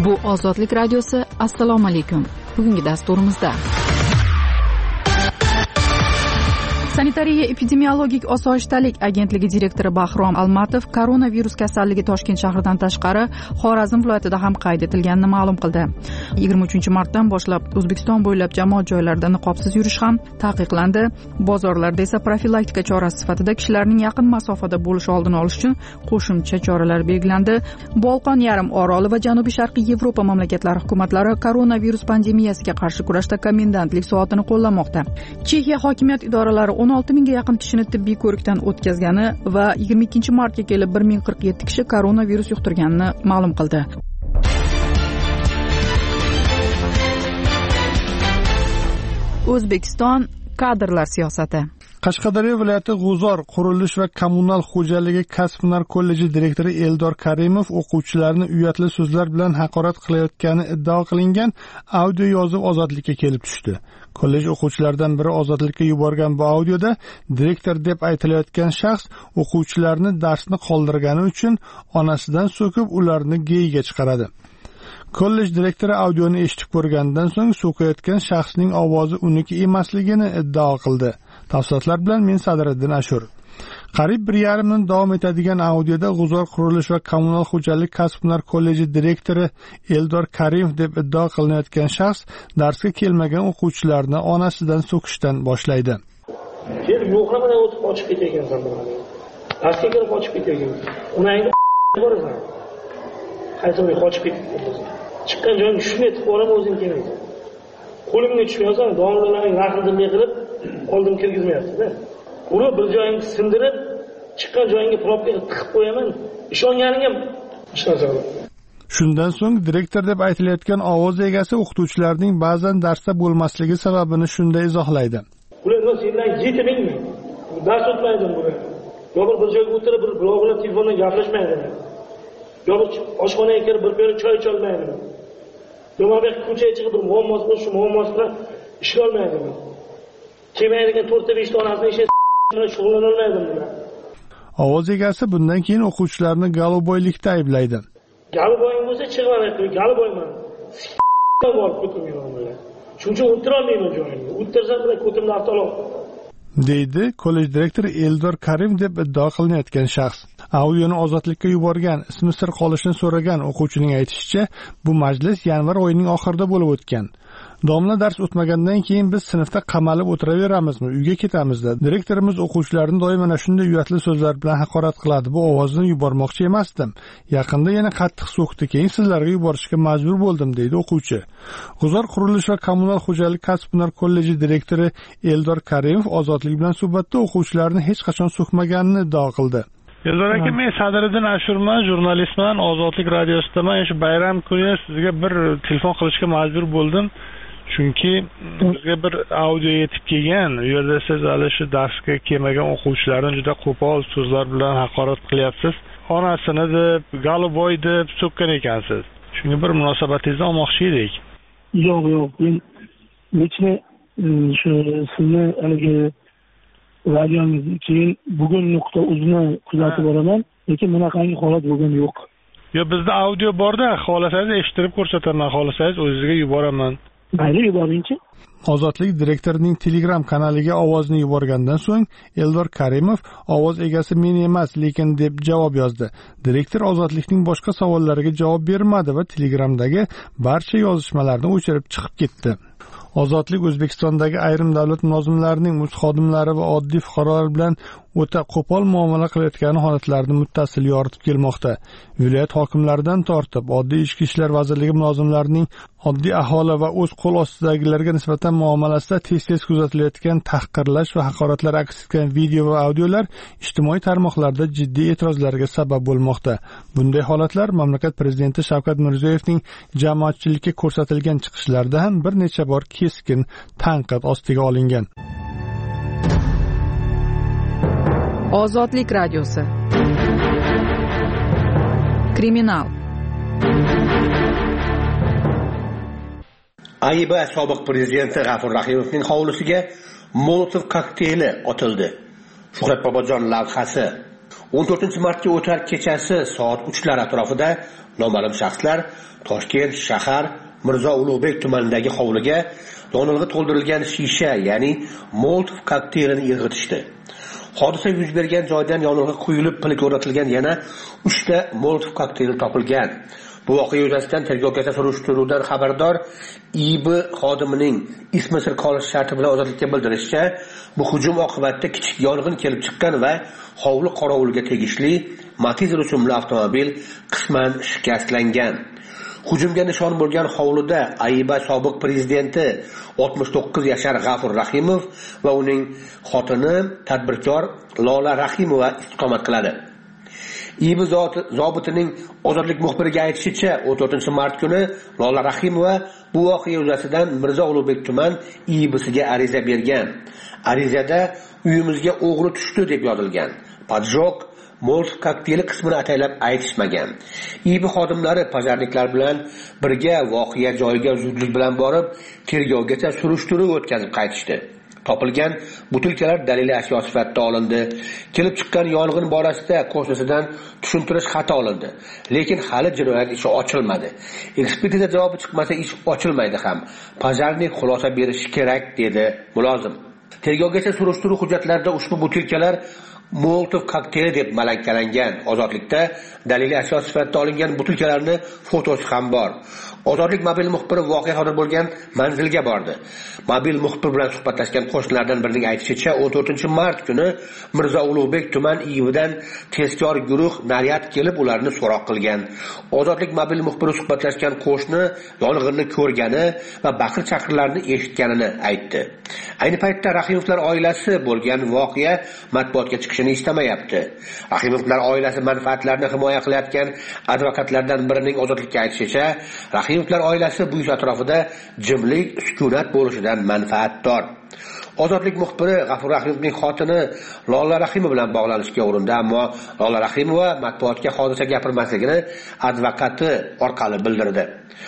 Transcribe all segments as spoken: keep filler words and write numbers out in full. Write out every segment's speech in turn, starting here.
Bu Ozodlik radiosi. Assalomu alaykum. Bugungi dasturimizda Sanitariya epidemiologik osoyishtalik agentligi direktori Bahrom Almatov koronavirus kasalligi Toshkent shahridan tashqari Xorazm viloyatida ham qayd etilganini ma'lum qildi. yigirma uchinchi martdan boshlab O'zbekiston bo'ylab jamoat joylarida niqobsiz yurish ham taqiqlandi. Bozorlarda esa profilaktika chorasi sifatida kishilarning yaqin masofada bo'lishi oldini olish uchun qo'shimcha choralar belgilandi. Bolqon yarim oroli va Janubiy Sharqiy Yevropa mamlakatlari hukumatlari koronavirus pandemiyasiga qarshi kurashda komendantlik soatini qo'llamoqda. Chexiya hokimiyat idoralari o'n olti mingga yaqin kishini tibbiy ko'rikdan o'tkazgani va yigirma ikkinchi martga kelib bir ming qirq yetti kishi koronavirus yuqtirganini ma'lum qildi. O'zbekiston kadrlar siyosati. Qashqadaryo viloyati G'uzor qurilish va kommunal xo'jaligi kasb-hunar kolleji direktori Eldor Karimov o'quvchilarni uyatli so'zlar bilan haqorat qilayotgani iddao qilingan audio yozib ozodlikka kelib tushdi. Kollej o'quvchilaridan biri ozodlikka yuborgan bu audioda direktor deb aytilayotgan shaxs o'quvchilarni darsni qoldirgani uchun onasidan so'kib ularni geyiga chiqaradi. Kollej direktori audioni eshitib ko'rgandan so'ng so'kayotgan shaxsning ovozi uniki emasligini iddao qildi. Tafsilotlar bilan men Sadriddin Ashur. Qariyb bir yarim yil davom etadigan audioda G'uzor qurilish va kommunal xo'jalik kasb-hunar kolleji direktori Eldor Karimov deb iddao qilinayotgan shaxs darsga kelmagan o'quvchilarni onasidan so'kishdan boshlaydi. Kelib yo'qlamadan o'tib qochib ketayotgansan bularni. Darsga kelib qochib ketayotgansan. Unangni borasan. Qaysi bir qochib ketibsan. Chiqqan joyingni shunday etib boraman o'zing kelmaysan. Qo'limga tushmaysan, domlalarning raqamini qilib oldin kirgizmayapsiz-da. Uni bir joyingni sindirib, chiqqan joyingga probkaga tiqib qo'yaman. Ishonganingga ishonsan. Shundan so'ng direktor deb aytilayotgan ovoz egasi o'qituvchilarning ba'zan darsda bo'lmasligi sababini shunday izohlaydi. Ular sendan yetimingmi? Dars o'tmaydi bular. Yo bir joyga o'tirib, bir birov bilan telefonda gaplashmaydi. Yo oshxonaga kirib bir piyola choy icholmaydi. Yo bir ko'chaga chiqib bir muammosi bo'lsa, shu muammosi bilan ishlolmaydi. Kelmaydigan to'rtta beshta onasini ishi bilan shug'ullanolmaydi bular. Ovoz egasi bundan keyin o'quvchilarni galoboylikda ayblaydi. Galoboying bo'lsa chiqmay qo'y, galoboyman. Bor ko'timman bular. Chunki o'tira olmayman joyimga. O'tirsam bilan ko'timni avtolab deydi kollej direktori Eldor Karim deb iddao qilinayotgan shaxs. Audioni ozodlikka yuborgan, ismi sir qolishini so'ragan o'quvchining aytishicha, bu majlis yanvar oyining oxirida bo'lib o'tgan. Domla dars o'tmagandan keyin biz sinfda qamalib o'tiraveramizmi, uyga ketamizda. Direktorimiz o'quvchilarni doim mana shunday uyatli so'zlar bilan haqorat qiladi. Bu ovozni yubormoqchi emasdim. Yaqinda yana qattiq so'kdi, keyin sizlarga yuborishga majbur bo'ldim, deydi o'quvchi. G'uzor qurilish va kommunal xo'jalik kasb-hunar kolleji direktori Eldor Karimov ozodlik bilan suhbatda o'quvchilarni hech qachon so'kmaganini iddao qildi. Eldor aka, men Sadriddin Ashurman, jurnalistman, Ozodlik radiosidaman. Shu bayram kuni sizga bir telefon qilishga majbur bo'ldim. Chunki bizga bir audio yetib kelgan. U yerda siz hali shu darsga kelmagan o'quvchilarni juda qo'pol so'zlar bilan haqorat qilyapsiz. Onasini deb, galoboy deb so'kkan ekansiz. Shunga bir munosabatingizni olmoqchi edik. Yo'q, yo'q. Men nechta shu sizni haligi radiongizni keyin bugun nuqta uzni kuzatib boraman, lekin bunaqangi holat bugun yo'q. Yo, bizda audio borda, xolasangiz eshittirib ko'rsataman, xolasangiz o'zingizga yuboraman. Mayli, yuboringchi. Ozodlik direktorining Telegram kanaliga ovozni yuborgandan so'ng Eldor Karimov ovoz egasi men emas, lekin deb javob yozdi. Direktor Ozodlikning boshqa savollariga javob bermadi va Telegramdagi barcha yozishmalarni o'chirib chiqib ketdi. Ozodlik O'zbekistondagi ayrim davlat mulozimlarining muz xodimlari va oddiy fuqarolar bilan o'ta qo'pol muomala qilayotgani holatlarini muttasil yoritib kelmoqda. Viloyat hokimlaridan tortib, oddiy ichki ishlar vazirligi mulozimlarining oddiy aholi va o'z qo'l ostidagilarga nisbatan muomalasida tez-tez kuzatilayotgan tahqirlash va haqoratlar aks etgan video va audiolar ijtimoiy tarmoqlarda jiddiy e'tirozlarga sabab bo'lmoqda. Bunday holatlar mamlakat prezidenti Shavkat Mirziyoyevning jamoatchilikka ko'rsatilgan chiqishlarida ham bir necha bor keskin tanqid ostiga olingan. Ozodlik radiosi. Kriminal. Ayba sobiq prezidenti G'afur Rahimovning hovlisiga Molotov kokteyli otildi. Shuhrat Bobojon lavhasi o'n to'rtinchi martga o'tar kechasi soat uchlar atrofida noma'lum shaxslar Toshkent shahar Mirzo Ulug'bek tumanidagi hovliga yonilg'i to'ldirilgan shisha, ya'ni Molotov kokteylini irg'itishdi. Hodisa yuz bergan joydan yonilg'i quyilib pilga o'rnatilgan yana uchta Molotov kokteyli topilgan. Bu voqea yuzasidan tergovgacha surishtiruvdan xabardor I B xodimining ismi sir qolish sharti bilan ozodlikka bildirishicha, bu hujum oqibatida kichik yong'in kelib chiqqan va hovli qorovuliga tegishli Matiz rusumli avtomobil qisman shikastlangan. Hujumga nishon bo'lgan hovlida Ayba sobiq prezidenti oltmish to'qqiz yashar G'afur Rahimov va uning xotini tadbirkor Lola Rahimova istiqomat qiladi. I B zobitining ozodlik muxbiriga aytishicha, o'n to'rtinchi mart kuni Lola Rahimova bu voqea yuzasidan Mirzo Ulug'bek tuman I B'siga ariza bergan. Arizada uyimizga o'g'ri tushdi deb yozilgan. Padjok Molotov kokteyli qismini ataylab aytishmagan. I B xodimlari pajarniklar bilan birga voqea joyiga zudlik bilan borib, tergovgacha surishtiruv o'tkazib qaytishdi. Topilgan butilkalar daliliy ashyo sifatida olindi. Kelib chiqqan yong'in borasida qo'shnisidan tushuntirish xati olindi. Lekin hali jinoyat ishi ochilmadi. Ekspertiza javobi chiqmasa ish ochilmaydi ham. Pajarnik xulosa berishi kerak, dedi mulozim. Tergovgacha surishtiruv hujjatlarida ushbu butilkalar Molotov kokteyli deb malakalangan. Ozodlikda daliliy ashyo sifatida olingan butilkalarni fotosi ham bor. Ozodlik mobil muxbiri voqea sodir bo'lgan manzilga bordi. Mobil muxbir bilan suhbatlashgan qo'shnilardan birining aytishicha, o'n to'rtinchi mart kuni Mirzo Ulug'bek tuman I B'dan tezkor guruh naryad kelib ularni so'roq qilgan. Ozodlik mobil muxbiri suhbatlashgan qo'shni yong'inni ko'rgani va baqir-chaqirlarni eshitganini aytdi. Ayni paytda Rahimovlar oilasi bo'lgan voqea matbuotga chiqishini istamayapti. Rahimovlar oilasi manfaatlarini himoya qilayotgan advokatlardan birining ozodlikka aytishicha, Rahimovlar oilasi bu ish atrofida jimlik, sukunat bo'lishidan manfaatdor. Ozodlik muxbiri G'afur Rahimovning xotini Lola Rahimova bilan bog'lanishga urindi, ammo Lola Rahimova matbuotga hodisa gapirmasligini advokati orqali bildirdi.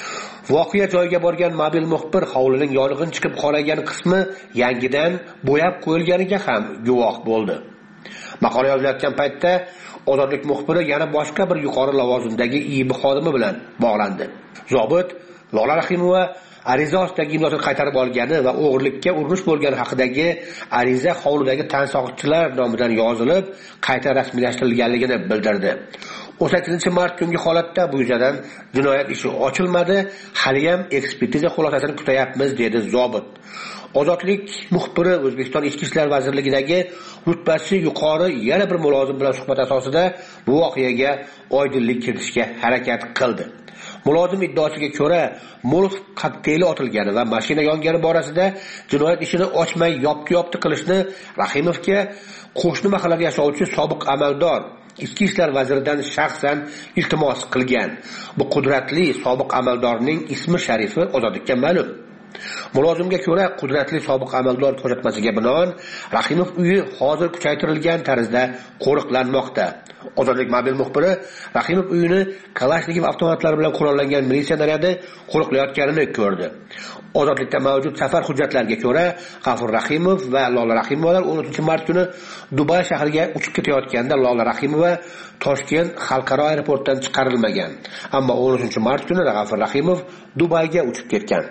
Voqea joyiga borgan mobil muxbir hovlining yong'in chiqib qolagan qismi yangidan bo'yab qo'yilganiga ham guvoh bo'ldi. Maqola yozilayotgan paytda Ozodlik muxbiri yana boshqa bir yuqori lavozimdagi I B xodimi bilan bog'landi. Zobit Lola Rahimova ariza ostidagi imzosini qaytarib olgani va o'g'irlikka urinish bo'lgani haqidagi ariza hovlidagi tansoqchilar nomidan yozilib, qayta rasmiylashtirilganligini bildirdi. o'n sakkizinchi mart kungi holatda bu yuzasidan jinoyat ishi ochilmadi, hali ham ekspertiza xulosasini kutayapmiz, dedi zobit. Ozodlik muxbiri O'zbekiston Ichki ishlar vazirligidagi rutbasi yuqori yana bir mulozim bilan suhbat asosida bu voqeaga oydinlik kiritishga harakat qildi. Mulozim iddaosiga ko'ra, Molotov kokteyli otilgani va mashina yongani borasida jinoyat ishini ochmay yopti-yopti qilishni Rahimovga qo'shni mahallada yashovchi sobiq amaldor Ichki ishlar vaziridan shaxsan iltimos qilgan. Bu qudratli sobiq amaldorning ismi sharifi ozodlikka ma'lum. Mulozimga ko'ra, qudratli sobiq amaldor ko'rsatmasiga binoan Rahimov uyi hozir kuchaytirilgan tarzda qo'riqlanmoqda. Ozodlik mobil muxbiri Rahimov uyini Kalashnikov avtomatlari bilan qurollangan militsiya naryadi qo'riqlayotganini ko'rdi. Ozodlikda mavjud safar hujjatlariga ko'ra, G'afur Rahimov va Lola Rahimovalar o'n o'ttinchi mart kuni Dubay shahriga uchib ketayotganda Lola Rahimova Toshkent xalqaro aeroportdan chiqarilmagan. Ammo o'n uchinchi mart kuni G'afur Rahimov Dubayga uchib ketgan.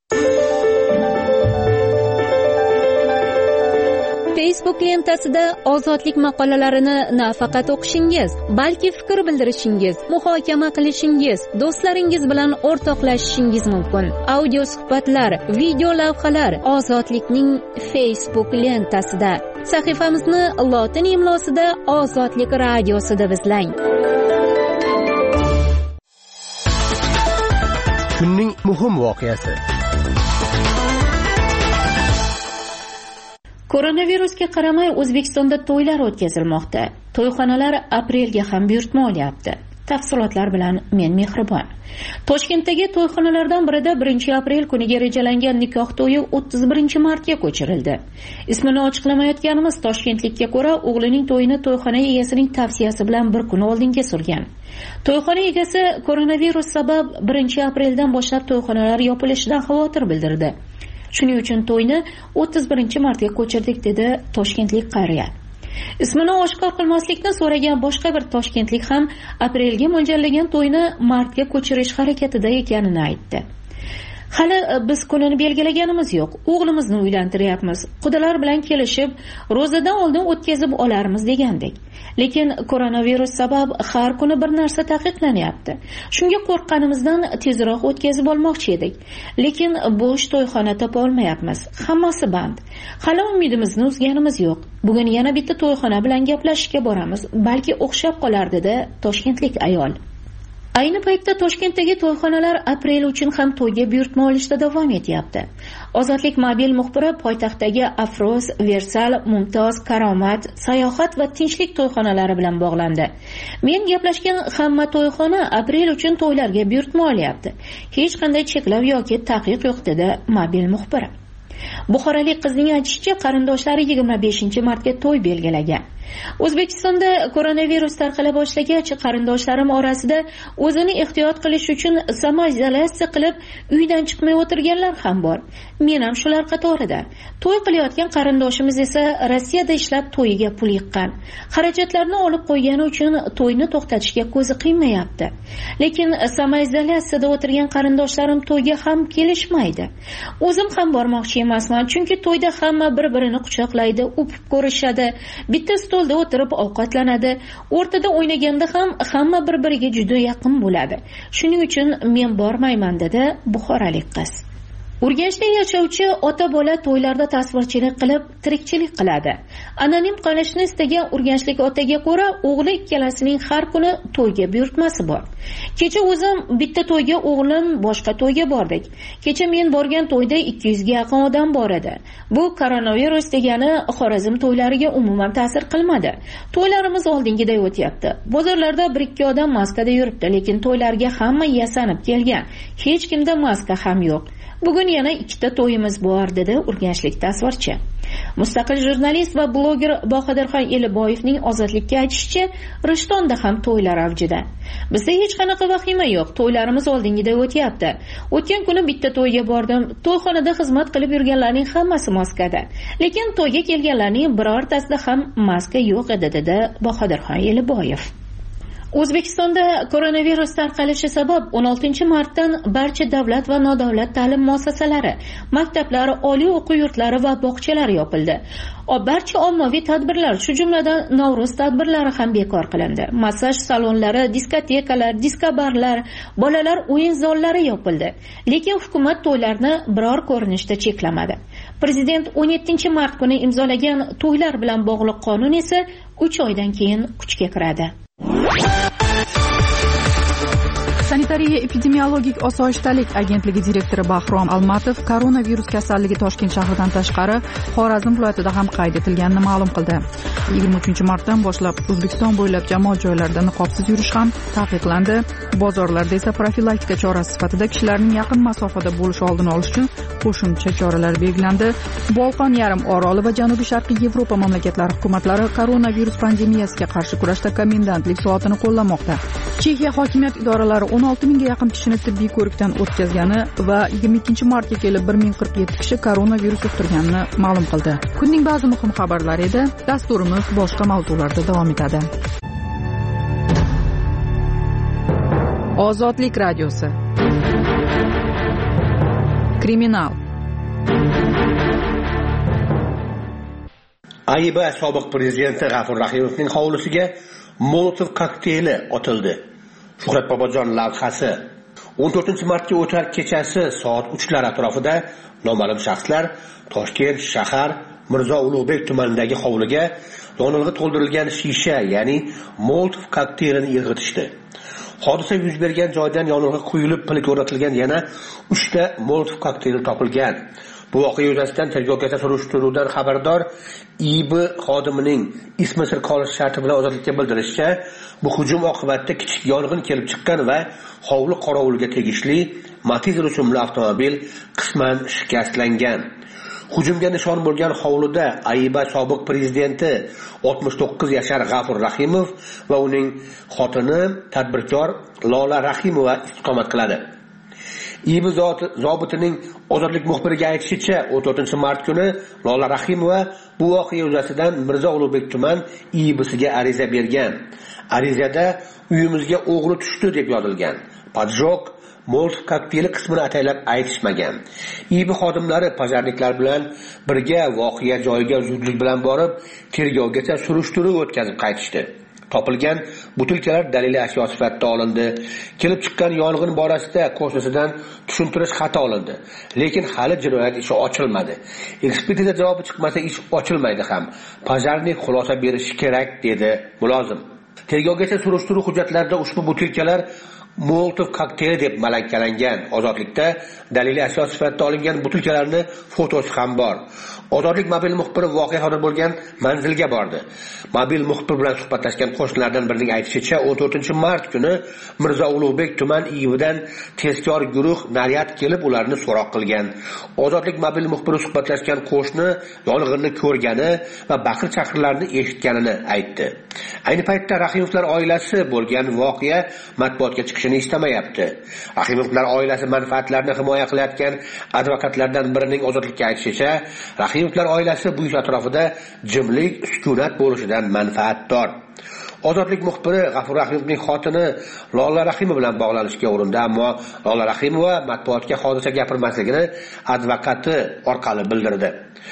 Facebook lentasida ozodlik maqolalarini nafaqat o'qishingiz, balki fikr bildirishingiz, muhokama qilishingiz, do'stlaringiz bilan o'rtoqlashishingiz mumkin. Audio suhbatlar, video lavhalar Ozodlikning Facebook lentasida. Sahifamizni lotin imlosida Ozodlik radiosi deb izlang. Kunning muhim voqeasi. Koronavirusga qaramay O'zbekistonda to'ylar o'tkazilmoqda. To'yxonalar aprelga ham buyurtma olyapti. Tafsilotlar bilan men Mehribon. Toshkentdagi to'yxonalardan birida birinchi aprel kuniga rejalangan nikoh to'yi o'ttiz birinchi martga ko'chirildi. Ismini ochiqlamayotganimiz toshkentlikka ko'ra, o'g'lining to'yini to'yxona egasining tavsiyasi bilan bir kun oldinga surgan. To'yxona egasi koronavirus sabab birinchi apreldan boshlab to'yxonalar yopilishidan xavotir bildirdi. Shuning uchun to'yni o'ttiz birinchi martga ko'chirdik, dedi toshkentlik qariya. Ismini oshkor qilmaslikni so'ragan boshqa bir toshkentlik ham aprelga mo'ljallagan to'yni martga ko'chirish harakatida ekanini aytdi. Hali biz kunini belgilaganimiz yo'q. O'g'limizni uylantiryapmiz. Qudalar bilan kelishib, ro'zadan oldin o'tkazib olarmiz degandik. Lekin koronavirus sabab har kuni bir narsa taqiqlanyapti. Shunga qo'rqqanimizdan tezroq o'tkazib olmoqchi edik. Lekin bo'sh to'yxona topa olmayapmiz. Hammasi band. Hali umidimizni uzganimiz yo'q. Bugun yana bitta to'yxona bilan gaplashishga boramiz. Balki o'xshab qolar dedi toshkentlik ayol. Ayni paytda Toshkentdagi to'yxonalar aprel uchun ham to'yga buyurtma olishda davom etyapti. Ozodlik mobil muxbiri poytaxtdagi Afroz, Versal, Mumtoz, Karomat, Sayohat va Tinchlik to'yxonalari bilan bog'landi. Men gaplashgan hamma to'yxona aprel uchun to'ylarga buyurtma olyapti. Hech qanday cheklov yoki taqiq yo'q dedi mobil muxbiri. Buxorolik qizning aytishicha, qarindoshlari yigirma beshinchi martga to'y belgilagan. O'zbekistonda koronavirus tarqala boshlagach, qarindoshlarim orasida o'zini ehtiyot qilish uchun samoizolyatsiya qilib uydan chiqmay o'tirganlar ham bor. Men ham shular qatorida. To'y qilayotgan qarindoshimiz esa Rossiyada ishlab to'yiga pul yiqqan. Xarajatlarni olib qo'ygani uchun to'yni to'xtatishga ko'zi qiymayapti. Lekin samoizolyatsiyada o'tirgan qarindoshlarim to'yga ham kelishmaydi. O'zim ham bormoqchi emasman, chunki to'yda hamma bir-birini quchoqlaydi, o'pib ko'rishadi. Bitta stolda o'tirib ovqatlanadi. O'rtada o'ynaganda ham hamma bir-biriga juda yaqin bo'ladi. Shuning uchun men bormayman dedi buxorolik qiz. Urganchda yashovchi ota-bola to'ylarda tasvirchilik qilib tirikchilik qiladi. Anonim qolishni istagan urganchlik otaga ko'ra, o'g'li ikkalasining har kuni to'yga buyurtmasi bor. Kecha o'zim bitta to'yga, o'g'lim boshqa to'yga bordik. Kecha men borgan to'yda ikki yuz ga yaqin odam bor edi. Bu koronavirus degani Xorazm to'ylariga umuman ta'sir qilmadi. To'ylarimiz oldingiday o'tyapti. Bozorlarda bir ikki odam maskada yuribdi, lekin to'ylarga hamma yasanib kelgan. Hech kimda maska ham yo'q. Bugun yana ikkita to'yimiz bor dedi urganchlik tasvirchi. Mustaqil jurnalist va bloger Bahodirxon Eliboyevning Ozodlikka aytishicha, Rishtonda ham to'ylar avjida. Bizda hech qanaqa vahima yo'q, to'ylarimiz oldingiday o'tyapti. O'tgan kuni bitta to'yga bordim. To'yxonada xizmat qilib yurganlarning hammasi maskada. Lekin to'yga kelganlarning birortasida ham maska yo'q edi dedi Bahodirxon Eliboyev. O'zbekistonda koronavirus tarqalishi sabab o'n oltinchi martdan barcha davlat va nodavlat ta'lim muassasalari, maktablar, oliy o'quv yurtlari va bog'chalar yopildi. Barcha ommaviy tadbirlar, shu jumladan Navro'z tadbirlari ham bekor qilindi. Massaj salonlari, diskotekalar, diskobarlar, bolalar o'yin zollari yopildi. Lekin hukumat to'ylarni biror ko'rinishda cheklamadi. Prezident o'n yettinchi mart kuni imzolagan to'ylar bilan bog'liq qonun esa uch oydan keyin kuchga kiradi. Sanitariya epidemiologik osoyishtalik agentligi direktori Bahrom Almatov koronavirus kasalligi Toshkent shahridan tashqari Xorazm viloyatida ham qayd etilganini ma'lum qildi. yigirma uchinchi martdan boshlab O'zbekiston bo'ylab jamoat joylarida niqobsiz yurish ham taqiqlandi. Bozorlarda esa profilaktika chorasi sifatida kishilarning yaqin masofada bo'lishi oldini olish uchun qo'shimcha choralar belgilandi. Bolqon yarim oroli va Janubiy Sharqiy Yevropa mamlakatlari hukumatlari koronavirus pandemiyasiga qarshi kurashda komendantlik soatini qo'llamoqda. Chexiya hokimiyat idoralari o'n olti mingga yaqin kishini tibbiy ko'rikdan o'tkazgani va yigirma ikkinchi martga kelib bir ming qirq yetti kishi koronavirus yuqtirganini ma'lum qildi. Kunning ba'zi muhim xabarlari edi. Dasturimiz boshqa mavzularda davom etadi. Ozodlik radiosi. Kriminal. Ayba sobiq prezidenti G'afur Rahimovning hovlisiga Molotov kokteyli otildi. Shuhrat Bobojon lavhasi. o'n to'rtinchi martga o'tar kechasi soat uchlar atrofida noma'lum shaxslar Toshkent shahar Mirzo Ulug'bek tumanidagi hovliga yonilg'i to'ldirilgan shisha, ya'ni Molotov kokteylini irg'itishdi. Hodisa yuz bergan joydan yonilg'i quyilib, pilik o'rnatilgan yana uchta Molotov kokteyli topilgan. Bu voqea yuzasidan tergovgacha surishtiruvdan xabardor I B xodimining ismi sir qolish sharti bilan Ozodlikka bildirishicha, bu hujum oqibatida kichik yong'in kelib chiqqan va hovli qorovuliga tegishli Matiz rusumli avtomobil qisman shikastlangan. Hujumga nishon bo'lgan hovlida Ayba sobiq prezidenti oltmish to'qqiz yashar G'afur Rahimov va uning xotini tadbirkor Lola Rahimova istiqomat qiladi. I B zobitining ozodlik muxbiriga aytishicha, o'n to'rtinchi mart kuni Lola Rahimova bu voqea yuzasidan Mirzo Ulug'bek tuman I B'siga ariza bergan. Arizada uyimizga o'g'ri tushdi deb yozilgan. Poджог Molotov kokteyli qismini ataylab aytishmagan. I B xodimlari pojarniklar bilan birga voqea joyiga zudlik bilan borib, tergovgacha surishtiruv o'tkazib qaytishdi. Topilgan butilkalar daliliy ashyo sifatida olindi. Kelib chiqqan yong'in borasida qo'shnisidan tushuntirish xati olindi. Lekin hali jinoyat ishi ochilmadi. Ekspertiza javobi chiqmasa ish ochilmaydi ham. Pojarnik xulosa berishi kerak, dedi mulozim. Tergovgacha surishtiruv hujjatlarida ushbu butilkalar Molotov kokteyli deb malakkalangan. Ozodlikda daliliy ashyo sifatida olingan butilkalarning fotosi ham bor. Ozodlik mobil muxbiri voqea sodir bo'lgan manzilga bordi. Mobil muxbir bilan suhbatlashgan qo'shnilardan birining aytishicha, o'n to'rtinchi mart kuni Mirzo Ulug'bek tuman I B'dan tezkor guruh naryad kelib ularni so'roq qilgan. Ozodlik mobil muxbiri suhbatlashgan qo'shni yong'inni ko'rgani va baqir-chaqirlarni eshitganini aytdi. Ayni paytda Rahimovlar oilasi bo'lgan voqea matbuotga chiqishini istamayapti. Rahimovlar oilasi manfaatlarini himoya qilayotgan advokatlardan birining ozodlikka aytishicha, Rahimovlar oilasi bu ish atrofida jimlik, sukunat bo'lishidan manfaatdor. Ozodlik muxbiri G'afur Rahimovning xotini Lola Rahimova bilan bog'lanishga urindi, ammo Lola Rahimova matbuotga hodisa gapirmasligini advokati orqali bildirdi.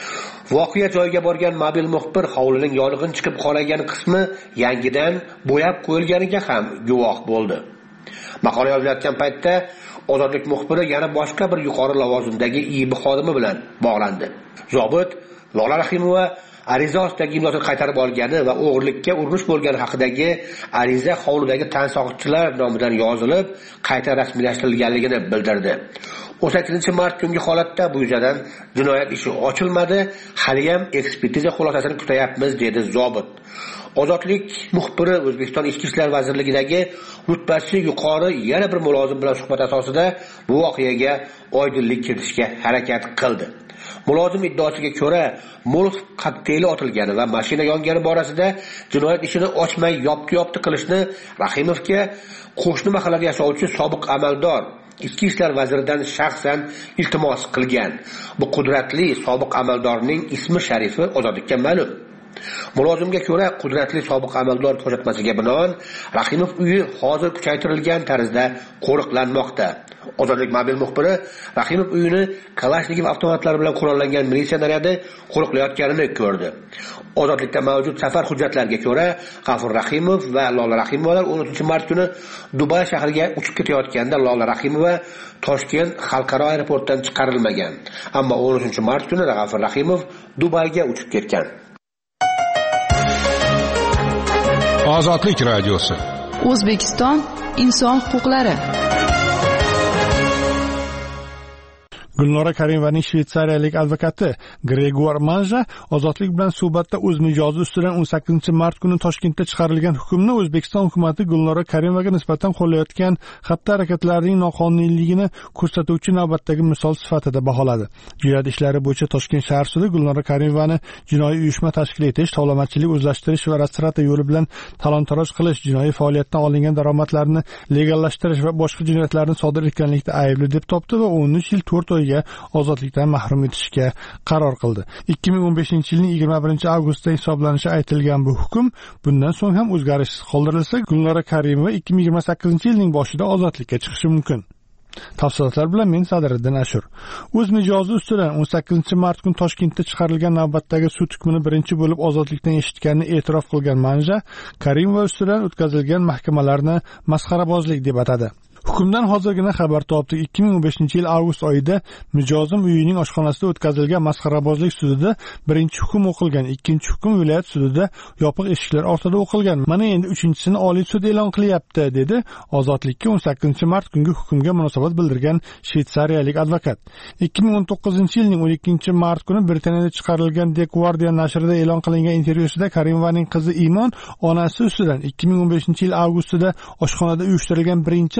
Voqea joyiga borgan mobil muxbir hovlining yong'in chiqib qolgan qismi yangidan bo'yab qo'yilganiga ham guvoh bo'ldi. Maqola yozilayotgan paytda Ozodlik muxbiri yana boshqa bir yuqori lavozimdagi I B xodimi bilan bog'landi. Zobit Lola Rahimova ariza ostidagi imzosini qaytarib olgani va o'g'irlikka urinish bo'lgani haqidagi ariza hovlidagi tansoqchilar nomidan yozilib, qayta rasmiylashtirilganligini bildirdi. o'n sakkizinchi mart kungi holatda bu yuzasidan jinoyat ishi ochilmadi, hali ham ekspertiza xulosasini kutayapmiz, dedi zobit. Ozodlik muxbiri O'zbekiston Ichki ishlar vazirligidagi rutbasi yuqori yana bir mulozim bilan suhbat asosida bu voqeaga oydinlik kiritishga harakat qildi. Mulozim iddaosiga ko'ra, Molotov kokteyli otilgani va mashina yongani borasida jinoyat ishini ochmay yopti-yopti qilishni Rahimovga qo'shni mahallada yashovchi sobiq amaldor Ichki ishlar vaziridan shaxsan iltimos qilgan. Bu qudratli sobiq amaldorning ismi sharifi ozodlikka ma'lum. Mulozimga ko'ra, qudratli sobiq amaldor ko'rsatmasiga binoan Rahimov uyi hozir kuchaytirilgan tarzda qo'riqlanmoqda. Ozodlik mobil muxbiri Rahimov uyini Kalashnikov avtomatlari bilan qurollangan militsiya naryadi qo'riqlayotganini ko'rdi. Ozodlikda mavjud safar hujjatlariga ko'ra, G'afur Rahimov va Lola Rahimovalar o'n uchinchi mart kuni Dubay shahriga uchib ketayotganda Lola Rahimova Toshkent xalqaro aeroportdan chiqarilmagan. Ammo o'n uchinchi mart kuni G'afur Rahimov Dubayga uchib ketgan. Ozodlik radiosi. O'zbekiston inson huquqlari. Gulnora Karimovaning shvetsariyalik advokati Gregor Manja ozodlik bilan suhbatda o'z mijozi ustidan o'n sakkizinchi mart kuni Toshkentda chiqarilgan hukmni O'zbekiston hukumatı Gulnora Karimovaga nisbatan qo'llayotgan xatti-harakatlarining noqonuniyligini ko'rsatuvchi navbatdagi misol sifatida baholadi. Jinoyat ishlari bo'yicha Toshkent shahar sudi Gulnora Karimovani jinoiy uyushma tashkil etish, tovlamachilik o'zlashtirish va rastrata yo'li bilan talon-taroj qilish, jinoiy faoliyatdan olingan daromadlarni legallashtirish va boshqa jinoyatlarni sodir etganlikda aybli deb topdi va o'n uch yil to'rt oy ozodlikdan mahrum etishga qaror qildi. ikki ming o'n beshinchi yilning yigirma birinchi avgustda hisoblanishi aytilgan bu hukm bundan so'ng ham o'zgarishsiz qoldirilsa, Gulnora Karimova ikki ming yigirma sakkizinchi yilning boshida ozodlikka chiqishi mumkin. Tafsilotlar bilan men Sadiriddin Ashur. O'z mijozi ustidan o'n sakkizinchi mart kuni Toshkentda chiqarilgan navbatdagi sud hukmini birinchi bo'lib ozodlikdan eshitganini e'tirof qilgan Manja, Karimova ustidan o'tkazilgan mahkamalarni masxarabozlik deb atadi. Hukmdan hozirgina xabar topdik. ikki ming o'n beshinchi yil avgust oyida mijozim uyining oshxonasida o'tkazilgan masxarabozlik sudida birinchi hukm o'qilgan, ikkinchi hukm viloyat sudida yopiq eshiklar ortida o'qilgan. Mana endi uchinchisini Oliy sud e'lon qilyapti, dedi ozodlikka o'n sakkizinchi mart kungi hukmga munosabat bildirgan shvetsariyalik advokat. ikki ming o'n to'qqizinchi yilning o'n ikkinchi mart kuni Britaniyada chiqarilgan The Guardian nashrida e'lon qilingan intervyusida Karimovaning qizi Imon onasi ustidan ikki ming o'n beshinchi yil avgustida oshxonada uyushtirilgan birinchi mahkama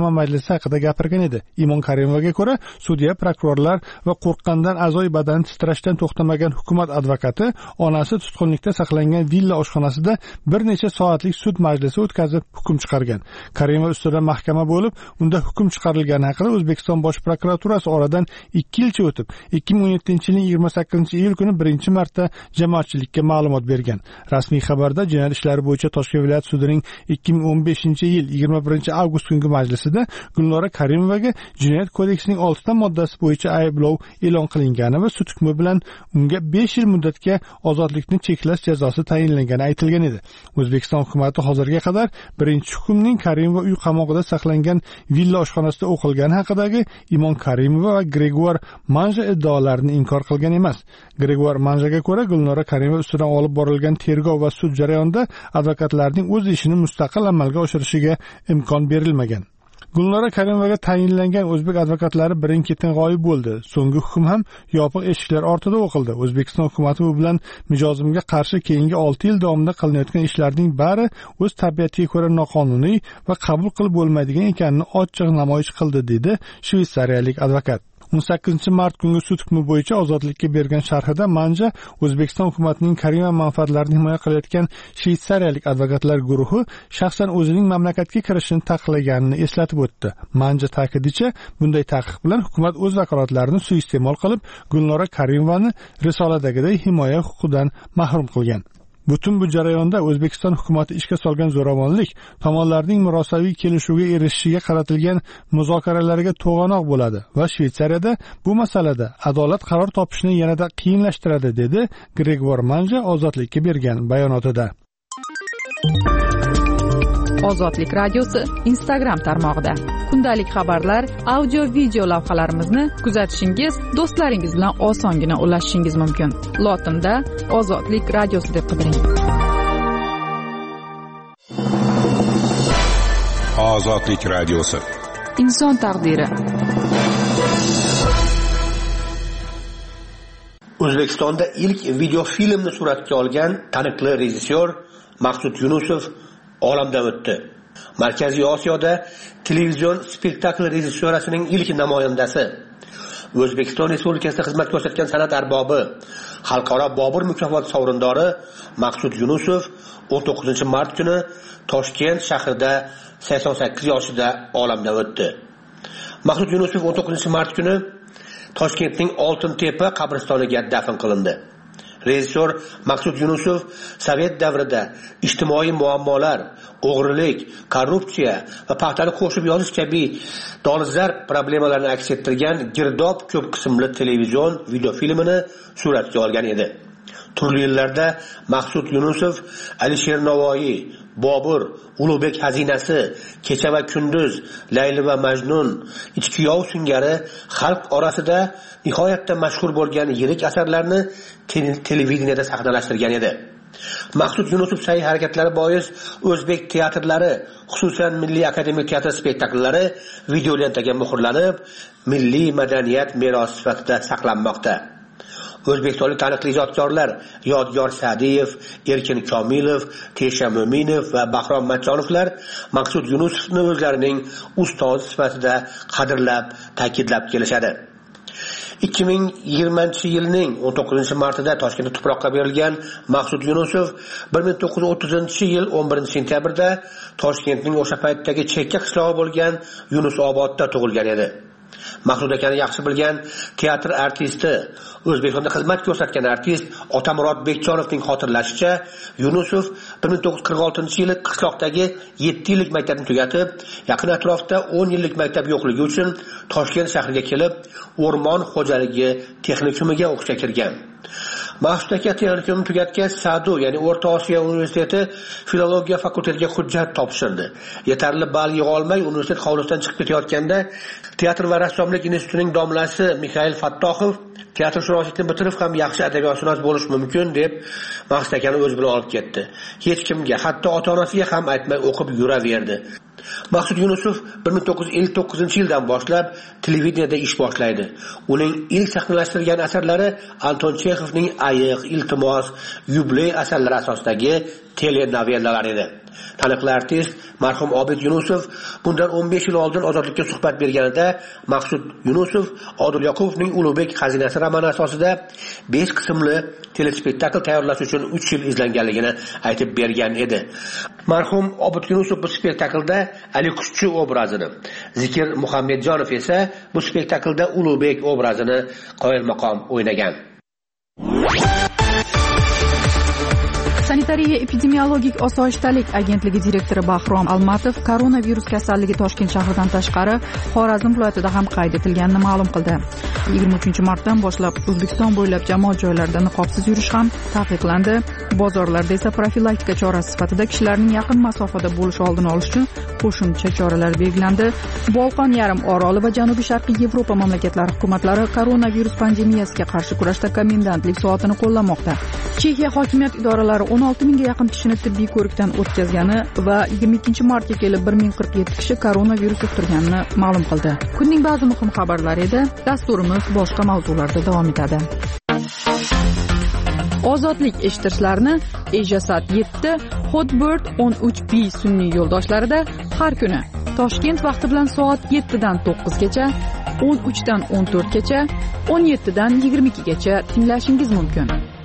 panorama majlisi haqida gapirgan edi. Imon Karimovaga ko'ra, sudya, prokurorlar va qo'rqqandan a'zoy badani titrashdan to'xtamagan hukumat advokati onasi tutqunlikda saqlangan villa oshxonasida bir necha soatlik sud majlisi o'tkazib hukm chiqargan. Karimova ustidan mahkama bo'lib, unda hukm chiqarilgani haqida O'zbekiston Bosh prokuraturasi oradan ikki yilcha o'tib, ikki ming o'n yettinchi yilning yigirma sakkizinchi iyul kuni birinchi marta jamoatchilikka ma'lumot bergan. Rasmiy xabarda jinoyat ishlari bo'yicha Toshkent viloyat sudining ikki ming o'n beshinchi yil yigirma birinchi avgust kungi majlisida Gulnora Karimovaga Jinoyat kodeksining oltita moddasi bo'yicha ayblov e'lon qilingani va sud hukmi bilan unga besh yil muddatga ozodlikni cheklash jazosi tayinlangani aytilgan edi. O'zbekiston hukumatı hozirga qadar birinchi hukmning Karimova uy qamoqida saqlangan villa oshxonasida o'qilgani haqidagi Imon Karimova va Gregor Manja iddaolarini inkor qilgan emas. Gregor Manjaga ko'ra, Gulnora Karimova ustidan olib borilgan tergov va sud jarayonida advokatlarning o'z ishini mustaqil amalga oshirishiga imkon berilmagan. Gulnora Karimovaga tayinlangan o'zbek advokatlari birin-ketin g'oyib bo'ldi. So'nggi hukm ham yopiq eshiklar ortida o'qildi. O'zbekiston hukumatı bu bilan mijozimga qarshi keyingi olti yil davomida qilinayotgan ishlarning bari o'z tabiatiga ko'ra noqonuniy va qabul qilib bo'lmaydigan ekanini ochiq namoyish qildi, dedi shvetsariyalik advokat. o'n sakkizinchi mart kungi sud hukmi bo'yicha ozodlikka bergan sharhida Manja O'zbekiston hukumatining Karimova manfaatlarini himoya qilayotgan shvetsariyalik advokatlar guruhi shaxsan o'zining mamlakatga kirishini taqiqlaganini eslatib o'tdi. Manja ta'kidicha, bunday taqiq bilan hukumat o'z vakolatlarini suiiste'mol qilib, Gulnora Karimovani risoladagiday himoya huquqidan mahrum qilgan. Butun bu jarayonda O'zbekiston hukumatı ishga solgan zo'ravonlik tomonlarning murosaviy kelishuvga erishishiga qaratilgan muzokaralarga to'g'anoq bo'ladi va Shvetsariyada bu masalada adolat qaror topishni yanada qiyinlashtiradi, dedi Gregor Manja ozodlikka bergan bayonotida. Ozodlik radiosi Instagram tarmog'ida kundalik xabarlar, audio video lavhalarimizni kuzatishingiz, do'stlaringiz bilan osongina ulashishingiz mumkin. Lotinda Ozodlik radiosi deb qidiring. Ozodlik radiosi. Inson taqdiri. O'zbekistonda ilk video filmni suratga olgan taniqli rejissyor Maqsud Yunusov olamdan o'tdi. Markaziy Osiyoda televizion spektakl rejissyorasining ilk namoyandasi, O'zbekiston Respublikasida xizmat ko'rsatgan san'at arbobi, xalqaro Bobur mukofoti sovrindori Maqsud Yunusov o'n to'qqizinchi mart kuni Toshkent shahrida sakson sakkiz yoshida olamdan o'tdi. Maqsud Yunusov o'n to'qqizinchi mart kuni Toshkentning Oltintepa qabristoniga dafn qilindi. Rejissor Maqsud Yunusov Sovet davrida ijtimoiy muammolar, o'g'rilik, korrupsiya va paxtani qo'shib yozish kabi dolzarb problemalarni aks ettirgan Girdob ko'p qismli televizion videofilmini suratga olgan edi. Turli yillarda Maqsud Yunusov Alisher Navoiy, Bobur, Ulug'bek xazinasi, Kecha va kunduz, Layli va Majnun, Ichki yov singari xalq orasida nihoyatda mashhur bo'lgan yirik asarlarni televideniyada sahnalashtirgan edi. Maqsud Yunusov sa'y harakatlari bois o'zbek teatrlari, xususan Milliy akademik teatr spektakllari videolentaga muhrlanib, milliy madaniyat merosi sifatida saqlanmoqda. O'zbekistonlik taniqli ijodkorlar Yodgor Sa'diyev, Erkin Komilov, Tesha Mo'minov va Bahrom Matchonovlar Maqsud Yunusovni o'zlarining ustozi sifatida qadrlab, ta'kidlab kelishadi. ikki ming yigirmanchi yilning o'n to'qqizinchi martida Toshkentda tuproqqa berilgan Maqsud Yunusov bir ming to'qqiz yuz o'ttizinchi yil o'n birinchi sentyabrda Toshkentning o'sha paytdagi chekka qishlog'i bo'lgan Yunusobodda tug'ilgan edi. Maqsud akani yaxshi bilgan teatr artisti, O'zbekistonda xizmat ko'rsatgan artist Otamurod Bekchonovning xotirlashicha, Yunusov bir ming to'qqiz yuz qirq oltinchi yili qishloqdagi yetti yillik maktabni tugatib, yaqin atrofda o'n yillik maktab yo'qligi uchun Toshkent shahriga kelib, o'rmon xo'jaligi texnikumiga o'qishga kirgan. Maqsud aka texnikumni tugatgach, Sadu, ya'ni O'rta Osiyo universiteti filologiya fakultetiga hujjat topshirdi. Yetarli ball yig'a olmay universitet hovlisidan chiqib ketayotganda Teatr va rassomlik institutining domlasi Mikhail Fattoxov teatrshunoslikni bitirib ham yaxshi adabiyotshunos bo'lish mumkin deb Maqsud akani o'z bilan olib ketdi. Hech kimga, hatto ota-onasiga ham aytmay o'qib yuraverdi. Maqsud Yunusov bir ming to'qqiz yuz ellik to'qqizinchi yildan boshlab televideniyada ish boshlaydi. Uning ilk sahnalashtirgan asarlari Anton Chexovning Ayiq, Iltimos, Yubiley asarlari asosidagi telenovellalar edi. Taniqli artist marhum Obid Yunusov bundan o'n besh yil oldin Ozodlikka suhbat berganida Maqsud Yunusov Odil Yoqubovning Ulug'bek xazinasi romani asosida besh qismli telespektakl tayyorlash uchun uch yil izlanganligini aytib bergan edi. Marhum Obid Yunusov bu spektaklda Ali Qushchi obrazini, Zikr Muhammadjonov esa bu spektaklda Ulug'bek obrazini qoyilmaqom o'ynagan. Sanitariya epidemiologik osoyishtalik agentligi direktori Bahrom Almatov koronavirus kasalligi Toshkent shahridan tashqari Xorazm viloyatida ham qayd etilganini ma'lum qildi. yigirma uchinchi martdan boshlab O'zbekiston bo'ylab jamoat joylarida niqobsiz yurish ham taqiqlandi. Bozorlarda esa profilaktika chorasi sifatida kishilarning yaqin masofada bo'lish oldini olish uchun qo'shimcha choralar belgilandi. Bolqon yarim oroli va Janubiy Sharqiy Yevropa mamlakatlari hukumatlari koronavirus pandemiyasiga qarshi kurashda komendantlik soatini qo'llamoqda. Chexiya hokimiyat idoralari o'n olti mingga yaqin kishini tibbiy ko'rikdan o'tkazgani va yigirma ikkinchi martga kelib bir ming qirq yetti kishi koronavirus yuqtirganini ma'lum qildi. Kunning ba'zi muhim xabarlari edi. Dasturimiz boshqa mavzularda davom etadi. Ozodlik eshittirishlarni Ejasat yetti, Hotbird o'n uch B sun'iy yo'ldoshlarida har kuni Toshkent vaqti bilan soat yettidan to'qqizgacha, o'n uchdan o'n to'rtgacha, o'n yettidan yigirma ikkigacha tinglashingiz mumkin.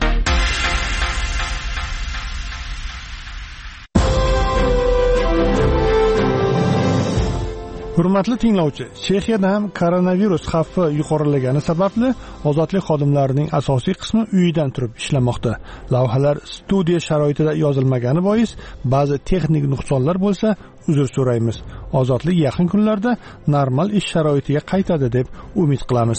Hurmatli tinglovchi, Chexiyada ham koronavirus xavfi yuqorilagani sababli ozodlik xodimlarining asosiy qismi uyidan turib ishlamoqda. Lavhalar studiya sharoitida yozilmagani bois ba'zi texnik nuqsonlar bo'lsa, uzr so'raymiz. Ozodlik yaqin kunlarda normal ish sharoitiga qaytadi deb umid qilamiz.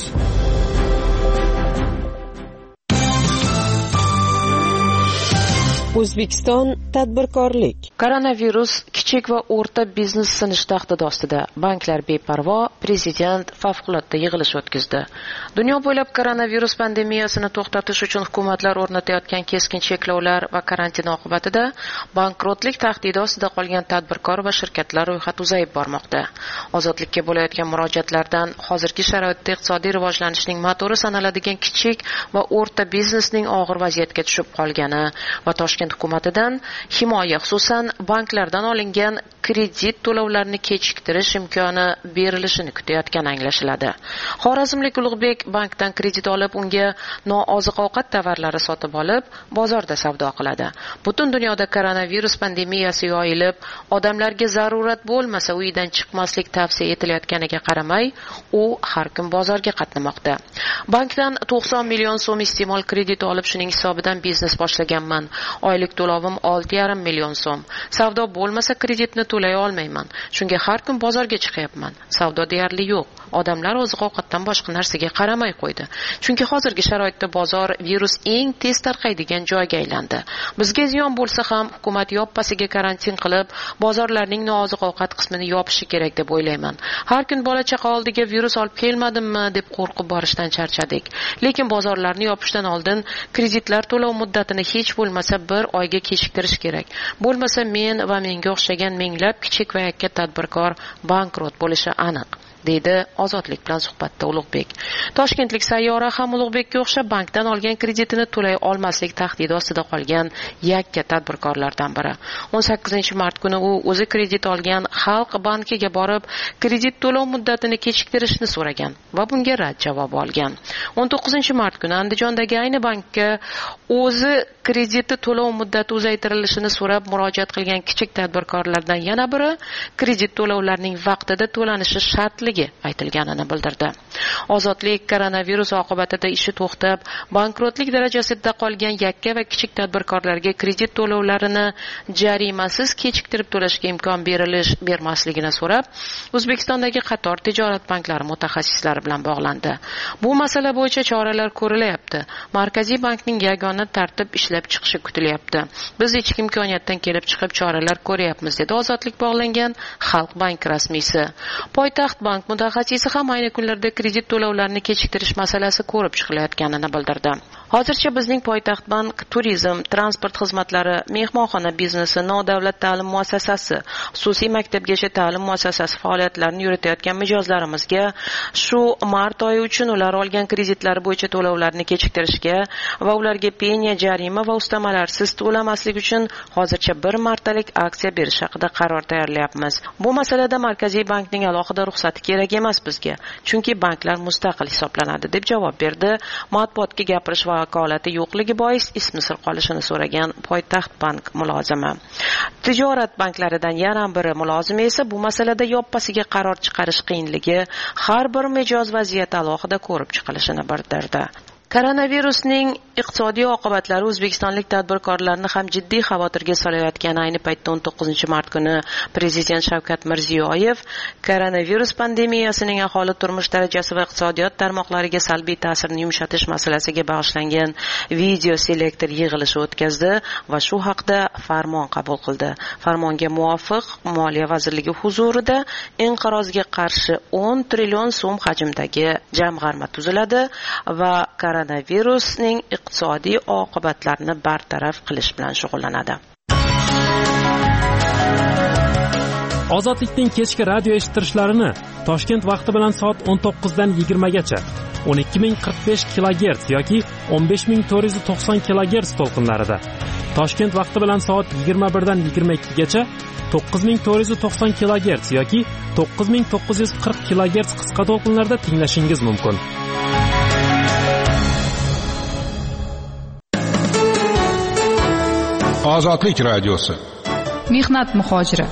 O'zbekiston tadbirkorlik. Koronavirus kichik va o'rta biznes sinish tahdidi ostida. Banklar beparvo, prezident favqulodda yig'ilish o'tkazdi. Dunyo bo'ylab koronavirus pandemiyasini to'xtatish uchun hukumatlar o'rnatayotgan keskin cheklovlar va karantin oqibatida bankrotlik tahdidi ostida qolgan tadbirkor va shirkatlar ro'yxati uzayib bormoqda. Ozodlikka bo'layotgan murojaatlardan hozirgi sharoitda iqtisodiy rivojlanishning motori sanaladigan kichik va o'rta biznesning og'ir vaziyatga tushib qolgani va Toshkent hukumatidan himoya, xususan banklardan olingan kredit to'lovlarini kechiktirish imkoni berilishini kutayotgani anglashiladi. Xorazmlik Ulug'bek bankdan kredit olib, unga nooziq-ovqat tovarlari sotib olib, bozorda savdo qiladi. Butun dunyoda koronavirus pandemiyasi yoyilib, odamlarga zarurat bo'lmasa uydan chiqmaslik tavsiya etilayotganiga qaramay, u har kun bozorga qatnamoqda. Bankdan to'qson million so'm iste'mol krediti olib, shuning hisobidan biznes boshlaganman. Oylik to'lovim olti yarim million so'm. Savdo bo'lmasa kreditni to'lay olmayman. Shunga har kun bozorga chiqyapman. Savdo deyarli yo'q. Odamlar oziq-ovqatdan boshqa narsaga qaramay qo'ydi. Chunki hozirgi sharoitda bozor virus eng tez tarqaydigan joyga aylandi. Bizga ziyon bo'lsa ham hukumat yoppasiga karantin qilib, bozorlarning nooziq-ovqat qismini yopishi kerak deb o'ylayman. Har kun bola-chaqa oldiga virus olib kelmadimmi deb qo'rqib borishdan charchadik. Lekin bozorlarni yopishdan oldin kreditlar to'lov muddatini hech bo'lmasa bir oyga kechiktirish kerak. Bo'lmasa men va menga o'xshagan minglab kichik va yakka tadbirkor bankrot bo'lishi aniq, deydi Ozodlik bilan suhbatda Ulug'bek. Toshkentlik Sayyora ham Ulug'bekka o'xshab bankdan olgan kreditini to'lay olmaslik tahdidi ostida qolgan yakka tadbirkorlardan biri. o'n sakkizinchi mart kuni u o'zi kredit olgan Xalq bankiga borib, kredit to'lov muddatini kechiktirishni so'ragan va bunga rad javobi olgan. o'n to'qqizinchi mart kuni Andijondagi ayni bankka o'zi krediti to'lov muddati uzaytirilishini so'rab murojaat qilgan kichik tadbirkorlardan yana biri kredit to'lovlarining vaqtida to'lanishi shartligi aytilganini bildirdi. Ozodlik koronavirus oqibatida ishi to'xtab, bankrotlik darajasida qolgan yakka va kichik tadbirkorlarga kredit to'lovlarini jarimasiz kechiktirib to'lashga imkon berilish bermasligini so'rab, O'zbekistondagi qator tijorat banklari mutaxassislari bilan bog'landi. Bu masala bo'yicha choralar ko'rilyapti. Markaziy bankning yagona tartib ishlab chiqishi kutilyapti. Biz ichki imkoniyatdan kelib chiqib choralar ko'ryapmiz, dedi Ozodlik bog'langan Xalq bank rasmiysi. Poytaxt bank mutaxassisi ham ayni kunlarda kredit to'lovlarini kechiktirish masalasi ko'rib chiqilayotganini bildirdi. Hozircha bizning poytaxt bank, turizm, transport xizmatlari, mehmonxona biznesi, nodavlat ta'lim muassasasi, xususiy maktabgacha ta'lim muassasasi faoliyatlarini yuritayotgan mijozlarimizga shu mart oyi uchun ular olgan kreditlari bo'yicha to'lovlarni kechiktirishga va ularga penya, jarima va ustamalarsiz to'lamaslik uchun hozircha bir martalik aksiya berish haqida qaror tayyorlayapmiz. Bu masalada Markaziy bankning alohida ruxsati kerak emas bizga, chunki banklar mustaqil hisoblanadi, deb javob berdi. Matbuotga gapirish vakolati yo'qligi bois ismi sir qolishini so'ragan poytaxt bank mulozimi. Tijorat banklaridan yana biri mulozimi esa bu masalada yoppasiga qaror chiqarish qiyinligi, har bir mijoz vaziyati alohida ko'rib chiqilishini bildirdi. Koronavirusning iqtisodiy oqibatlari o'zbekistonlik tadbirkorlarni ham jiddiy xavotirga solayotgani ayni paytda o'n to'qqizinchi mart kuni Prezident Shavkat Mirziyoyev koronavirus pandemiyasining aholi turmush darajasi va iqtisodiyot tarmoqlariga salbiy ta'sirini yumshatish masalasiga bag'ishlangan video selektor yig'ilishi o'tkazdi va shu haqda farmon qabul qildi. Farmonga muvofiq Moliya vazirligi huzurida inqirozga qarshi o'n trillion so'm hajmdagi jamg'arma tuziladi va koronavirusning iqtisodiy oqibatlarini bartaraf qilish bilan shug'ullanadi. Ozodlikning kechki radio eshittirishlarini Toshkent vaqti bilan soat o'n to'qqizdan yigirma gacha o'n ikki ming qirq besh kilogerts yoki o'n besh ming to'rt yuz to'qson kilogerts to'lqinlarida, Toshkent vaqti bilan soat yigirma birdan yigirma ikki gacha to'qqiz ming to'rt yuz to'qson kilogerts yoki to'qqiz ming to'qqiz yuz qirq kilogerts qisqa to'lqinlarda tinglashingiz mumkin. Ozodlik radiosi. Mehnat muhojiri.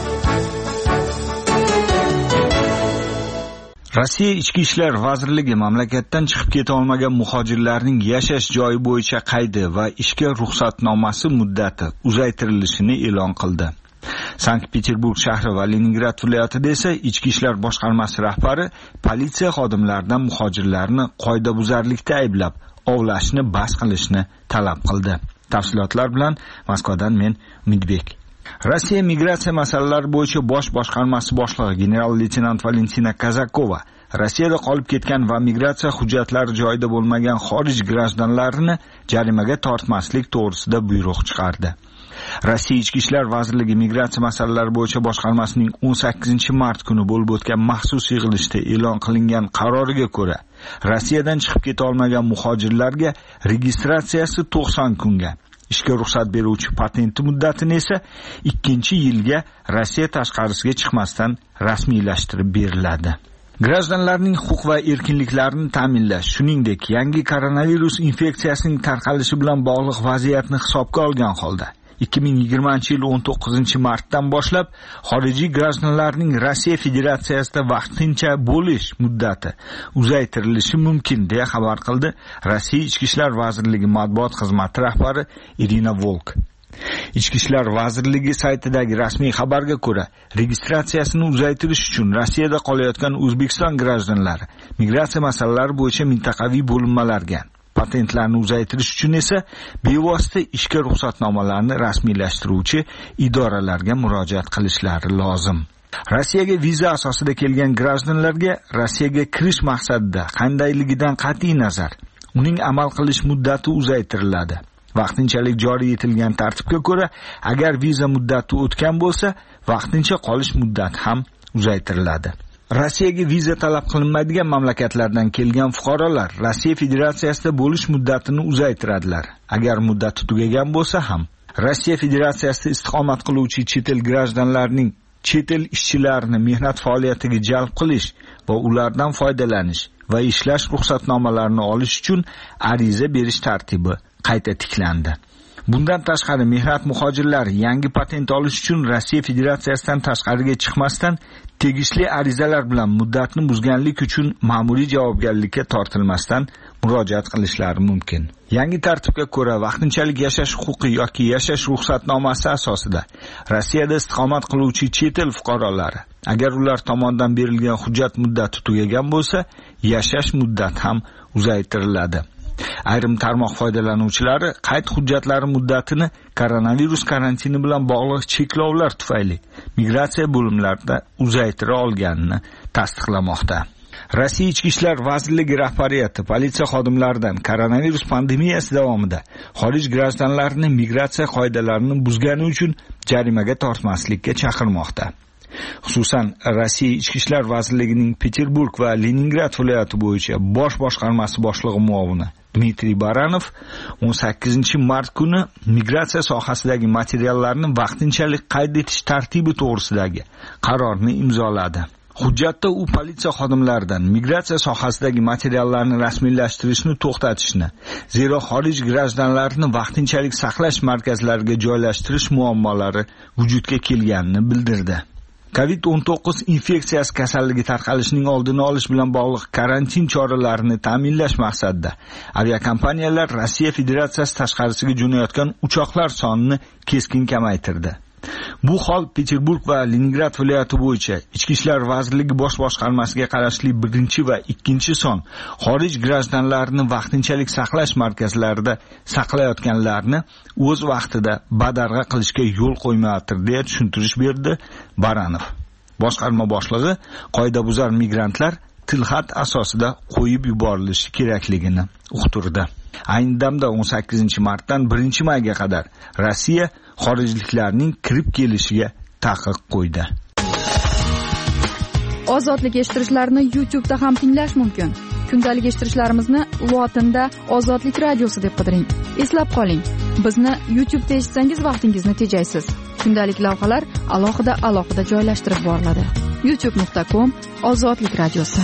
Rossiya Ichki ishlar vazirligi mamlakatdan chiqib keta olmagan muhojirlarning yashash joyi bo'yicha qaydi va ishga ruxsatnomasi muddati uzaytirilishini e'lon qildi. Sankt-Peterburg shahri va Leningrad viloyatida esa Ichki ishlar boshqarmasi rahbari politsiya xodimlaridan muhojirlarni qoidabuzarlikda ayblab, ovlashni bas qilishni talab qildi. Tafsilotlar bilan Moskvadan men Umidbek. Rossiya migratsiya masalalari bo'yicha bosh boshqarmasi boshlig'i general-leytenant Valentina Kazakova Rossiyada qolib ketgan va migratsiya hujjatlari joyida bo'lmagan xorij grajdanlarini jarimaga tortmaslik to'g'risida buyruq chiqardi. Rossiya Ichki ishlar vazirligi migratsiya masalalari bo'yicha boshqarmasining o'n sakkizinchi mart kuni bo'lib o'tgan maxsus yig'ilishda e'lon qilingan qaroriga ko'ra, Rossiyadan chiqib keta olmagan muhojirlarga registratsiyasi to'qson kunga, ishga ruxsat beruvchi patenti muddatini esa ikkinchi yilga Rossiya tashqarisiga chiqmasdan rasmiylashtirib beriladi. Grajdanlarning huquq va erkinliklarini ta'minlash, shuningdek, yangi koronavirus infeksiyasining tarqalishi bilan bog'liq vaziyatni hisobga olgan holda ikki ming yigirmanchi yil o'n to'qqizinchi martdan boshlab xorijiy grajdanlarning Rossiya Federatsiyasida vaqtincha bo'lish muddati uzaytirilishi mumkin, deya xabar qildi Rossiya Ichki ishlar vazirligi matbuot xizmati rahbari Irina Volk. Ichki ishlar vazirligi saytidagi rasmiy xabarga ko'ra, registratsiyasini uzaytirish uchun Rossiyada qolayotgan O'zbekiston grajdanlari migratsiya masalalari bo'yicha mintaqaviy bo'linmalarga, patentlarni uzaytirish uchun esa bevosita ishga ruxsatnomalarni rasmiylashtiruvchi idoralarga murojaat qilishlari lozim. Rossiyaga viza asosida kelgan grajdanlarga Rossiyaga kirish maqsadida qandayligidan qat'iy nazar uning amal qilish muddati uzaytiriladi. Vaqtinchalik joriy etilgan tartibga ko'ra, agar viza muddati o'tgan bo'lsa, vaqtincha qolish muddati ham uzaytiriladi. Rossiyaga viza talab qilinmaydigan mamlakatlardan kelgan fuqarolar Rossiya Federatsiyasida bo'lish muddatini uzaytiradilar. Agar muddati tugagan bo'lsa ham, Rossiya Federatsiyasida istiqomat qiluvchi chet el grajdanlarining chet el ishchilarini mehnat faoliyatiga jalb qilish va ulardan foydalanish va ishlash ruxsatnomalarini olish uchun ariza berish tartibi qayta tiklandi. Bundan tashqari mehnat muhojirlari yangi patent olish uchun Rossiya Federatsiyasidan tashqariga chiqmasdan tegishli arizalar bilan muddatni buzganlik uchun ma'muriy javobgarlikka tortilmasdan murojaat qilishlari mumkin. Yangi tartibga ko'ra, vaqtinchalik yashash huquqi yoki yashash ruxsatnomasi asosida Rossiyada istiqomat qiluvchi chet el fuqarolari, agar ular tomonidan berilgan hujjat muddati tugagan bo'lsa, yashash muddati ham uzaytiriladi. Ayrim tarmoq foydalanuvchilari qayd hujjatlari muddatini koronavirus karantini bilan bog'liq cheklovlar tufayli migratsiya bo'limlarida uzaytira olganini tasdiqlamoqda. Rossiya Ichki ishlar vazirligi rahbariyati politsiya xodimlaridan koronavirus pandemiyasi davomida xorij grajdanlarini migratsiya qoidalarini buzgani uchun jarimaga tortmaslikka chaqirmoqda. Xususan, Rossiya Ichki ishlar vazirligining Peterburg va Leningrad viloyati bo'yicha bosh boshqarmasi boshlig'i muovini Dmitriy Baranov o'n sakkizinchi mart kuni migratsiya sohasidagi materiallarni vaqtinchalik qayd etish tartibi to'g'risidagi qarorni imzoladi. Hujjatda u politsiya xodimlaridan migratsiya sohasidagi materiallarni rasmiylashtirishni to'xtatishni, zero xorij grajdanlarini vaqtinchalik saqlash markazlariga joylashtirish muammolari vujudga kelganini bildirdi. covid o'n to'qqiz infeksiyasi kasalligi tarqalishining oldini olish bilan bog'liq karantin choralarini ta'minlash maqsadida aviakompaniyalar Rossiya Federatsiyasi tashqarisiga jo'nayotgan uchoqlar sonini keskin kamaytirdi. Bu hol Peterburg va Leningrad viloyati bo'yicha Ichki ishlar vazirligi bosh boshqarmasiga qarashli birinchi va ikkinchi son xorij grajdanlarini vaqtinchalik saqlash markazlarida saqlayotganlarni o'z vaqtida badarg'a qilishga yo'l qo'ymayapti deya tushuntirish berdi Baranov. Boshqarma boshlig'i qoidabuzar migrantlar tilxat asosida qo'yib yuborilishi kerakligini uqtirdi. Ayni damda o'n sakkizinchi martdan birinchi mayga qadar Rossiya xorijliklarning kirib kelishiga taqiq qo'ydi. Ozodlik eshittirishlarni YouTube da ham tinglash mumkin. Kundalik eshittirishlarimizni lotinda Ozodlik radiosi deb qidiring. Eslab qoling, bizni YouTube da eshitsangiz vaqtingizni tejaysiz. Kundalik lavhalar alohida alohida joylashtirib boriladi. youtube nuqta com Ozodlik radiosi.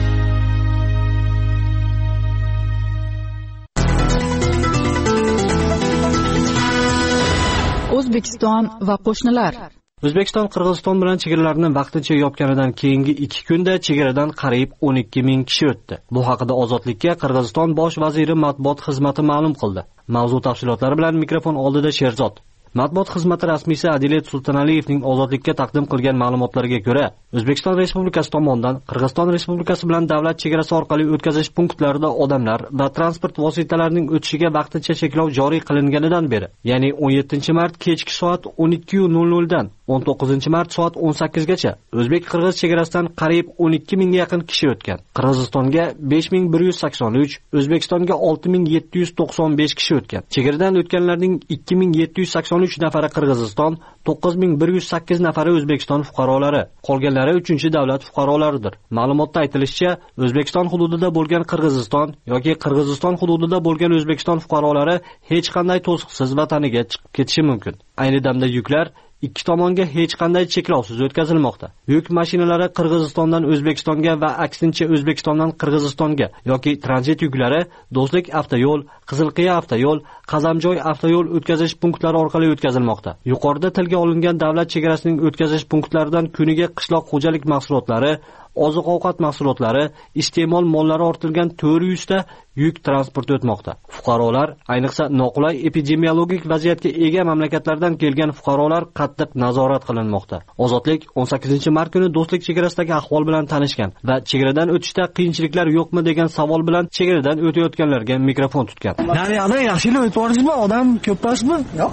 O'zbekiston va qo'shnilar. O'zbekiston Qirg'iziston bilan chegaralarni vaqtincha yopganidan keyingi ikki kunda chegaradan qariyb o'n ikki ming kishi o'tdi. Bu haqida Ozodlikka Qirg'iziston bosh vaziri matbuot xizmati ma'lum qildi. Mavzu tafsilotlari bilan mikrofon oldida Sherzod. Matbuot xizmati rasmiysi Adilet Sultonaliyevning Ozodlikka taqdim qilgan ma'lumotlariga ko'ra, O'zbekiston Respublikasi tomonidan Qirg'iziston Respublikasi bilan davlat chegarasi orqali o'tkazish punktlarida odamlar va transport vositalarining o'tishiga vaqtincha cheklov joriy qilinganidan beri, ya'ni o'n yettinchi mart kechki soat o'n ikki nol nol dan o'n to'qqizinchi mart soat o'n sakkiz gacha o'zbek-qirg'iz chegarasidan qariyb o'n ikki mingga yaqin kishi o'tgan. Qirg'izistonga besh ming bir yuz sakson uch, O'zbekistonga olti ming yetti yuz to'qson besh kishi o'tgan. Chegaradan o'tganlarning ikki ming yetti yuz sakson uch nafari Qirg'iziston, to'qqiz ming bir yuz sakkiz nafari O'zbekiston fuqarolari, qolganlari uchinchi davlat fuqarolaridir. Ma'lumotda aytilishicha, O'zbekiston hududida bo'lgan Qirg'iziston yoki Qirg'iziston hududida bo'lgan O'zbekiston fuqarolari hech qanday to'siqsiz vataniga chiqib ketishi mumkin. Ayni damda yuklar ikki tomonga hech qanday cheklovsiz o'tkazilmoqda. Yuk mashinalari Qirg'izistondan O'zbekistonga va aksincha O'zbekistondan Qirg'izistonga yoki tranzit yuklari Do'stlik avtoyo'l, Qizilqiya avtoyo'l, Qazamjoy avtoyo'l o'tkazish punktlari orqali o'tkazilmoqda. Yuqorida tilga olingan davlat chegarasining o'tkazish punktlaridan kuniga qishloq xo'jalik mahsulotlari, oziq-ovqat mahsulotlari, iste'mol mollari ortilgan to'rt yuz ta yuk transporti o'tmoqda. Fuqarolar, ayniqsa noqulay epidemiologik vaziyatga ega mamlakatlardan kelgan fuqarolar qattiq nazorat qilinmoqda. Ozodlik o'n sakkizinchi mart kuni Do'stlik chegarasidagi ahvol bilan tanishgan va chegaradan o'tishda qiyinchiliklar yo'qmi degan savol bilan chegaradan o'tayotganlarga mikrofon tutgan. Naryoqda yaxshilik o'tib borasizmi? Odam ko'p emasmi? Yo'q.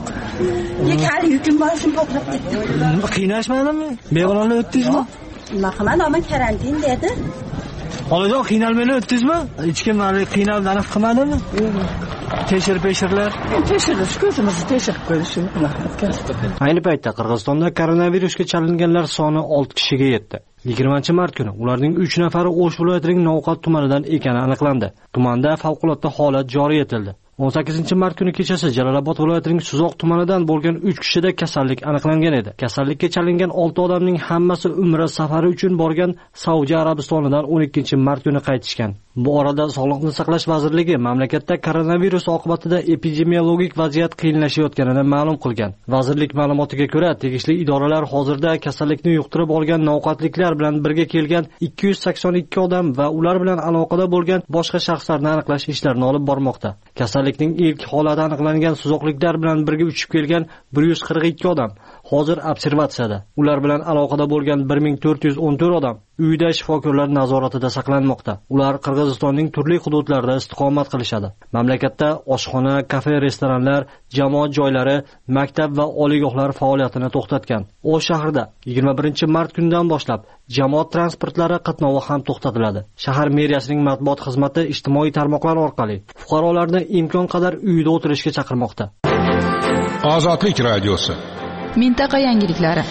Hali yukim borishim to'xtab ketdi. Qiynashmadimi? Begonalar o'tdingizmi? Nima qilmadi, ammo karantin dedi. Hozir qiynalmay o'tdingizmi? Hech kim hali qiynalib narx qilmadimi? Teshir peshirlar. Teshirish ko'zimizni teshirib qo'yishini unaqa. Ayni paytda Qirg'izistonda koronavirusga chalinganlar soni olti kishiga yetdi. yigirmanchi mart kuni ularning uch nafari O'sh viloyatining Novqat tumanidan ekani aniqlandi. Tumanda favqulodda holat joriy etildi. o'n sakkizinchi mart kuni kechasi Jalolobod viloyatining Suzoq tumanidan bo'lgan uch kishida kasallik aniqlangan edi. Kasallikka chalingan olti odamning hammasi umra safari uchun borgan Saudiya Arabistonidan o'n ikkinchi mart kuni qaytishgan. Bu orada Sog'liqni saqlash vazirligi mamlakatda koronavirus oqibatida epidemiologik vaziyat qiyinlashayotganini ma'lum qilgan. Vazirlik ma'lumotiga ko'ra, tegishli idoralar hozirda kasallikni yuqtirib olgan novqatliklar bilan birga kelgan ikki yuz sakson ikki odam va ular bilan aloqada bo'lgan boshqa shaxslarni aniqlash ishlarini olib bormoqda. Kasallikning ilk holati aniqlangan suzoqliklar bilan birga uchib kelgan bir yuz qirq ikki odam hozir observatsiyada. Ular bilan aloqada bo'lgan bir ming to'rt yuz o'n to'rt odam uyida shifokorlar nazoratida saqlanmoqda. Ular Qirg'izistonning turli hududlarida istiqomat qilishadi. Mamlakatda oshxona, kafe, restoranlar, jamoat joylari, maktab va oliygohlar faoliyatini to'xtatgan. O'sh shahrida yigirma birinchi mart kunidan boshlab jamoat transportlari qatnovi ham to'xtatiladi. Shahar meriyasining matbuot xizmati ijtimoiy tarmoqlar orqali fuqarolarni imkon qadar uyida o'tirishga chaqirmoqda. Ozodlik radiosi. Mintaqa yangiliklari.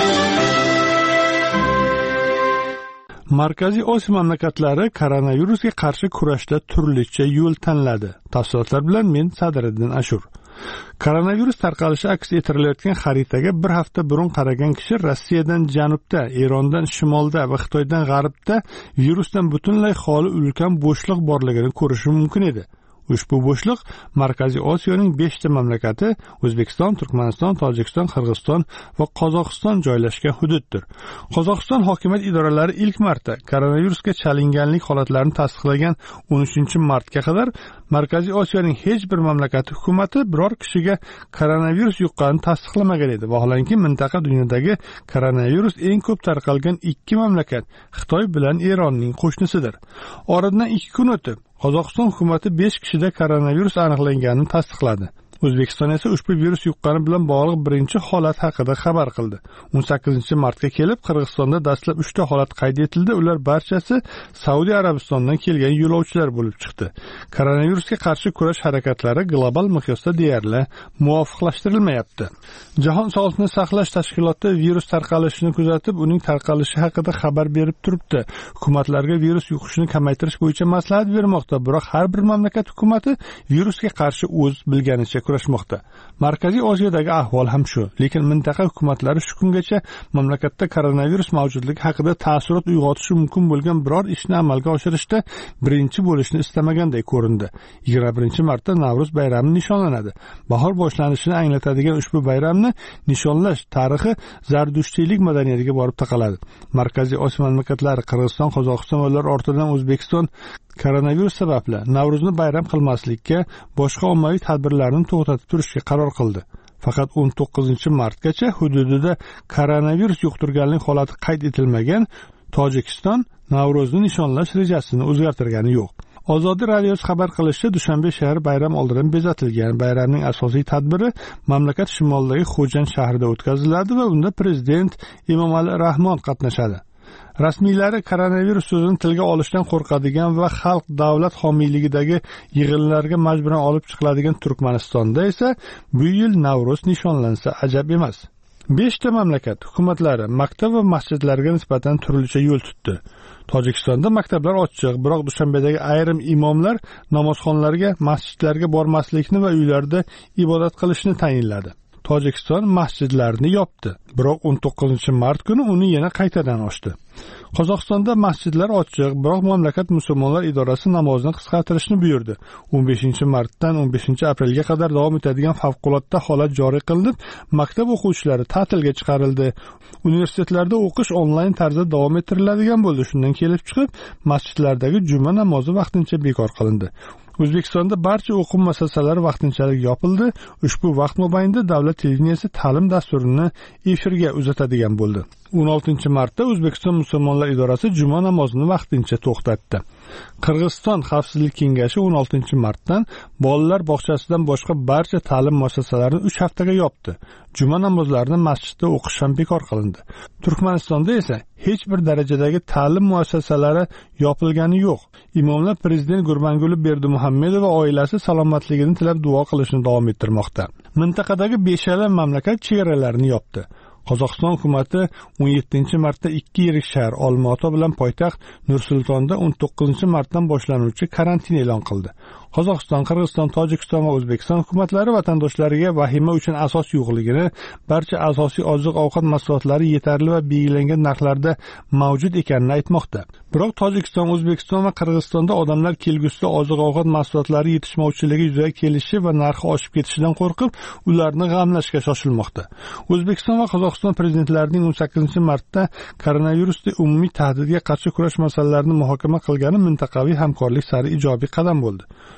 Markaziy Osiyo mamlakatlari koronavirusga qarshi kurashda turlicha yo'l tanladi. Tafsilotlar bilan men Sadiriddin Ashur. Koronavirus tarqalishi aks ettirilayotgan xaritaga bir hafta burun qaragan kishi Rossiyadan janubda, Erondan shimolda va Xitoydan g'arbda virusdan butunlay xoli ulkan bo'shliq borligini ko'rishi mumkin edi. Ushbu bo'shliq Markaziy Osiyoning beshta mamlakati O'zbekiston, Turkmaniston, Tojikiston, Qirg'iziston va Qozog'iston joylashgan hududdir. Qozog'iston hokimiyat idoralari ilk marta koronavirusga chalinganlik holatlarini tasdiqlagan o'n uchinchi martga qadar Markaziy Osiyoning hech bir mamlakati hukumati biror kishiga koronavirus yuqqanini tasdiqlamagan edi. Vaholanki mintaqa dunyodagi koronavirus eng ko'p tarqalgan ikki mamlakat Xitoy bilan Eronning qo'shnisidir. Oradan ikki kun o'tib Qozog'iston hukumati besh kishida koronavirus aniqlanganini tasdiqladi. O'zbekiston esa ushbu virus yuqqani bilan bog'liq birinchi holat haqida xabar qildi. o'n sakkizinchi martga kelib Qirg'izistonda dastlab uchta holat qayd etildi. Ular barchasi Saudiya Arabistonidan kelgan yo'lovchilar bo'lib chiqdi. Koronavirusga qarshi kurash harakatlari global miqyosda deyarli muvofiqlashtirilmayapti. Jahon sog'liqni saqlash tashkiloti virus tarqalishini kuzatib, uning tarqalishi haqida xabar berib turibdi. Hukumatlarga virus yuqishini kamaytirish bo'yicha maslahat bermoqda, biroq har bir mamlakat hukumati virusga qarshi o'z bilganicha kurashmoqda. Markaziy Osiyodagi ahvol ham shu, lekin mintaqa hukumatlari shu kungacha mamlakatda koronavirus mavjudligi haqida taassurot uyg'otishi mumkin bo'lgan biror ishni amalga oshirishda birinchi bo'lishni istamaganday ko'rindi. yigirma birinchi martda Navro'z bayrami nishonlanadi. Bahor boshlanishini anglatadigan ushbu bayramni nishonlash tarixi Zardushtiylik madaniyatiga borib taqaladi. Markaziy Osiyo mamlakatlari Qirg'iziston, Qozog'iston va ular ortidan O'zbekiston koronavirus sababli Navro'zni bayram qilmaslikka, boshqa ommaviy tadbirlarni to'xtatib turishga qaror qildi. Faqat o'n to'qqizinchi martgacha hududida koronavirus yuqtirganlik holati qayd etilmagan Tojikiston Navro'zni nishonlash rejasini o'zgartirgani yo'q. Ozodlik radiosi xabar qilishicha, Dushanbe shahri bayram oldidan bezatilgan. Bayramning asosiy tadbiri mamlakat shimolidagi Xo'jand shahrida o'tkaziladi va unda prezident Emomali Rahmon qatnashadi. Rasmiylari koronavirus so'zini tilga olishdan qo'rqadigan va xalq davlat homiyligidagi yig'inlarga majburan olib chiqiladigan Turkmanistonda esa bu yil Navro'z nishonlansa ajab emas. beshta mamlakat hukumatlari maktab va masjidlarga nisbatan turlicha yo'l tutdi. Tojikistonda maktablar ochiq, biroq Dushanbedagi ayrim imomlar namozxonlarga, masjidlarga bormaslikni va uylarda ibodat qilishni tayinladi. Tojikiston masjidlarni yopdi, biroq o'n to'qqizinchi mart kuni uni yana qaytadan ochdi. Qozog'istonda masjidlar ochiq, biroq mamlakat musulmonlar idorasi namozni qisqartirishni buyurdi. o'n beshinchi martdan o'n beshinchi aprelga qadar davom etadigan favqulodda holat joriy qilinib, maktab o'quvchilari ta'tilga chiqarildi. Universitetlarda o'qish onlayn tarzda davom ettiriladigan bo'ldi. Shundan kelib chiqib, masjidlardagi juma namozi vaqtincha bekor qilindi. O'zbekistonda barcha o'quv muassasalari vaqtinchalik yopildi. Ushbu vaqt mobaynida davlat televideniyasi ta'lim dasturini efirga uzatadigan bo'ldi. o'n oltinchi martda O'zbekiston musulmonlar idorasi juma namozini vaqtincha to'xtatdi. Qirg'iziston Xavfsizlik kengashi o'n oltinchi martdan bolalar bog'chasidan boshqa barcha ta'lim muassasalarini uch haftaga yopdi. Juma namozlarini masjidda o'qish ham bekor qilindi. Turkmanistonda esa hech bir darajadagi ta'lim muassasalari yopilgani yo'q. Imomlar prezident Gurbanguli Berdimuhammedov va oilasi salomatligini tilab duo qilishni davom ettirmoqda. Mintaqadagi beshala mamlakat chegaralarini yopdi. Qozog'iston hukumati o'n yettinchi martda ikki yirik shahar Olmaota bilan poytaxt Nur-Sultonda o'n to'qqizinchi martdan boshlanuvchi karantin e'lon qildi. Qozog'iston, Qirg'iziston, Tojikiston va O'zbekiston hukumatlari vatandoshlariga vahima uchun asos yo'qligini, barcha asosiy oziq-ovqat mahsulotlari yetarli va belgilangan narxlarda mavjud ekanini aytmoqda. Biroq Tojikiston, O'zbekiston va Qirg'izistonda odamlar kelgusida oziq-ovqat mahsulotlari yetishmovchiligi yuzaga kelishi va narxi oshib ketishidan qo'rqib, ularni g'amlashga shoshilmoqda. O'zbekiston va Qozog'iston prezidentlarining o'n sakkizinchi martda koronavirusning umumiy tahdidga qarshi kurash masalalarini muhokama qilgani mintaqaviy hamkorlik sari ijobiy qadam bo'ldi.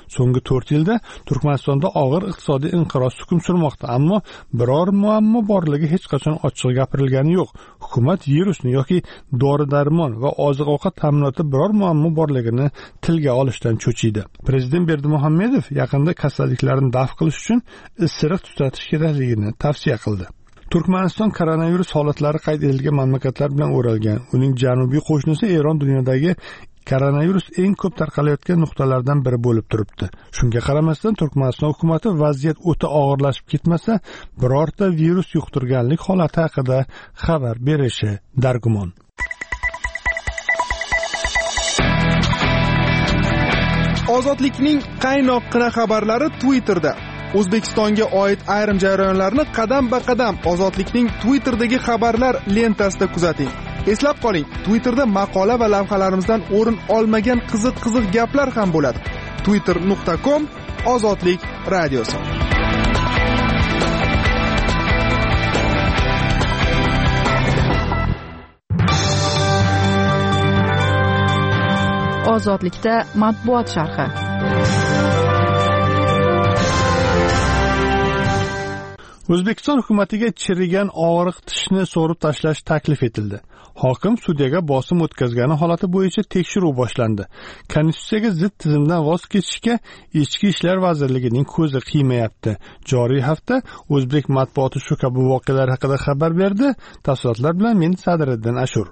So'nggi to'rt yilda Turkmanistonda og'ir iqtisodiy inqiroz hukm surmoqda, ammo biror muammo borligi hech qachon ochiq gapirilgani yo'q. Hukumat virusni yoki dori-darmon va oziq-ovqat ta'minotida biror muammo borligini tilga olishdan cho'chiydi. Prezident Berdimuhamedov yaqinda kasalliklarni daf qilish uchun issiq tutatish kerakligini tavsiya qildi. Turkmaniston koronavirus holatlari qayd etilgan mamlakatlar bilan o'ralgan. Uning janubiy qo'shnisi Eron dunyodagi koronavirus eng ko'p tarqalayotgan nuqtalardan biri bo'lib turibdi. Shunga qaramasdan Turkmaniston hukumati vaziyat o'ta og'irlashib ketmasa, birorta virus yuqtirganlik holati haqida xabar berishi dargumon. Ozodlikning qaynoqqina xabarlari Twitterda. O'zbekistonga oid ayrim jarayonlarni qadam-ba-qadam Ozodlikning Twitter'dagi xabarlar lentasida kuzating. Eslab qoling, Twitterda maqola va lavhalarimizdan o'rin olmagan qiziq-qiziq gaplar ham bo'ladi. twitter nuqta com Ozodlik radiosi. Ozodlikda matbuot sharhi. O'zbekiston hukumatiga chirigan og'riq tishni so'rib tashlash taklif etildi. Hokim sudyaga bosim o'tkazgani holati bo'yicha tekshiruv boshlandi. Konstitutsiyaga zid tizimdan voz kechishga Ichki ishlar vazirligining ko'zi qiymayapti. Joriy hafta o'zbek matbuoti shu kabi voqealar haqida xabar berdi. Tafsilotlar bilan men Sadriddin Ashur.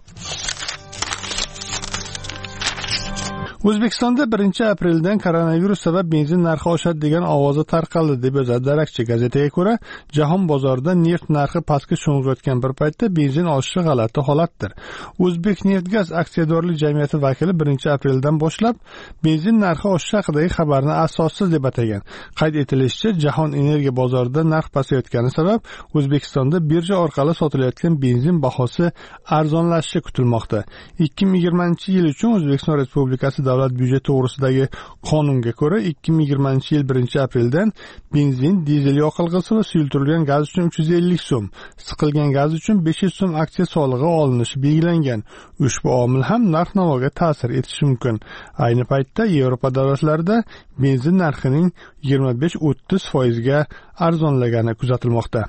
O'zbekistonda birinchi apreldan koronavirus sabab benzin narxi oshadi degan ovozi tarqaldi deb yozadi Darakchi gazetaga ko'ra, jahon bozorida neft narxi pastga sho'ng'iyotgan bir paytda benzin oshishi g'alati holatdir. O'zbekneftgaz aksiyadorlik jamiyati vakili birinchi apreldan boshlab benzin narxi oshishi haqidagi xabarni asossiz deb atagan. Qayd etilishicha, jahon energiya bozorida narx pasayotgani sabab O'zbekistonda birja orqali sotilayotgan benzin bahosi arzonlashishi kutilmoqda. ikki ming yigirmanchi yil uchun O'zbekiston Respublikasi davlat byudjeti to'g'risidagi qonunga ko'ra ikki ming yigirmanchi yil birinchi apreldan benzin, dizel yoqilg'isi va suyultirilgan gaz uchun uch yuz ellik so'm, siqilgan gaz uchun besh yuz so'm aksiya solig'i olinishi belgilangan. Ushbu omil ham narx-navoga ta'sir etishi mumkin. Ayni paytda Yevropa davlatlarida benzin narxining yigirma besh o'ttiz foizga arzonlagani kuzatilmoqda.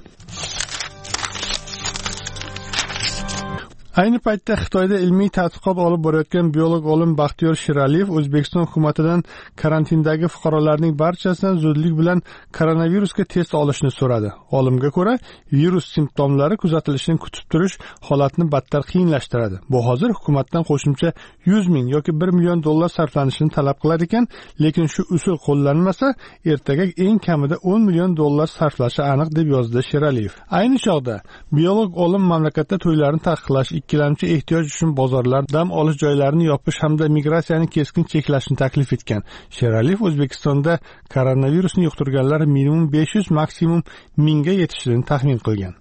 Ayni paytda Xitoyda ilmiy tadqiqot olib borayotgan biolog olim Baxtiyor Shiraliyev O'zbekiston hukumatidan karantindagi fuqarolarning barchasidan zudlik bilan koronavirusga test olishni so'radi. Olimga ko'ra, virus simptomlari kuzatilishini kutib turish holatni battar qiyinlashtiradi. Bu hozir hukumatdan qo'shimcha yuz ming yoki bir million dollar sarflanishini talab qilar ekan, lekin shu usul qo'llanmasa, ertaga eng kamida o'n million dollar sarflashi aniq deb yozdi Shiraliyev. Ayni chog'da biolog olim mamlakatda to'ylarni taqiqlash, ikkilamchi ehtiyoj uchun bozorlar, dam olish joylarini yopish hamda migratsiyani keskin cheklashni taklif etgan. Sheraliyev O'zbekistonda koronavirusni yuqtirganlar minimum besh yuz, maksimum mingga yetishini taxmin qilgan.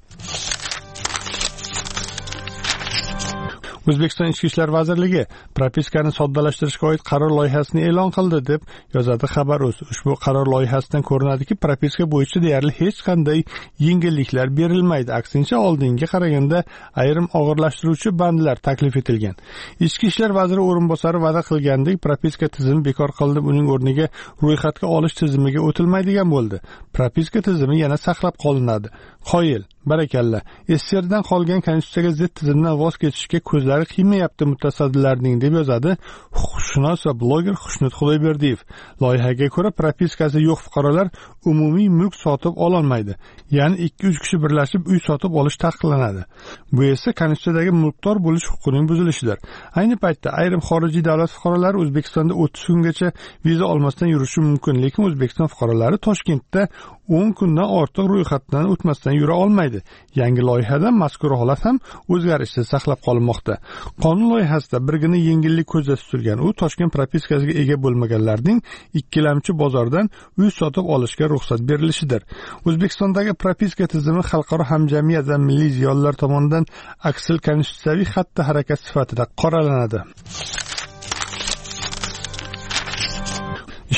O'zbekiston Ichki ishlar vazirligi propiskani soddalashtirishga oid qaror loyihasini e'lon qildi deb yozadi Xabar.uz. Ushbu qaror loyihasidan ko'rinadiki, propiska bo'yicha deyarli hech qanday yengilliklar berilmaydi. Aksincha, oldinga qaraganda ayrim og'irlashtiruvchi bandlar taklif etilgan. Ichki ishlar vaziri o'rinbosari va'da qilgandek, propiska tizimi bekor qilinib, uning o'rniga ro'yxatga olish tizimiga o'tilmaydigan bo'ldi. Propiska tizimi yana saqlab qolinadi. Qoyil, barakalla. S S R dan qolgan konstitutsiyaga zid tizimdan voz kechishga ko'zlari qiymayapti mutasaddilarning deb yozadi huquqshunos va bloger Xushnud Xudoyberdiyev. Loyihaga ko'ra, propiskasi yo'q fuqarolar umumiy mulk sotib ololmaydi. Ya'ni ikki uch kishi birlashib uy sotib olish taqiqlanadi. Bu esa konstitutsiyadagi mulkdor bo'lish huquqining buzilishidir. Ayni paytda ayrim xorijiy davlat fuqarolari O'zbekistonda o'ttiz kungacha viza olmasdan yurishi mumkin, lekin O'zbekiston fuqarolari Toshkentda o'n kundan ortiq ro'yxatdan o'tmasdan yura olmaydi. Yangi loyihada mazkur holat ham o'zgarishsiz saqlab qolinmoqda. Qonun loyihasida birgina yengillik ko'zda tutilgan. U Toshkent propiskasiga ega bo'lmaganlarning ikkilamchi bozordan uy sotib olishga ruxsat berilishidir. O'zbekistondagi propiska tizimi xalqaro hamjamiyat va milliy ziyolilar tomonidan aksil konstitutsiyaviy xatti harakat sifatida qoralanadi.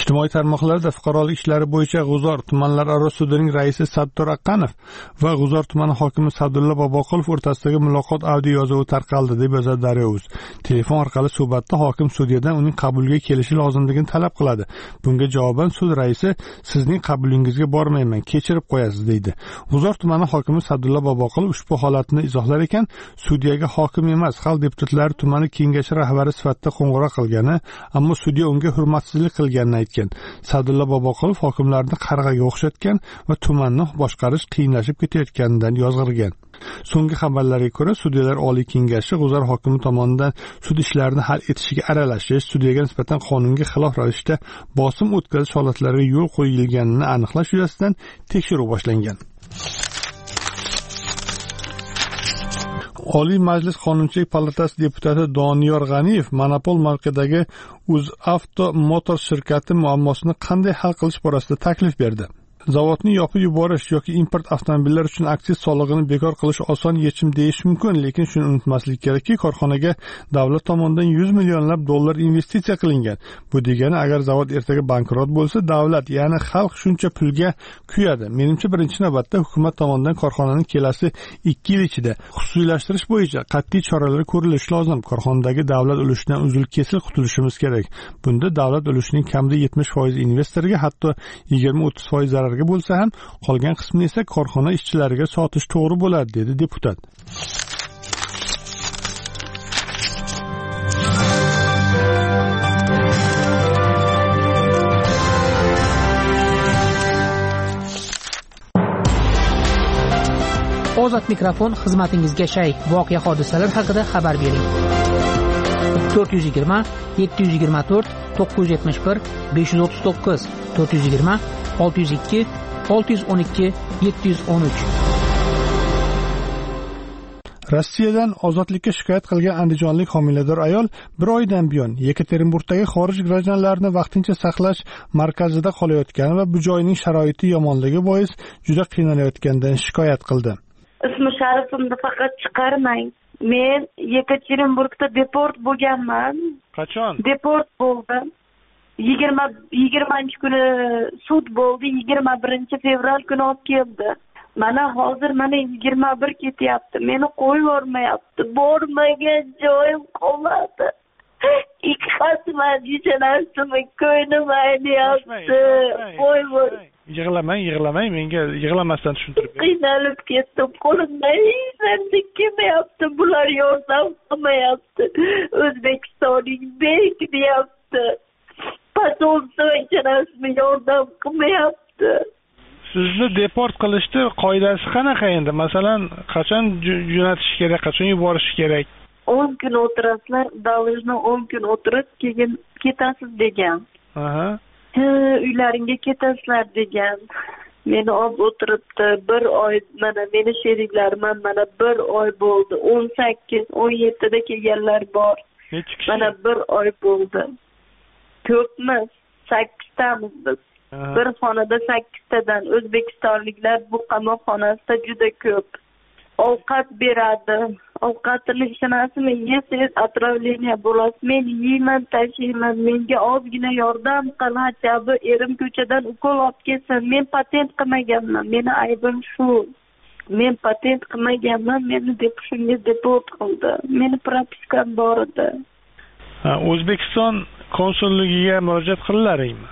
Ijtimoiy tarmoqlarda fuqarolik ishlari bo'yicha G'uzor tumanlararo sudining raisi Sattor Aqqanov va G'uzor tumani hokimi Sadulla Boboqulov o'rtasidagi muloqot audio yozuvi tarqaldi deb yozadi Daryo.uz. Telefon orqali suhbatda hokim sudyadan uning qabuliga kelishi lozimligini talab qiladi. Bunga javoban sud raisi sizning qabulingizga bormayman, kechirib qo'yasiz deydi. G'uzor tumani hokimi Sadulla Boboqulov ushbu holatni izohlar ekan, sudyaga hokim emas, xalq deputatlari tumani kengashi rahbari sifatida qo'ng'iroq qilgani, ammo sudya unga hurmatsizlik qilganini aytgan. Sadulla Boboqulov hokimlarni qarg'aga o'xshatgan va tumanni boshqarish qiyinlashib ketayotganidan yozg'irgan. So'nggi xabarlarga ko'ra, sudyalar Oliy kengashi G'uzor hokimi tomonidan sud ishlarini hal etishiga aralashish, sudyaga nisbatan qonunga xilof ravishda bosim o'tkazish holatlariga yo'l qo'yilganini aniqlash yuzasidan tekshiruv boshlangan. Oliy Majlis Qonunchilik palatasi deputati Doniyor G'aniyev monopol mavqedagi UzAvto Motors shirkati muammosini qanday hal qilish borasida taklif berdi. Zavodni yopib yuborish yoki import avtomobillar uchun aksiz solig'ini bekor qilish oson yechim deyish mumkin, lekin shuni unutmaslik kerakki, korxonaga davlat tomonidan yuz millionlab dollar investitsiya qilingan. Bu degani, agar zavod ertaga bankrot bo'lsa, davlat, ya'ni xalq shuncha pulga kuyadi. Menimcha, birinchi navbatda hukumat tomonidan korxonaning kelasi ikki yil ichida xususiylashtirish bo'yicha qat'iy choralar ko'rilishi lozim. Korxonadagi davlat ulushidan uzil-kesil qutulishimiz kerak. Bunda davlat ulushining kamida yetmish foiz investorga, hatto yigirma o'ttiz foiz zarar bo'lsa ham, qolgan qismini esa korxona ishchilariga sotish to'g'ri bo'ladi, dedi deputat. Ozod mikrofon xizmatingizga shay. Voqea hodisalar haqida xabar bering. to'rt yuz yigirma yetti yuz yigirma to'rt to'qqiz yuz yetmish bir besh yuz o'ttiz to'qqiz to'rt yuz yigirma olti yuz ikki olti yuz o'n ikki yetti yuz o'n uch. Rossiyadan ozodlikka shikoyat qilgan andijonlik homilador ayol bir oydan buyon Yekaterinburgdagi xorij grajdanlarini vaqtincha saqlash markazida qolayotgani va bu joyning sharoiti yomonligi bois juda qiynalayotganidan shikoyat qildi. Ismi sharifimni faqat chiqarmang. Men Yekaterinburgda deport bo'lganman. Qachon? Deport bo'ldim. yigirma yigirmanchi kuni sud bo'ldi. yigirma birinchi fevral kuni olib keldi. Mana hozir mana yigirma bir ketyapti. Meni qo'yib yubormayapti. Bormagan joyim qolmadi. Ikki qasman yechanasimi ko'nglim ayniyapti. Qo'yib yubor. Yig'lamang, yig'lamang, menga yig'lamasdan tushuntirib bering. Qiynalib ketdim. Qo'limdan hech narsa kelmayapti. Bular yordam qilmayapti. O'zbekistonning bek deyapti. Pasolsa ichanasimi yordam qilmayapti. Sizni deport qilishni qoidasi qanaqa endi? Masalan, qachon jo'natish kerak, qachon yuborish kerak? o'n kun o'tirasizlar, davojni o'n kun o'tirib, keyin ketasiz degan. Aha. Uylaringga ketasizlar degan. Meni olib o'tiribdi. Bir oy, mana meni sheriklarim mana bir oy bo'ldi. o'n sakkiz o'n yettida kelganlar bor. Mana bir oy bo'ldi. Ko'pmiz, sakkiztamiz biz. Bir xonada sakkiztadan o'zbekistonliklar bu qamoqxonasida juda ko'p. Ovqat beradi. Ovqatini ishonasizmi, yesiz отравление bo'lasiz. Men yeyman, tashiyman. Menga ozgina yordam qil, hachabi erim ko'chadan ukol olib kelsin. Men patent qilmaganman. Meni aybim shu. Men patent qilmaganman. Meni deb shunga deport qildi. Meni propiskam bor edi. Ha, O'zbekiston konsulligiga murojaat qillaringmi?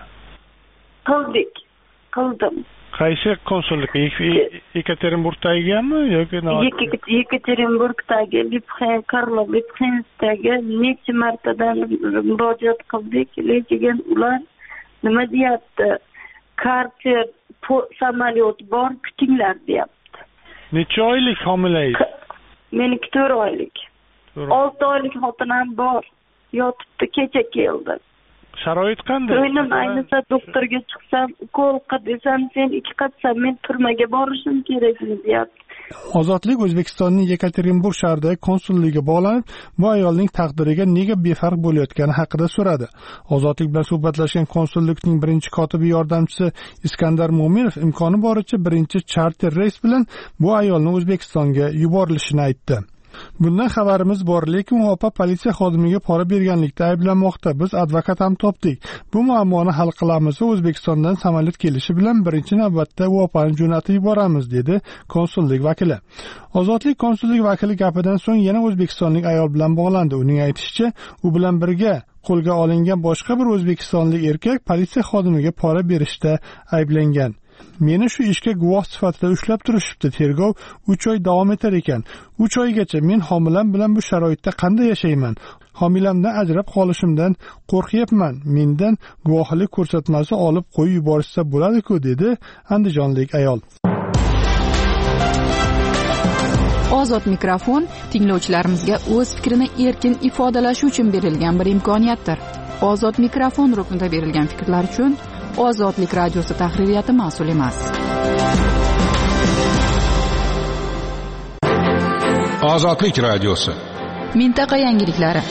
Qildik. Qildim. Qaysi konsullik? Yekaterinburgdagimi yoki Yekaterinburgdagi, Lipxen, Karlo Lipxensdagi necha martadan murojaat qildik, lekin ular nima deyapti? Karter samolyot bor, kutinglar deyapti. Necha oylik homilangiz? Meniki to'rt oylik. olti oylik xotinam bor. Yotibdi, kecha keldi. Sharoit qanday? O'ynim aynisa doktorga chiqsam, ukol qil desam, sen ikki qatsan, men turmaga borishim kerakmi deyapti. Ozodlik O'zbekistonning Yekaterinburg shahridagi konsulligiga bog'lanib, bu ayolning taqdiriga nega befarq bo'layotgani haqida so'radi. Ozodlik bilan suhbatlashgan konsullikning birinchi kotibi yordamchisi Iskandar Mo'minov imkoni boricha birinchi charter reys bilan bu ayolning O'zbekistonga yuborilishini aytdi. Bundan xabarimiz bor, lekin u opa politsiya xodimiga pora berganlikda ayblanmoqda. Biz advokat ham topdik. Bu muammoni hal qilamiz va O'zbekistondan samolyot kelishi bilan birinchi navbatda u opani jo'natib yuboramiz, dedi konsullik vakili. Ozodlik konsullik vakili gapidan so'ng yana o'zbekistonlik ayol bilan bog'landi. Uning aytishicha, u bilan birga qo'lga olingan boshqa bir o'zbekistonlik erkak politsiya xodimiga pora berishda ayblangan. Meni shu ishga guvoh sifatida ushlab turishibdi. Tergov uch oy davom etar ekan. uch oygacha men homilam bilan bu sharoitda qanday yashayman? Homilamdan ajrab qolishimdan qo'rqyapman. Mendan guvohlik ko'rsatmasi olib qo'yib yuborishsa bo'ladi-ku, dedi andijonlik ayol. Ozod mikrofon tinglovchilarimizga o'z fikrini erkin ifodalashi uchun berilgan bir imkoniyatdir. Ozod mikrofon ruknida berilgan fikrlar uchun Ozodlik radiosi tahririyati mas'ul emas. Ozodlik radiosi. Mintaqa yangiliklari.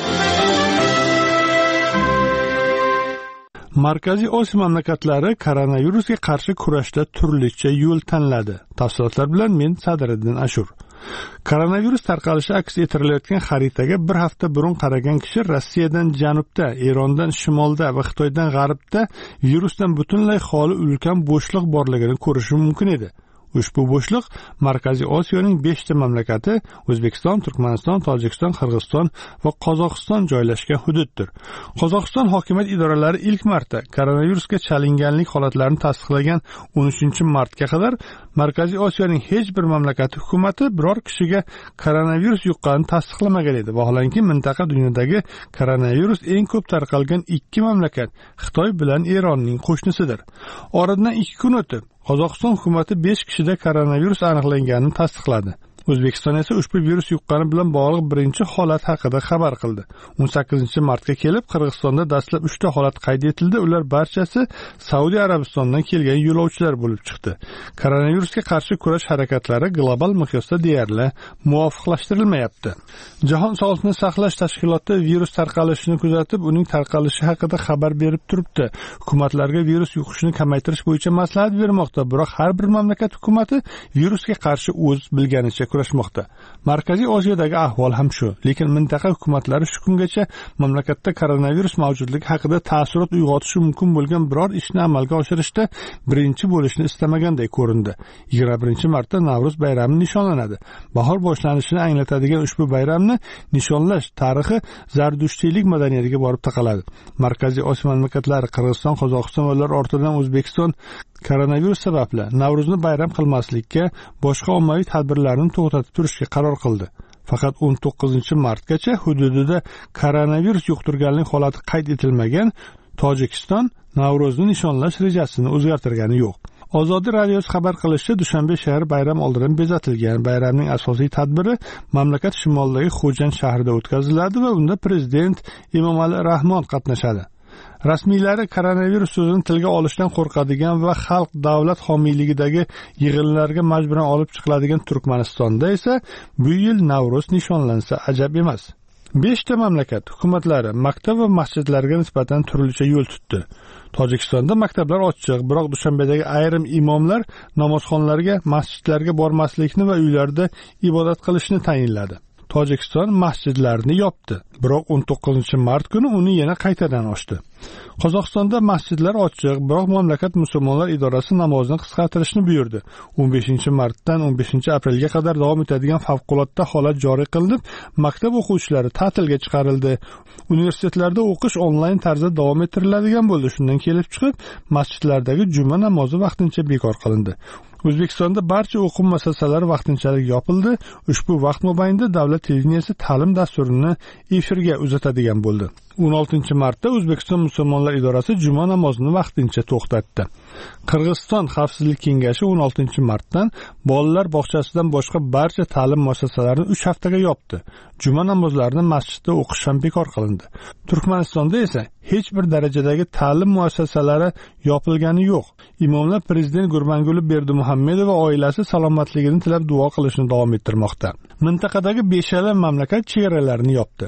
Markaziy Osiyo mamlakatlari koronavirusga qarshi kurashda turlicha yo'l tanladi. Tafsilotlar bilan men Sadriddin Ashur. Koronavirus tarqalishi aks ettirilayotgan xaritaga bir hafta burun qaragan kishi Rossiyadan janubda, Erondan shimolda va Xitoydan g'arbda virusdan butunlay xoli ulkan bo'shliq borligini ko'rishi mumkin edi. Ushbu bo'shliq Markaziy Osiyoning besh ta mamlakati O'zbekiston, Turkmaniston, Tojikiston, Qirg'iziston va Qozog'iston joylashgan hududdir. Qozog'iston hokimiyat idoralari ilk marta koronavirusga chalinganlik holatlarini tasdiqlagan o'n uchinchi martga qadar Markaziy Osiyoning hech bir mamlakati hukumati biror kishiga koronavirus yuqqanini tasdiqlamagan edi. Vaholanki mintaqa dunyodagi koronavirus eng ko'p tarqalgan ikki mamlakat Xitoy bilan Eronning qo'shnisidir. Oradan ikki kun o'tib Qozog'iston hukumati besh kishida koronavirus aniqlanganini tasdiqladi. O'zbekiston esa ushbu virus yuqqani bilan bog'liq birinchi holat haqida xabar qildi. o'n sakkizinchi martga kelib Qirg'izistonda dastlab uch ta holat qayd etildi. Ular barchasi Saudiya Arabistonidan kelgan yo'lovchilar bo'lib chiqdi. Koronavirusga qarshi kurash harakatlari global miqyosda deyarli muvofiqlashtirilmayapti. Jahon sog'liqni saqlash tashkiloti virus tarqalishini kuzatib, uning tarqalishi haqida xabar berib turibdi. Hukumatlarga virus yuqishini kamaytirish bo'yicha maslahat bermoqda, biroq har bir mamlakat hukumati virusga qarshi o'z bilganicha kurashmoqda. Markaziy Osiyodagi ahvol ham shu, lekin mintaqa hukumatlari shu kungacha mamlakatda koronavirus mavjudligi haqida ta'sirot uyg'otishi mumkin bo'lgan biror ishni amalga oshirishda birinchi bo'lishni istamaganday ko'rindi. yigirma birinchi martda Navro'z bayrami nishonlanadi. Bahor boshlanishini anglatadigan ushbu bayramni nishonlash tarixi Zardushtiylik madaniyatiga borib taqaladi. Markaziy Osiyo mamlakatlari Qirg'iziston, Qozog'iston va ular ortidan O'zbekiston koronavirus sababli Navro'zni bayram qilmaslikka, boshqa ommaviy tadbirlarni to'xtatib turishga qaror qildi. Faqat o'n to'qqizinchi martgacha hududida koronavirus yuqtirganlik holati qayd etilmagan Tojikiston Navro'zni nishonlash rejasini o'zgartirgani yo'q. Ozodlik radiosi xabar qilishicha, Dushanbe shahri bayram oldidan bezatilgan. Bayramning asosiy tadbiri mamlakat shimolidagi Xo'jand shahrida o'tkaziladi va unda prezident Emomali Rahmon qatnashadi. Rasmiylari koronavirus so'zini tilga olishdan qo'rqadigan va xalq davlat homiyligidagi yig'inlarga majburan olib chiqiladigan Turkmanistonda esa bu yil Navro'z nishonlansa ajab emas. besh ta mamlakat hukumatlari maktab va masjidlarga nisbatan turlicha yo'l tutdi. Tojikistonda maktablar ochiq, biroq Dushanbedagi ayrim imomlar namozxonlarga, masjidlarga bormaslikni va uylarda ibodat qilishni tayinladi. Tojikiston masjidlarini yopdi, biroq o'n to'qqizinchi mart kuni uni yana qaytadan ochdi. Qozog'istonda masjidlar ochiq, biroq mamlakat musulmonlar idorasi namozni qisqartirishni buyurdi. o'n beshinchi martdan o'n beshinchi aprelga qadar davom etadigan favqulodda holat joriy qilinib, maktab o'quvchilari ta'tilga chiqarildi. Universitetlarda o'qish onlayn tarzda davom ettiriladigan bo'ldi. Shundan kelib chiqib, masjidlardagi juma namozi vaqtincha bekor qilindi. O'zbekistonda barcha o'quv muassasalari vaqtinchalik yopildi. Ushbu vaqt mobaynida davlat televideniyesi ta'lim dasturini efirga uzatadigan bo'ldi. o'n oltinchi martda O'zbekiston musulmonlar idorasi juma namozini vaqtincha to'xtatdi. Qirg'iziston Xavfsizlik kengashi o'n oltinchi martdan bolalar bog'chasidan boshqa barcha ta'lim muassasalarini uch haftaga yopdi. Juma namozlarini masjidda o'qish ham bekor qilindi. Turkmanistonda esa hech bir darajadagi ta'lim muassasalari yopilgani yo'q. Imomlar prezident Gurbanguli Berdimuhammedov va oilasi salomatligini tilab duo qilishni davom ettirmoqda. Mintaqadagi beshala mamlakat chegaralarini yopdi.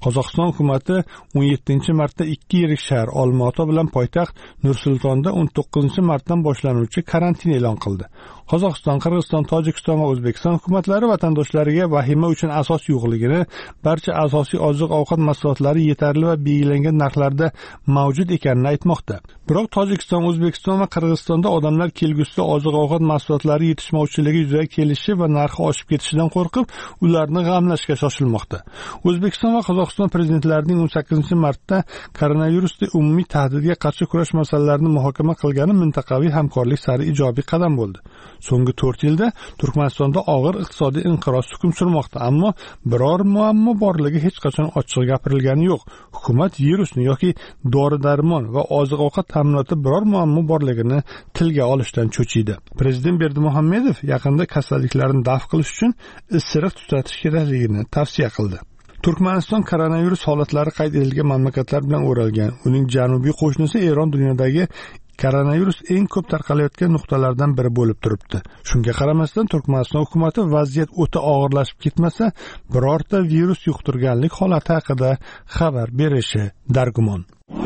Qozog'iston hukumati o'n yettinchi martda ikki yirik shahar Olmaota bilan poytaxt Nur-Sultonda o'n to'qqizinchi martdan boshlanuvchi karantin e'lon qildi. Qozog'iston, Qirg'iziston, Tojikiston va O'zbekiston hukumatlari vatandoshlariga vahima uchun asos yo'qligini, barcha asosiy oziq-ovqat mahsulotlari yetarli va belgilangan narxlarda mavjud ekanini aytmoqda. Biroq Tojikiston, O'zbekiston va Qirg'izistonda odamlar kelgusida oziq-ovqat mahsulotlari yetishmovchiligi yuzaga kelishi va narxi oshib ketishidan qo'rqib, ularni g'amlashga shoshilmoqda. O'zbekiston va Qozog'iston prezidentlarining o'n sakkizinchi martda koronavirusda umumiy tahdidga qarshi kurash masalalarini muhokama qilgani mintaqaviy hamkorlik sari ijobiy qadam bo'ldi. So'nggi to'rt yilda Turkmanistonda og'ir iqtisodiy inqiroz hukm surmoqda, ammo biror muammo borligi hech qachon ochiq gapirilgani yo'q. Hukumat virusni yoki dori-darmon va oziq-ovqat ta'minotida biror muammo borligini tilga olishdan cho'chiydi. Prezident Berdimuhamedov yaqinda kasalliklarni daf qilish uchun isiriq tutatish kerakligini tavsiya qildi. Turkmaniston koronavirus holatlari qayd etilgan mamlakatlar bilan o'ralgan. Uning janubiy qo'shnisi Eron dunyodagi koronavirus eng ko'p tarqalayotgan nuqtalardan biri bo'lib turibdi. Shunga qaramasdan Turkmaniston hukumati vaziyat o'ta og'irlashib ketmasa, birorta virus yuqtirganlik holati haqida xabar berishi dargumon.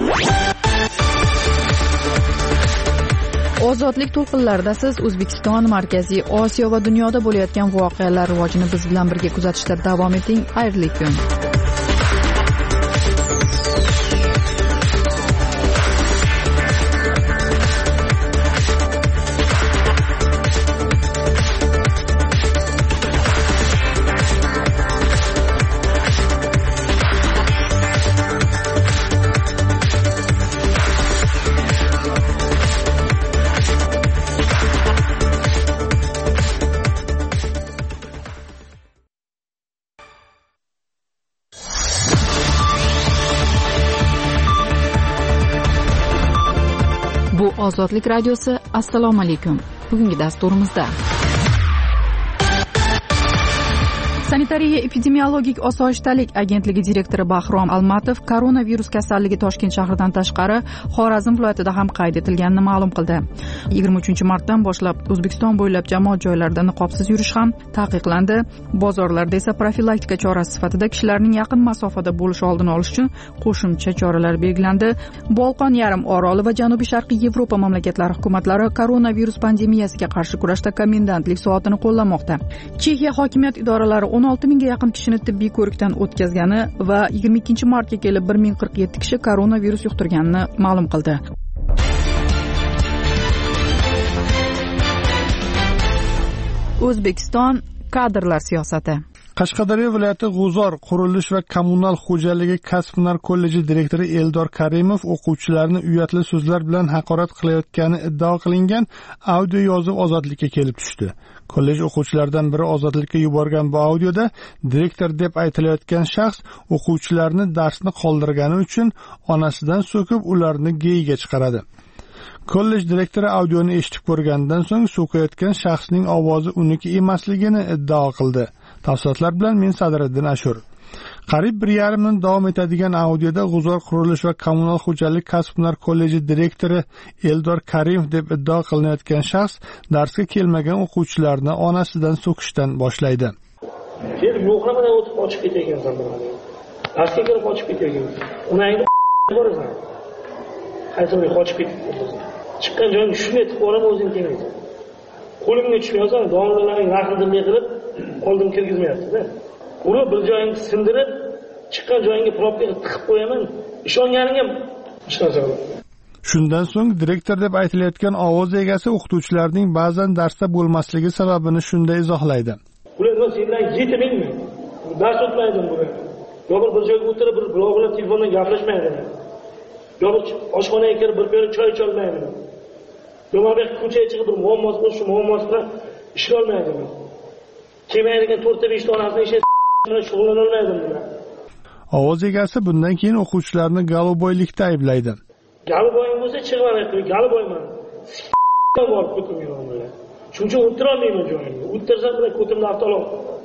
Ozodlik to'lqinlarida siz O'zbekiston, Markaziy Osiyo va dunyoda bo'layotgan voqealar rivojini biz bilan birga kuzatishda davom eting. Xayrli kun. Bu Ozodlik radiosi. Assalomu alaykum. Bugungi dasturimizda Sanitariya epidemiologik osoyishtalik agentligi direktori Bahrom Almatov koronavirus kasalligi Toshkent shahridan tashqari Xorazm viloyatida ham qayd etilganini ma'lum qildi. yigirma uchinchi martdan boshlab O'zbekiston bo'ylab jamoat joylarida niqobsiz yurish ham taqiqlandi. Bozorlarda esa profilaktika chorasi sifatida kishilarning yaqin masofada bo'lishi oldini olish uchun qo'shimcha choralar belgilandi. Bolqon yarim oroli va Janubiy Sharqiy Yevropa mamlakatlari hukumatlari koronavirus pandemiyasiga qarshi kurashda komendantlik soatini qo'llamoqda. Chexiya hokimiyat idoralari o'n olti mingga yaqin kishini tibbiy ko'rikdan o'tkazgani va yigirma ikkinchi martga kelib bir ming qirq yetti kishi koronavirus yuqtirganini ma'lum qildi. O'zbekiston kadrlar siyosati. Qashqadaryo viloyati G'uzor qurilish va kommunal xo'jaligi kasb-hunar kolleji direktori Eldor Karimov o'quvchilarni uyatli so'zlar bilan haqorat qilayotgani iddao qilingan audio yozib ozodlikka kelib tushdi. Kollej o'quvchilaridan biri ozodlikka yuborgan bu audioda direktor deb aytilayotgan shaxs o'quvchilarni darsni qoldirgani uchun onasidan so'kib ularni geyiga chiqaradi. Kollej direktori audioni eshitib ko'rgandan so'ng so'kayotgan shaxsning ovozi uniki emasligini iddao qildi. Tafsilotlar bilan men Sadriddin Ashur. Qariyb bir yarim yil davom etadigan audioda G'uzor qurilish va kommunal xo'jalik kasb-hunar kolleji direktori Eldor Karimov deb iddao qilinayotgan shaxs darsga kelmagan o'quvchilarni onasidan so'kishdan boshlaydi. Kelib yo'qlamadan o'tib qochib ketagansan bularni. Darsga kirib qochib ketagansan. Unangni borasan. Qaysi bir qochib ketibsan. Chiqqan joyingga shuni aytib boraman o'zing kelmaysan. Qo'limga tushmaysan, domlalarning naqdini qilib oldin kirgizmayapti-da. Uni bir joyingni sindirib, chiqqan joyingga propka tiqib qo'yaman. Ishonganing ham ishonsan. Shundan so'ng direktor deb aytilayotgan ovoz egasi o'qituvchilarning ba'zan darsda bo'lmasligi sababini shunday izohlaydi. Ular sendan yetti mingmi? Dars o'tmaydim bular. Yo'q bir joyga o'tirib bir blog bilan telefondan gaplashmaydi. Yo'q oshxonaga kirib bir piyola choy icholmaydi. Yo'q bir ko'chaga chiqib bir muammosi bo'lsa, shu muammosi bilan ishlolmaydi. Kelmaydigan to'rtta beshta onasini ishi bilan shug'ullanolmaydim bular. Ovoz egasi bundan keyin o'quvchilarni galoboylikda ayblaydi. Galoboying bo'lsa chiqmay qo'y, galoboyman. Bor ko'tim yo'qlar. Shuning uchun o'tira olmayman joyimga. O'tirsam bilan ko'timni avtolab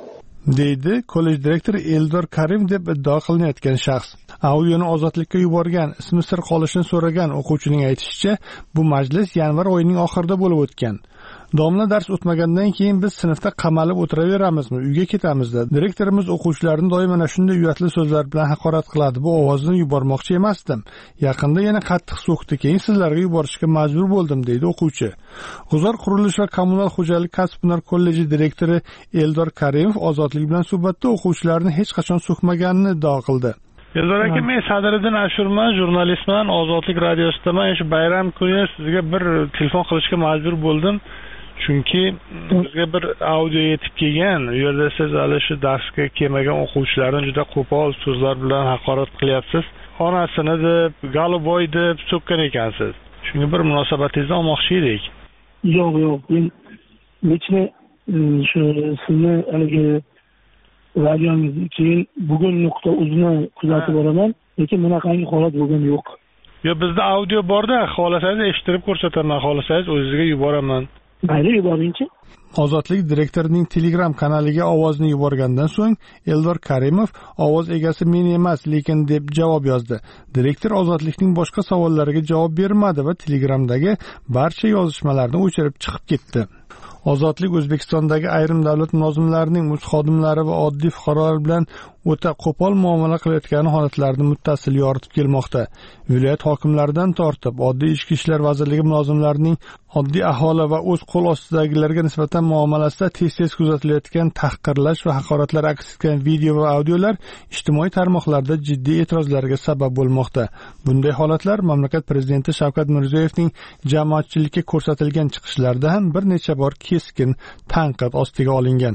deydi kollej direktori Eldor Karim deb iddao qilinayotgan shaxs. Audioni ozodlikka yuborgan, ismi sir qolishini so'ragan o'quvchining aytishicha, bu majlis yanvar oyining oxirida bo'lib o'tgan. Domla dars o'tmagandan keyin biz sinfda qamalib o'tiraveramizmi, uyga ketamizda. Direktorimiz o'quvchilarni doim ana shunday uyatli so'zlar bilan haqorat qiladi. Bu ovozni yubormoqchi emasdim. Yaqinda yana qattiq so'kdi, keyin sizlarga yuborishga majbur bo'ldim, deydi o'quvchi. G'uzor qurilish va kommunal xo'jalik kasb-hunar kolleji direktori Eldor Karimov ozodlik bilan suhbatda o'quvchilarni hech qachon so'kmaganini iddao qildi. Eldor aka, men Sadiriddin Ashurman, jurnalistman, Ozodlik radiosidaman. Shu bayram kuni sizga bir telefon qilishga majbur bo'ldim. Chunki bizga bir audio yetib kelgan. U yerda siz hali shu darsga kelmagan o'quvchilarni juda qo'pol so'zlar bilan haqorat qilyapsiz. Onasini deb, Galiboy deb so'kkan ekansiz. Shunga bir munosabatingizni olmoqchi edik. Yo'q, yo'q. Men nechta shu sizni haligi radiomizni keyin bugun nuqta uzini kuzatib boraman, lekin bunaqangi holat bo'lgan yo'q. Yo, bizda audio bor-da, xohlasangiz eshittirib ko'rsataman, xohlasangiz o'zingizga yuboraman. Mayli, yuboringchi. Ozodlik direktorining Telegram kanaliga ovozni yuborgandan so'ng Eldor Karimov ovoz egasi men emas, lekin deb javob yozdi. Direktor Ozodlikning boshqa savollariga javob bermadi va Telegramdagi barcha yozishmalarni o'chirib chiqib ketdi. Ozodlik O'zbekistondagi ayrim davlat mulozimlarining o'z xodimlari va oddiy fuqarolar bilan o'ta qo'pol muomala qilayotgani holatlarini muttasil yoritib kelmoqda. Viloyat hokimlaridan tortib oddiy ichki ishlar vazirligi mulozimlarining oddiy aholi va o'z qo'l ostidagilarga nisbatan muomalasida tez-tez kuzatilayotgan tahqirlash va haqoratlar aks etgan video va audiolar ijtimoiy tarmoqlarda jiddiy e'tirozlarga sabab bo'lmoqda. Bunday holatlar mamlakat prezidenti Shavkat Mirziyoyevning jamoatchilikka ko'rsatilgan chiqishlarida ham bir necha bor keskin tanqid ostiga olingan.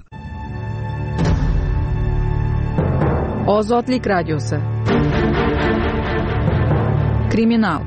Ozodlik radiosi. Kriminal.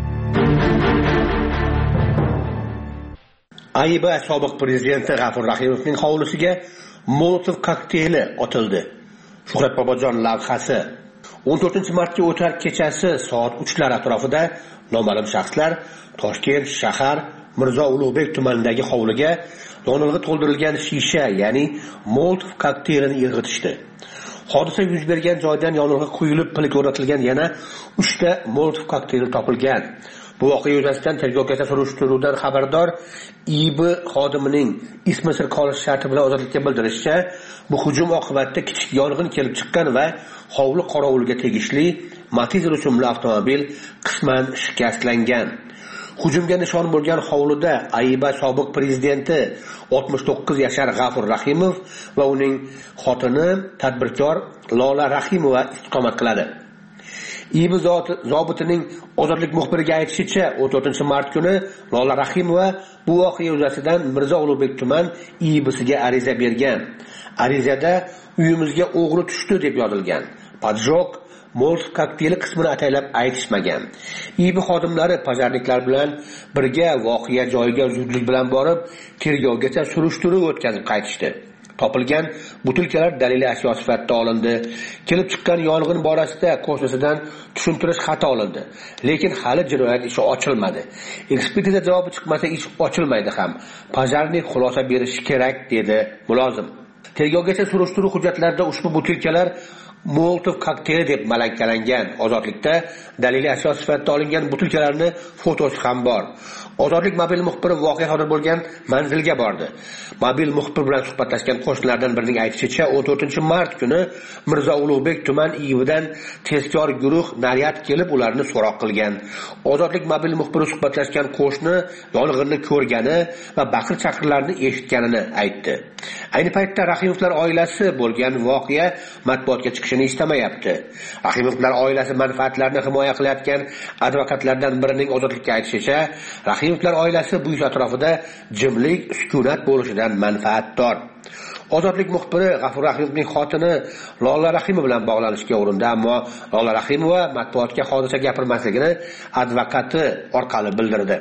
Ayba sobiq prezidenti G'afur Rahimovning hovlisiga Molotov kokteyli otildi. Shuhrat Bobojon lavhasi. o'n to'rtinchi martga o'tar kechasi soat uchlar atrofida noma'lum shaxslar Toshkent shahar Mirzo Ulug'bek tumanidagi hovliga donilg'i to'ldirilgan shisha, ya'ni Molotov kokteylini irg'itishdi. Hodisa yuz bergan joydan yonilg'i quyilib, pilik o'rnatilgan yana uchta Molotov kokteyli topilgan. Bu voqea yuzasidan tergovgacha surishtiruvdan xabardor I B xodimining ismi sir qolish sharti bilan ozodlikka bildirishicha, bu hujum oqibatida kichik yong'in kelib chiqqan va hovli qorovuliga tegishli Matiz rusumli avtomobil qisman shikastlangan. Hujumga nishon bo'lgan hovlida Ayba sobiq prezidenti oltmish to'qqiz yashar G'afur Rahimov va uning xotini tadbirkor Lola Rahimova istiqomat qiladi. I B zobitining Ozodlik muxbiriga aytishicha, o'n to'rtinchi mart kuni Lola Rahimova bu voqea yuzasidan Mirzo Ulug'bek tuman I B'siga ariza bergan. Arizada uyimizga o'g'ri tushdi deb yozilgan. Poджог Molotov kokteyli qismini ataylab aytishmagan. I B xodimlari pajarniklar bilan birga voqea joyiga zudlik bilan borib, tergovgacha surishtiruv o'tkazib qaytishdi. Topilgan butilkalar daliliy ashyo sifatida olindi. Kelib chiqqan yong'in borasida qo'shnisidan tushuntirish xati olindi. Lekin hali jinoyat ishi ochilmadi. Ekspertiza javobi chiqmasa ish ochilmaydi ham. Pajarnik xulosa berishi kerak, dedi mulozim. Tergovgacha surishtiruv hujjatlarida ushbu butilkalar Molotov kokteyli deb malakkalangan. Ozodlikda daliliy ashyo sifatida olingan butilkalarning fotosi ham bor. Ozodlik mobil muxbiri voqea sodir bo'lgan manzilga bordi. Mobil muxbir bilan suhbatlashgan qo'shnilardan birining aytishicha, o'n to'rtinchi mart kuni Mirzo Ulug'bek tuman I B'dan tezkor guruh naryad kelib ularni so'roq qilgan. Ozodlik mobil muxbiri suhbatlashgan qo'shni yong'inni ko'rgani va baqir-chaqirlarni eshitganini aytdi. Ayni paytda Rahimovlar oilasi bo'lgan voqea matbuotga chiqishini istamayapti. Rahimovlar oilasi manfaatlarini himoya qilayotgan advokatlardan birining Ozodlikka aytishicha, Rahimovlar oilasi bu ish atrofida jimlik, sukunat bo'lishidan manfaatdor. Ozodlik muxbiri G'afur Rahimovning xotini Lola Rahimova bilan bog'lanishga urindi, ammo Lola Rahimova matbuotga hodisa gapirmasligini advokati orqali bildirdi.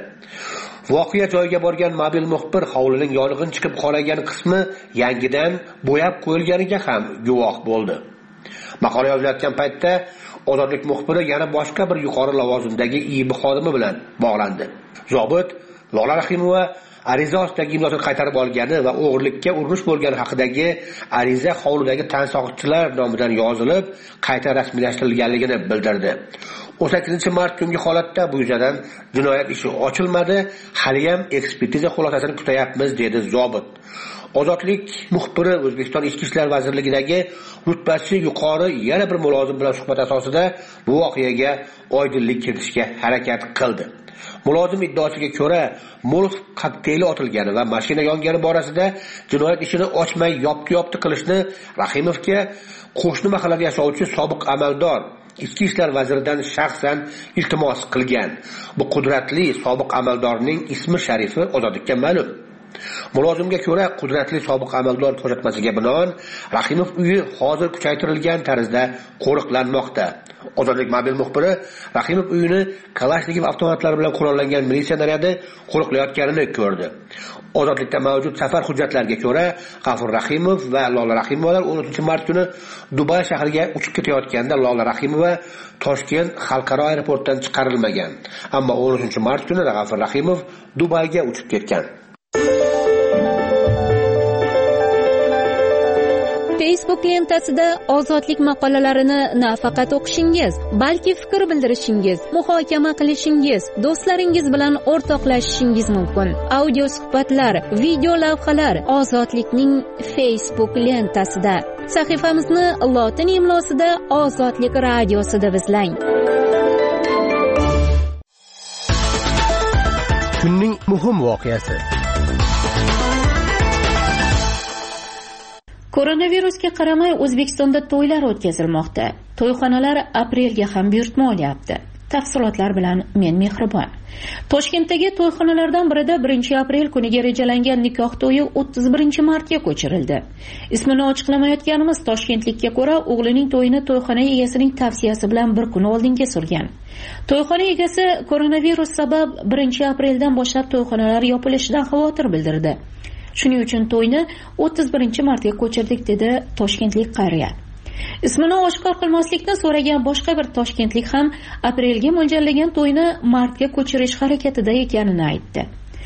Voqea joyiga borgan mobil muxbir hovlining yong'in chiqib qolgan qismi yangidan bo'yab qo'yilganiga ham guvoh bo'ldi. Maqola yozilayotgan paytda Ozodlik muxbiri yana boshqa bir yuqori lavozimdagi I B xodimi bilan bog'landi. Zobit Lola Rahimova ariza ostidagi imzosini qaytarib olgani va o'g'irlikka urinish bo'lgani haqidagi ariza hovlidagi tansoqchilar nomidan yozilib, qayta rasmiylashtirilganligini bildirdi. o'n sakkizinchi mart kungi holatda bu yuzasidan jinoyat ishi ochilmadi, haliyam ekspertiza xulosasini kutayapmiz, dedi zobit. Ozodlik muxbiri O'zbekiston Ichki ishlar vazirligidagi rutbasi yuqori yana bir mulozim bilan suhbat asosida bu voqeaga oydinlik kiritishga harakat qildi. Mulozim iddaosiga ko'ra, Molotov kokteyli otilgani va mashina yongani borasida jinoyat ishini ochmay yopti-yopti qilishni Rahimovga qo'shni mahallada yashovchi sobiq amaldor Ichki ishlar vaziridan shaxsan iltimos qilgan. Bu qudratli sobiq amaldorning ismi sharifi ozodlikka ma'lum. Mulozimga ko'ra, qudratli sobiq amaldor ko'rsatmasiga binoan Rahimov uyi hozir kuchaytirilgan tarzda qo'riqlanmoqda. Ozodlik mobil muxbiri Rahimov uyini Kalashnikov avtomatlari bilan qurollangan militsiya naryadi qo'riqlayotganini ko'rdi. Ozodlikda mavjud safar hujjatlariga ko'ra, G'afur Rahimov va Lola Rahimovalar o'n uchinchi mart kuni Dubay shahriga uchib ketayotganda Lola Rahimova Toshkent xalqaro aeroportdan chiqarilmagan. Ammo o'n uchinchi mart kuni G'afur Rahimov Dubayga uchib ketgan. Facebook lentasida ozodlik maqolalarini nafaqat o'qishingiz, balki fikr bildirishingiz, muhokama qilishingiz, do'stlaringiz bilan o'rtoqlashishingiz mumkin. Audio suhbatlar, video lavhalar ozodlikning Facebook lentasida. Sahifamizni lotin imlosida Ozodlik radiosida izlang. Kunning muhim voqeasi. Koronavirusga qaramay O'zbekistonda to'ylar o'tkazilmoqda. To'yxonalar aprelga ham buyurtma olyapti. Tafsilotlar bilan men Mehribon. Toshkentdagi to'yxonalardan birida birinchi aprel kuniga rejalangan nikoh to'yi o'ttiz birinchi martga ko'chirildi. Ismini ochiqlamayotganimiz toshkentlikka ko'ra, o'g'lining to'yini to'yxona egasining tavsiyasi bilan bir kun oldinga surgan. To'yxona egasi koronavirus sabab birinchi apreldan boshlab to'yxonalar yopilishidan xavotir bildirdi. Shuning uchun to'yni o'ttiz birinchi martga ko'chirdik, dedi toshkentlik qariya. Ismini oshkor qilmaslikni so'ragan boshqa bir toshkentlik ham aprelga mo'ljallagan to'yni martga ko'chirish harakatida ekanini aytdi.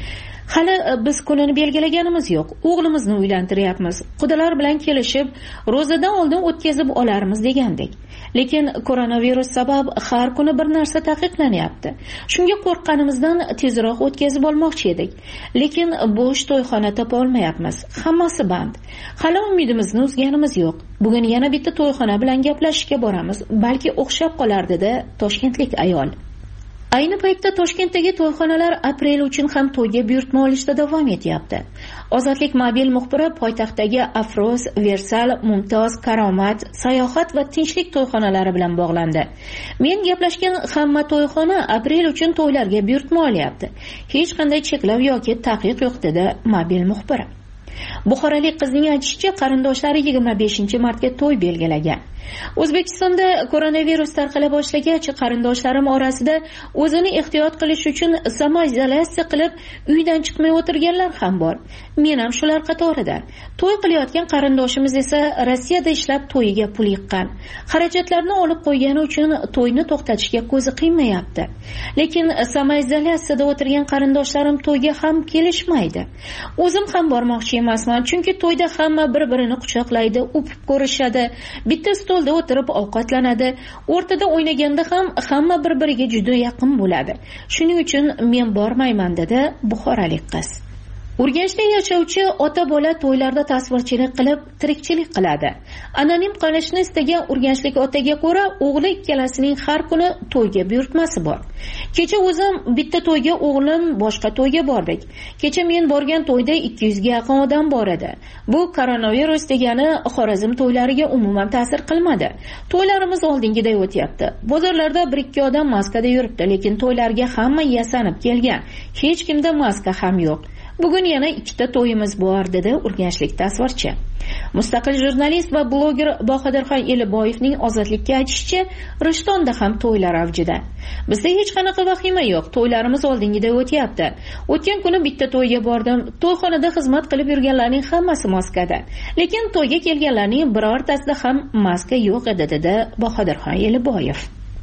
Hali biz kunini belgilaganimiz yo'q. O'g'limizni uylantiryapmiz. Qudalar bilan kelishib, ro'zadan oldin o'tkazib olarmiz degandik. Lekin koronavirus sabab har kuni bir narsa taqiqlanyapti. Shunga qo'rqqanimizdan tezroq o'tkazib olmoqchi edik. Lekin bo'sh to'yxona topa olmayapmiz. Hammasi band. Hali umidimizni uzganimiz yo'q. Bugun yana bitta to'yxona bilan gaplashishga boramiz. Balki o'xshab qolar, dedi toshkentlik ayol. Ayni paytda Toshkentdagi to'yxonalar aprel uchun ham to'yga buyurtma olishda davom etyapti. Ozodlik mobil muxbiri poytaxtdagi Afroz, Versal, Mumtoz, Karomat, Sayohat va Tinchlik to'yxonalari bilan bog'landi. Men gaplashgan hamma to'yxona aprel uchun to'ylarga buyurtma olyapti. Hech qanday cheklov yoki taqiq yo'q, dedi mobil muxbir. Buxorolik qizning aytishicha, qarindoshlari yigirma beshinchi martga to'y belgilagan. O'zbekistonda koronavirus tarqala boshlagach, qarindoshlarim orasida o'zini ehtiyot qilish uchun samoizolyatsiya qilib uydan chiqmay o'tirganlar ham bor. Men ham shular qatorida. To'y qilayotgan qarindoshimiz esa Rossiyada ishlab to'yiga pul yiqqan. Xarajatlarni olib qo'ygani uchun to'yni to'xtatishga ko'zi qiymayapti. Lekin samoizolyatsiyada o'tirgan qarindoshlarim to'yga ham kelishmaydi. O'zim ham bormoqchi emasman, chunki to'yda hamma bir-birini quchoqlaydi, o'pib ko'rishadi. Bitta stolda o'tirib ovqatlanadi. O'rtada o'ynaganda ham hamma bir-biriga juda yaqin bo'ladi. Shuning uchun men bormayman, dedi buxorolik qiz. Urganchda yashovchi ota-bola to'ylarda tasvirchilik qilib tirikchilik qiladi. Anonim qolishni istagan urganchlik otaga ko'ra, o'g'li ikkalasining har kuni to'yga buyurtmasi bor. Kecha o'zim bitta to'yga, o'g'lim boshqa to'yga bordik. Kecha men borgan to'yda ikki yuzga yaqin odam bor edi. Bu koronavirus degani Xorazm to'ylariga umuman ta'sir qilmadi. To'ylarimiz oldingiday o'tyapti. Bozorlarda bir ikki odam maskada yuribdi, lekin to'ylarga hamma yasanib kelgan. Hech kimda maska ham yo'q. Bugun yana ikkita to'yimiz bor, dedi urganchlik tasvirchi. Mustaqil jurnalist va bloger Bahodirxon Eliboyevning Ozodlikka aytishicha, Rishtonda ham to'ylar avjida. Bizda hech qanaqa vahima yo'q. To'ylarimiz oldingiday o'tyapti. O'tgan kuni bitta to'yga bordim. To'yxonada xizmat qilib yurganlarning hammasi maskada. Lekin to'yga kelganlarning birortasida ham maska yo'q edi, dedi Bahodirxon Eliboyev.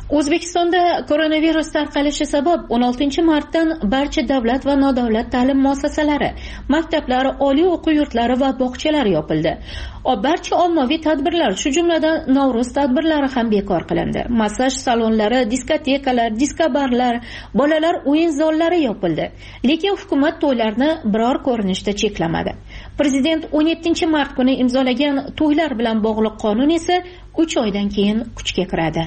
O'zbekistonda koronavirus tarqalishi sabab o'n oltinchi martdan barcha davlat va nodavlat ta'lim muassasalari, maktablar, oliy o'quv yurtlari va bog'chalar yopildi. Barcha ommaviy tadbirlar, shu jumladan Navro'z tadbirlari ham bekor qilindi. Massaj salonlari, diskotekalar, diskobarlar, bolalar o'yin zollari yopildi. Lekin hukumat to'ylarni biror ko'rinishda cheklamadi. Prezident o'n yettinchi mart kuni imzolagan to'ylar bilan bog'liq qonun esa uch oydan keyin kuchga kiradi.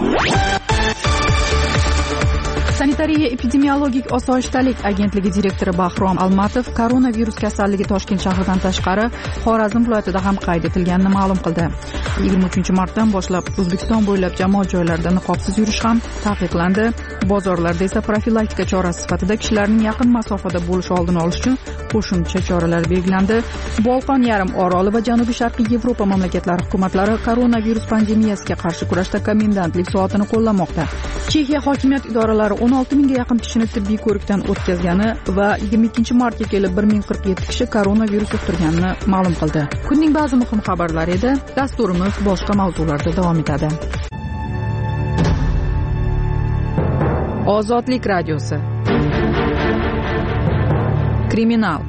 Sanitariya epidemiologik osoyishtalik agentligi direktori Bahrom Almatov koronavirus kasalligi Toshkent shahridan tashqari Xorazm viloyatida ham qayd etilganini ma'lum qildi. yigirma uchinchi martdan boshlab O'zbekiston bo'ylab jamoat joylarida niqobsiz yurish ham taqiqlandi. Bozorlarda esa profilaktika chorasi sifatida kishilarning yaqin masofada bo'lishi oldini olish uchun qo'shimcha choralar belgilandi. Bolqon yarim oroli va Janubiy Sharqiy Yevropa mamlakatlari hukumatlari koronavirus pandemiyasiga qarshi kurashda komendantlik soatini qo'llamoqda. Chexiya hokimiyat idoralari o'n olti mingga yaqin kishini tibbiy ko'rikdan o'tkazgani va yigirma ikkinchi martga kelib bir ming qirq yetti kishi koronavirus yuqtirganini ma'lum qildi. Kunning ba'zi muhim xabarlari edi. Dasturimiz boshqa mavzularda davom etadi. Ozodlik radiosi. Kriminal.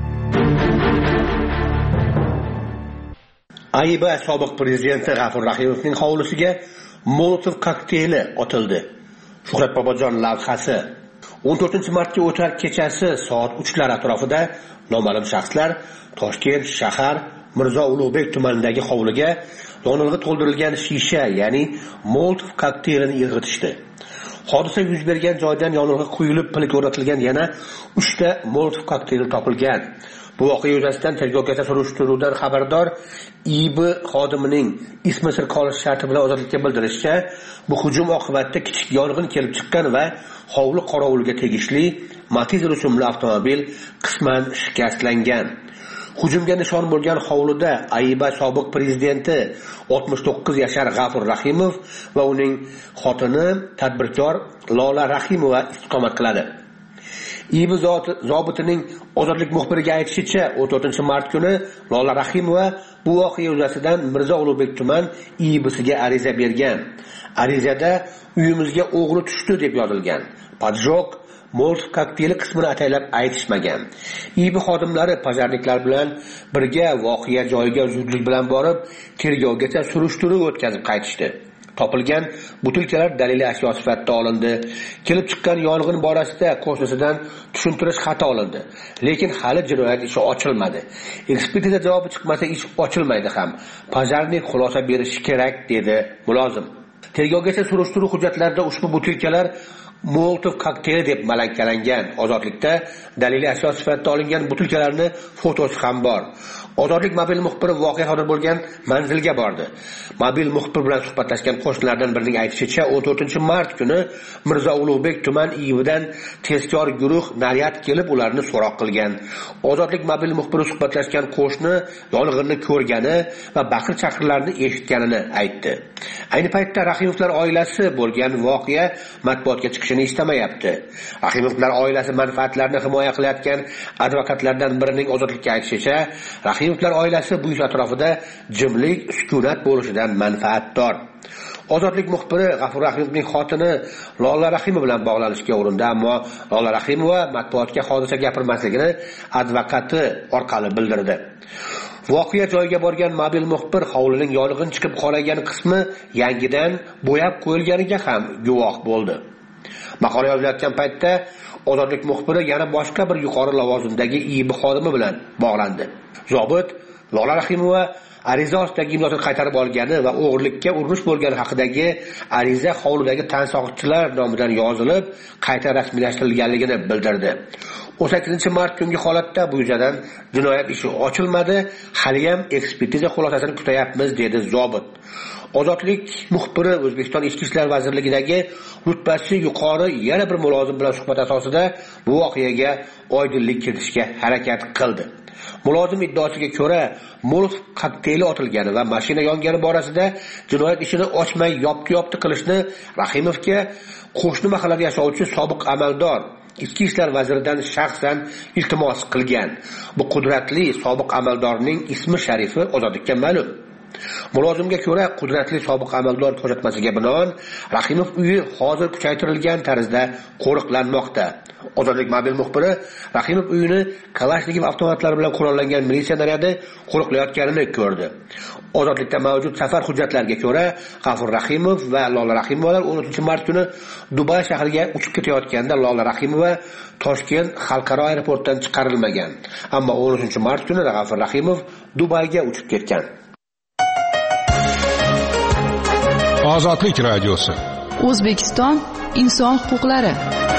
Ayba sobiq prezidenti G'afur Rahimovning hovlisiga Molotov kokteyli otildi. Shuhrat Bobojon lavhasi. o'n to'rtinchi martga o'tar kechasi soat uchlar atrofida noma'lum shaxslar Toshkent shahar Mirzo Ulug'bek tumanidagi hovliga yonilg'i to'ldirilgan shisha, ya'ni Molotov kokteylini irg'itishdi. Hodisa yuz bergan joydan yonilg'i quyilib, pilga o'rnatilgan yana uchta Molotov kokteyli topilgan. Bu voqea yuzasidan tergovgacha surishtiruvdan xabardor I B xodimining ismi sir qolish sharti bilan ozodlikka bildirishicha, bu hujum oqibatida kichik yong'in kelib chiqqan va hovli qorovuliga tegishli Matiz rusumli avtomobil qisman shikastlangan. Hujumga nishon bo'lgan hovlida Ayba sobiq prezidenti oltmish to'qqiz yashar G'afur Rahimov va uning xotini tadbirkor Lola Rahimova istiqomat qiladi. I B zobitining ozodlik muxbiriga aytishicha, o'n to'rtinchi mart kuni Lola Rahimova bu voqea yuzasidan Mirzo Ulug'bek tuman I B'siga ariza bergan. Arizada uyimizga o'g'ri tushdi deb yozilgan. Padjok Molotov kokteyli qismini ataylab aytishmagan. I B xodimlari pajarniklar bilan birga voqea joyiga zudlik bilan borib, tergovgacha surishtiruv o'tkazib qaytishdi. Topilgan butilkalar daliliy ashyo sifatida olindi. Kelib chiqqan yong'in borasida qo'shnisidan tushuntirish xati olindi. Lekin hali jinoyat ishi ochilmadi. Ekspertiza javobi chiqmasa ish ochilmaydi ham. Pajarnik xulosa berishi kerak, dedi mulozim. Tergovgacha surishtiruv hujjatlarida ushbu butilkalar Molotov kokteyli deb malakalangan. Ozodlikda daliliy ashyo sifatida olingan butilkalarning fotosi ham bor. Ozodlik mobil muxbiri voqea sodir bo'lgan manzilga bordi. Mobil muxbir bilan suhbatlashgan qo'shnilardan birining aytishicha, o'n to'rtinchi mart kuni Mirzo Ulug'bek tuman I B'dan tezkor guruh naryad kelib ularni so'roq qilgan. Ozodlik mobil muxbiri suhbatlashgan qo'shni yong'inni ko'rgani va baqir-chaqirlarni eshitganini aytdi. Ayni paytda Rahimovlar oilasi bo'lgan voqea matbuotga chiqishini istamayapti. Rahimovlar oilasi manfaatlarini himoya qilayotgan advokatlardan birining ozodlikka aytishicha, Rahimovlar oilasi bu ish atrofida jimlik, sukunat bo'lishidan manfaatdor. Ozodlik muxbiri G'afur Rahimovning xotini Lola Rahimova bilan bog'lanishga urindi, ammo Lola Rahimova matbuotga hodisa gapirmasligini advokati orqali bildirdi. Voqea joyiga borgan mobil muxbir hovlining yong'in chiqib qolgan qismi yangidan bo'yab qo'yilganiga ham guvoh bo'ldi. Maqola yozilayotgan paytda Ozodlik muxbiri yana boshqa bir yuqori lavozimdagi I B xodimi bilan bog'landi. Zobit Lola Rahimova ariza ostidagi imzosini qaytarib olgani va o'g'irlikka urinish bo'lgani haqidagi ariza hovlidagi tansoqchilar nomidan yozilib, qayta rasmiylashtirilganligini bildirdi. o'n sakkizinchi mart kungi holatda bu yuzasidan jinoyat ishi ochilmadi, hali ham ekspertiza xulosasini kutayapmiz, dedi zobit. Ozodlik muxbiri O'zbekiston Ichki ishlar vazirligidagi rutbasi yuqori yana bir mulozim bilan suhbat asosida bu voqeaga oydinlik kiritishga harakat qildi. Mulozim iddaosiga ko'ra, Molotov kokteyli otilgani va mashina yongani borasida jinoyat ishini ochmay yopti-yopti qilishni Rahimovga qo'shni mahallada yashovchi sobiq amaldor Ichki ishlar vaziridan shaxsan iltimos qilgan. Bu qudratli sobiq amaldorning ismi sharifi ozodlikka ma'lum. Mulozimga ko'ra, qudratli sobiq amaldor ko'rsatmasiga binoan Rahimov uyi hozir kuchaytirilgan tarzda qo'riqlanmoqda. Ozodlik mobil muxbiri Rahimov uyini Kalashnikov avtomatlari bilan qurollangan militsiya naryadi qo'riqlayotganini ko'rdi. Ozodlikda mavjud safar hujjatlariga ko'ra, G'afur Rahimov va Lola Rahimovalar o'n uchinchi mart kuni Dubay shahriga uchib ketayotganda Lola Rahimova Toshkent xalqaro aeroportdan chiqarilmagan. Ammo o'n uchinchi mart kuni G'afur Rahimov Dubayga uchib ketgan. Ozodlik radiosi. O'zbekiston inson huquqlari.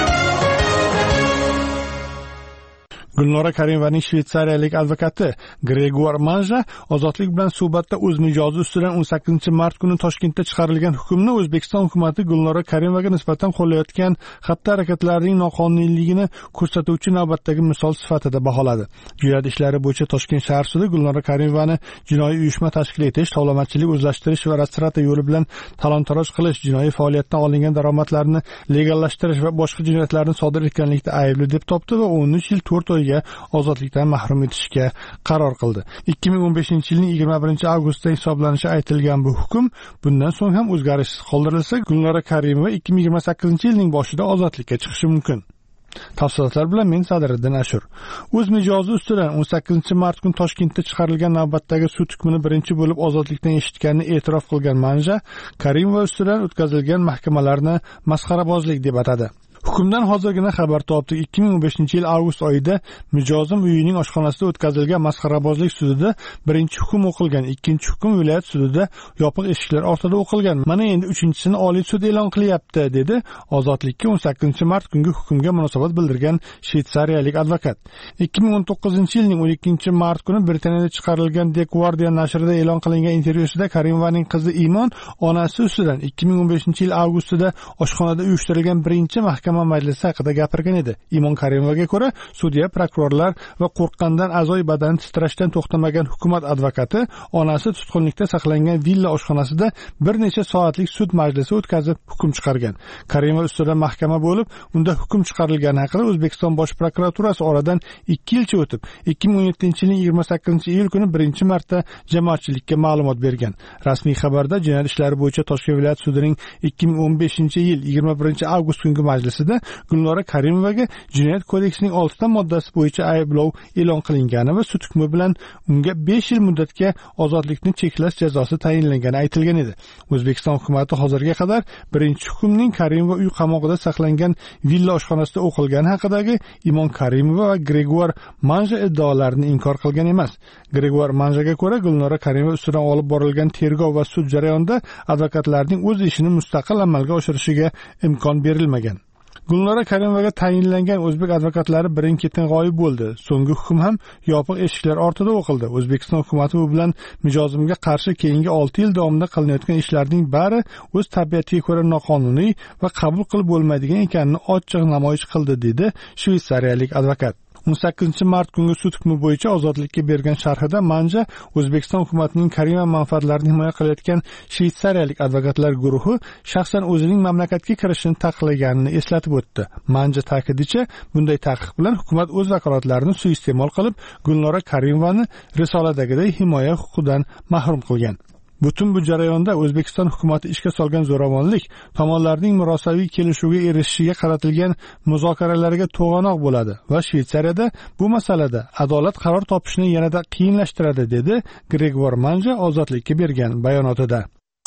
Gulnora Karimovaning shvetsariyalik advokati Gregor Manja ozodlik bilan suhbatda o'z mijozi ustidan o'n sakkizinchi mart kuni Toshkentda chiqarilgan hukmni O'zbekiston hukumatı Gulnora Karimovaga nisbatan qo'llayotgan xatti-harakatlarining noqonuniyligini ko'rsatuvchi navbatdagi misol sifatida baholadi. Jinoyat ishlari bo'yicha Toshkent shahar sudi Gulnora Karimovani jinoiy uyushma tashkil etish, tovlamachilik, o'zlashtirish va rastrata yo'li bilan talon-taroj qilish, jinoiy faoliyatdan olingan daromadlarni legallashtirish va boshqa jinoyatlarni sodir etganlikda aybli deb topdi va o'n uch yil to'rt oy ozodlikdan mahrum etishga qaror qildi. ikki ming o'n beshinchi yilning yigirma birinchi avgustda hisoblanishi aytilgan bu hukm bundan so'ng ham o'zgarishsiz qoldirilsa, Gulnora Karimova ikki ming yigirma sakkizinchi yilning boshida ozodlikka chiqishi mumkin. Tafsilotlar bilan men Sadiriddin Ashur. O'z mijozi ustidan o'n sakkizinchi mart kuni Toshkentda chiqarilgan navbatdagi sud hukmini birinchi bo'lib ozodlikdan eshitganini e'tirof qilgan Manja Karimova ustidan o'tkazilgan mahkamalarni masxarabozlik deb atadi. Hukmdan hozirgina xabar topdik. ikki ming o'n beshinchi yil avgust oyida mijozim uyining oshxonasida o'tkazilgan masxarabozlik sudida birinchi hukm o'qilgan, ikkinchi hukm viloyat sudida yopiq eshiklar ortida o'qilgan. Mana endi uchinchisini Oliy sud e'lon qilyapti, dedi ozodlikka o'n sakkizinchi mart kungi hukmga munosabat bildirgan shvetsariyalik advokat. ikki ming o'n to'qqizinchi yilning o'n ikkinchi mart kuni Britaniyada chiqarilgan The Guardian nashrida e'lon qilingan intervyusida Karimovaning qizi Imon onasi ustidan ikki ming o'n beshinchi yil avgustida oshxonada uyushtirilgan birinchi mahkama majlisi haqida gapirgan edi. Imon Karimovaga ko'ra, sudya, prokurorlar va qo'rqqandan a'zoy badani titrashdan to'xtamagan hukumat advokati onasi tutqunlikda saqlangan villa oshxonasida bir necha soatlik sud majlisi o'tkazib hukm chiqargan. Karimova ustidan mahkama bo'lib, unda hukm chiqarilgani haqida O'zbekiston Bosh prokuraturasi oradan ikki yilcha o'tib, ikki ming o'n yettinchi yilning yigirma sakkizinchi iyul kuni birinchi marta jamoatchilikka ma'lumot bergan. Rasmiy xabarda jinoyat ishlari bo'yicha Toshkent viloyat sudining ikki ming o'n beshinchi yil yigirma birinchi avgust kungi majlisida Gulnora Karimovaga Jinoyat kodeksining oltita moddasi bo'yicha ayblov e'lon qilingani va sud hukmi bilan unga besh yil muddatga ozodlikni cheklash jazosi tayinlangani aytilgan edi. O'zbekiston hukumatı hozirga qadar birinchi hukmning Karimova uy qamog'ida saqlangan villa oshxonasida o'qilgani haqidagi Imon Karimova va Gregor Manja iddaolarini inkor qilgan emas. Gregor Manjaga ko'ra, Gulnora Karimova ustidan olib borilgan tergov va sud jarayonida advokatlarning o'z ishini mustaqil amalga oshirishiga imkon berilmagan. Gulnora Karimovaga tayinlangan o'zbek advokatlari birin-ketin g'oyib bo'ldi. So'nggi hukm ham yopiq eshiklar ortida o'qildi. O'zbekiston hukumatı bu bilan mijozimga qarshi keyingi olti yil davomida qilinayotgan ishlarning bari o'z tabiatiga ko'ra noqonuniy va qabul qilib bo'lmaydigan ekanini ochiq namoyish qildi, dedi shvetsariyalik advokat. o'n sakkizinchi mart kungi sud hukmi bo'yicha ozodlikka bergan sharhida Manja O'zbekiston hukumatining Karimova manfaatlarini himoya qilayotgan shvetsariyalik advokatlar guruhi shaxsan o'zining mamlakatga kirishini taqiqlaganini eslatib o'tdi. Manja ta'kidicha, bunday taqiq bilan hukumat o'z vakolatlarini suiiste'mol qilib, Gulnora Karimovani risoladagidek himoya huquqidan mahrum qilgan. Butun bu jarayonda O'zbekiston hukumatı ishga solgan zo'ravonlik tomonlarning murosaviy kelishuvga erishishiga qaratilgan muzokaralarga to'g'anoq bo'ladi va Shvetsariyada bu masalada adolat qaror topishni yanada qiyinlashtiradi, dedi Gregor Manja ozodlikka bergan bayonotida.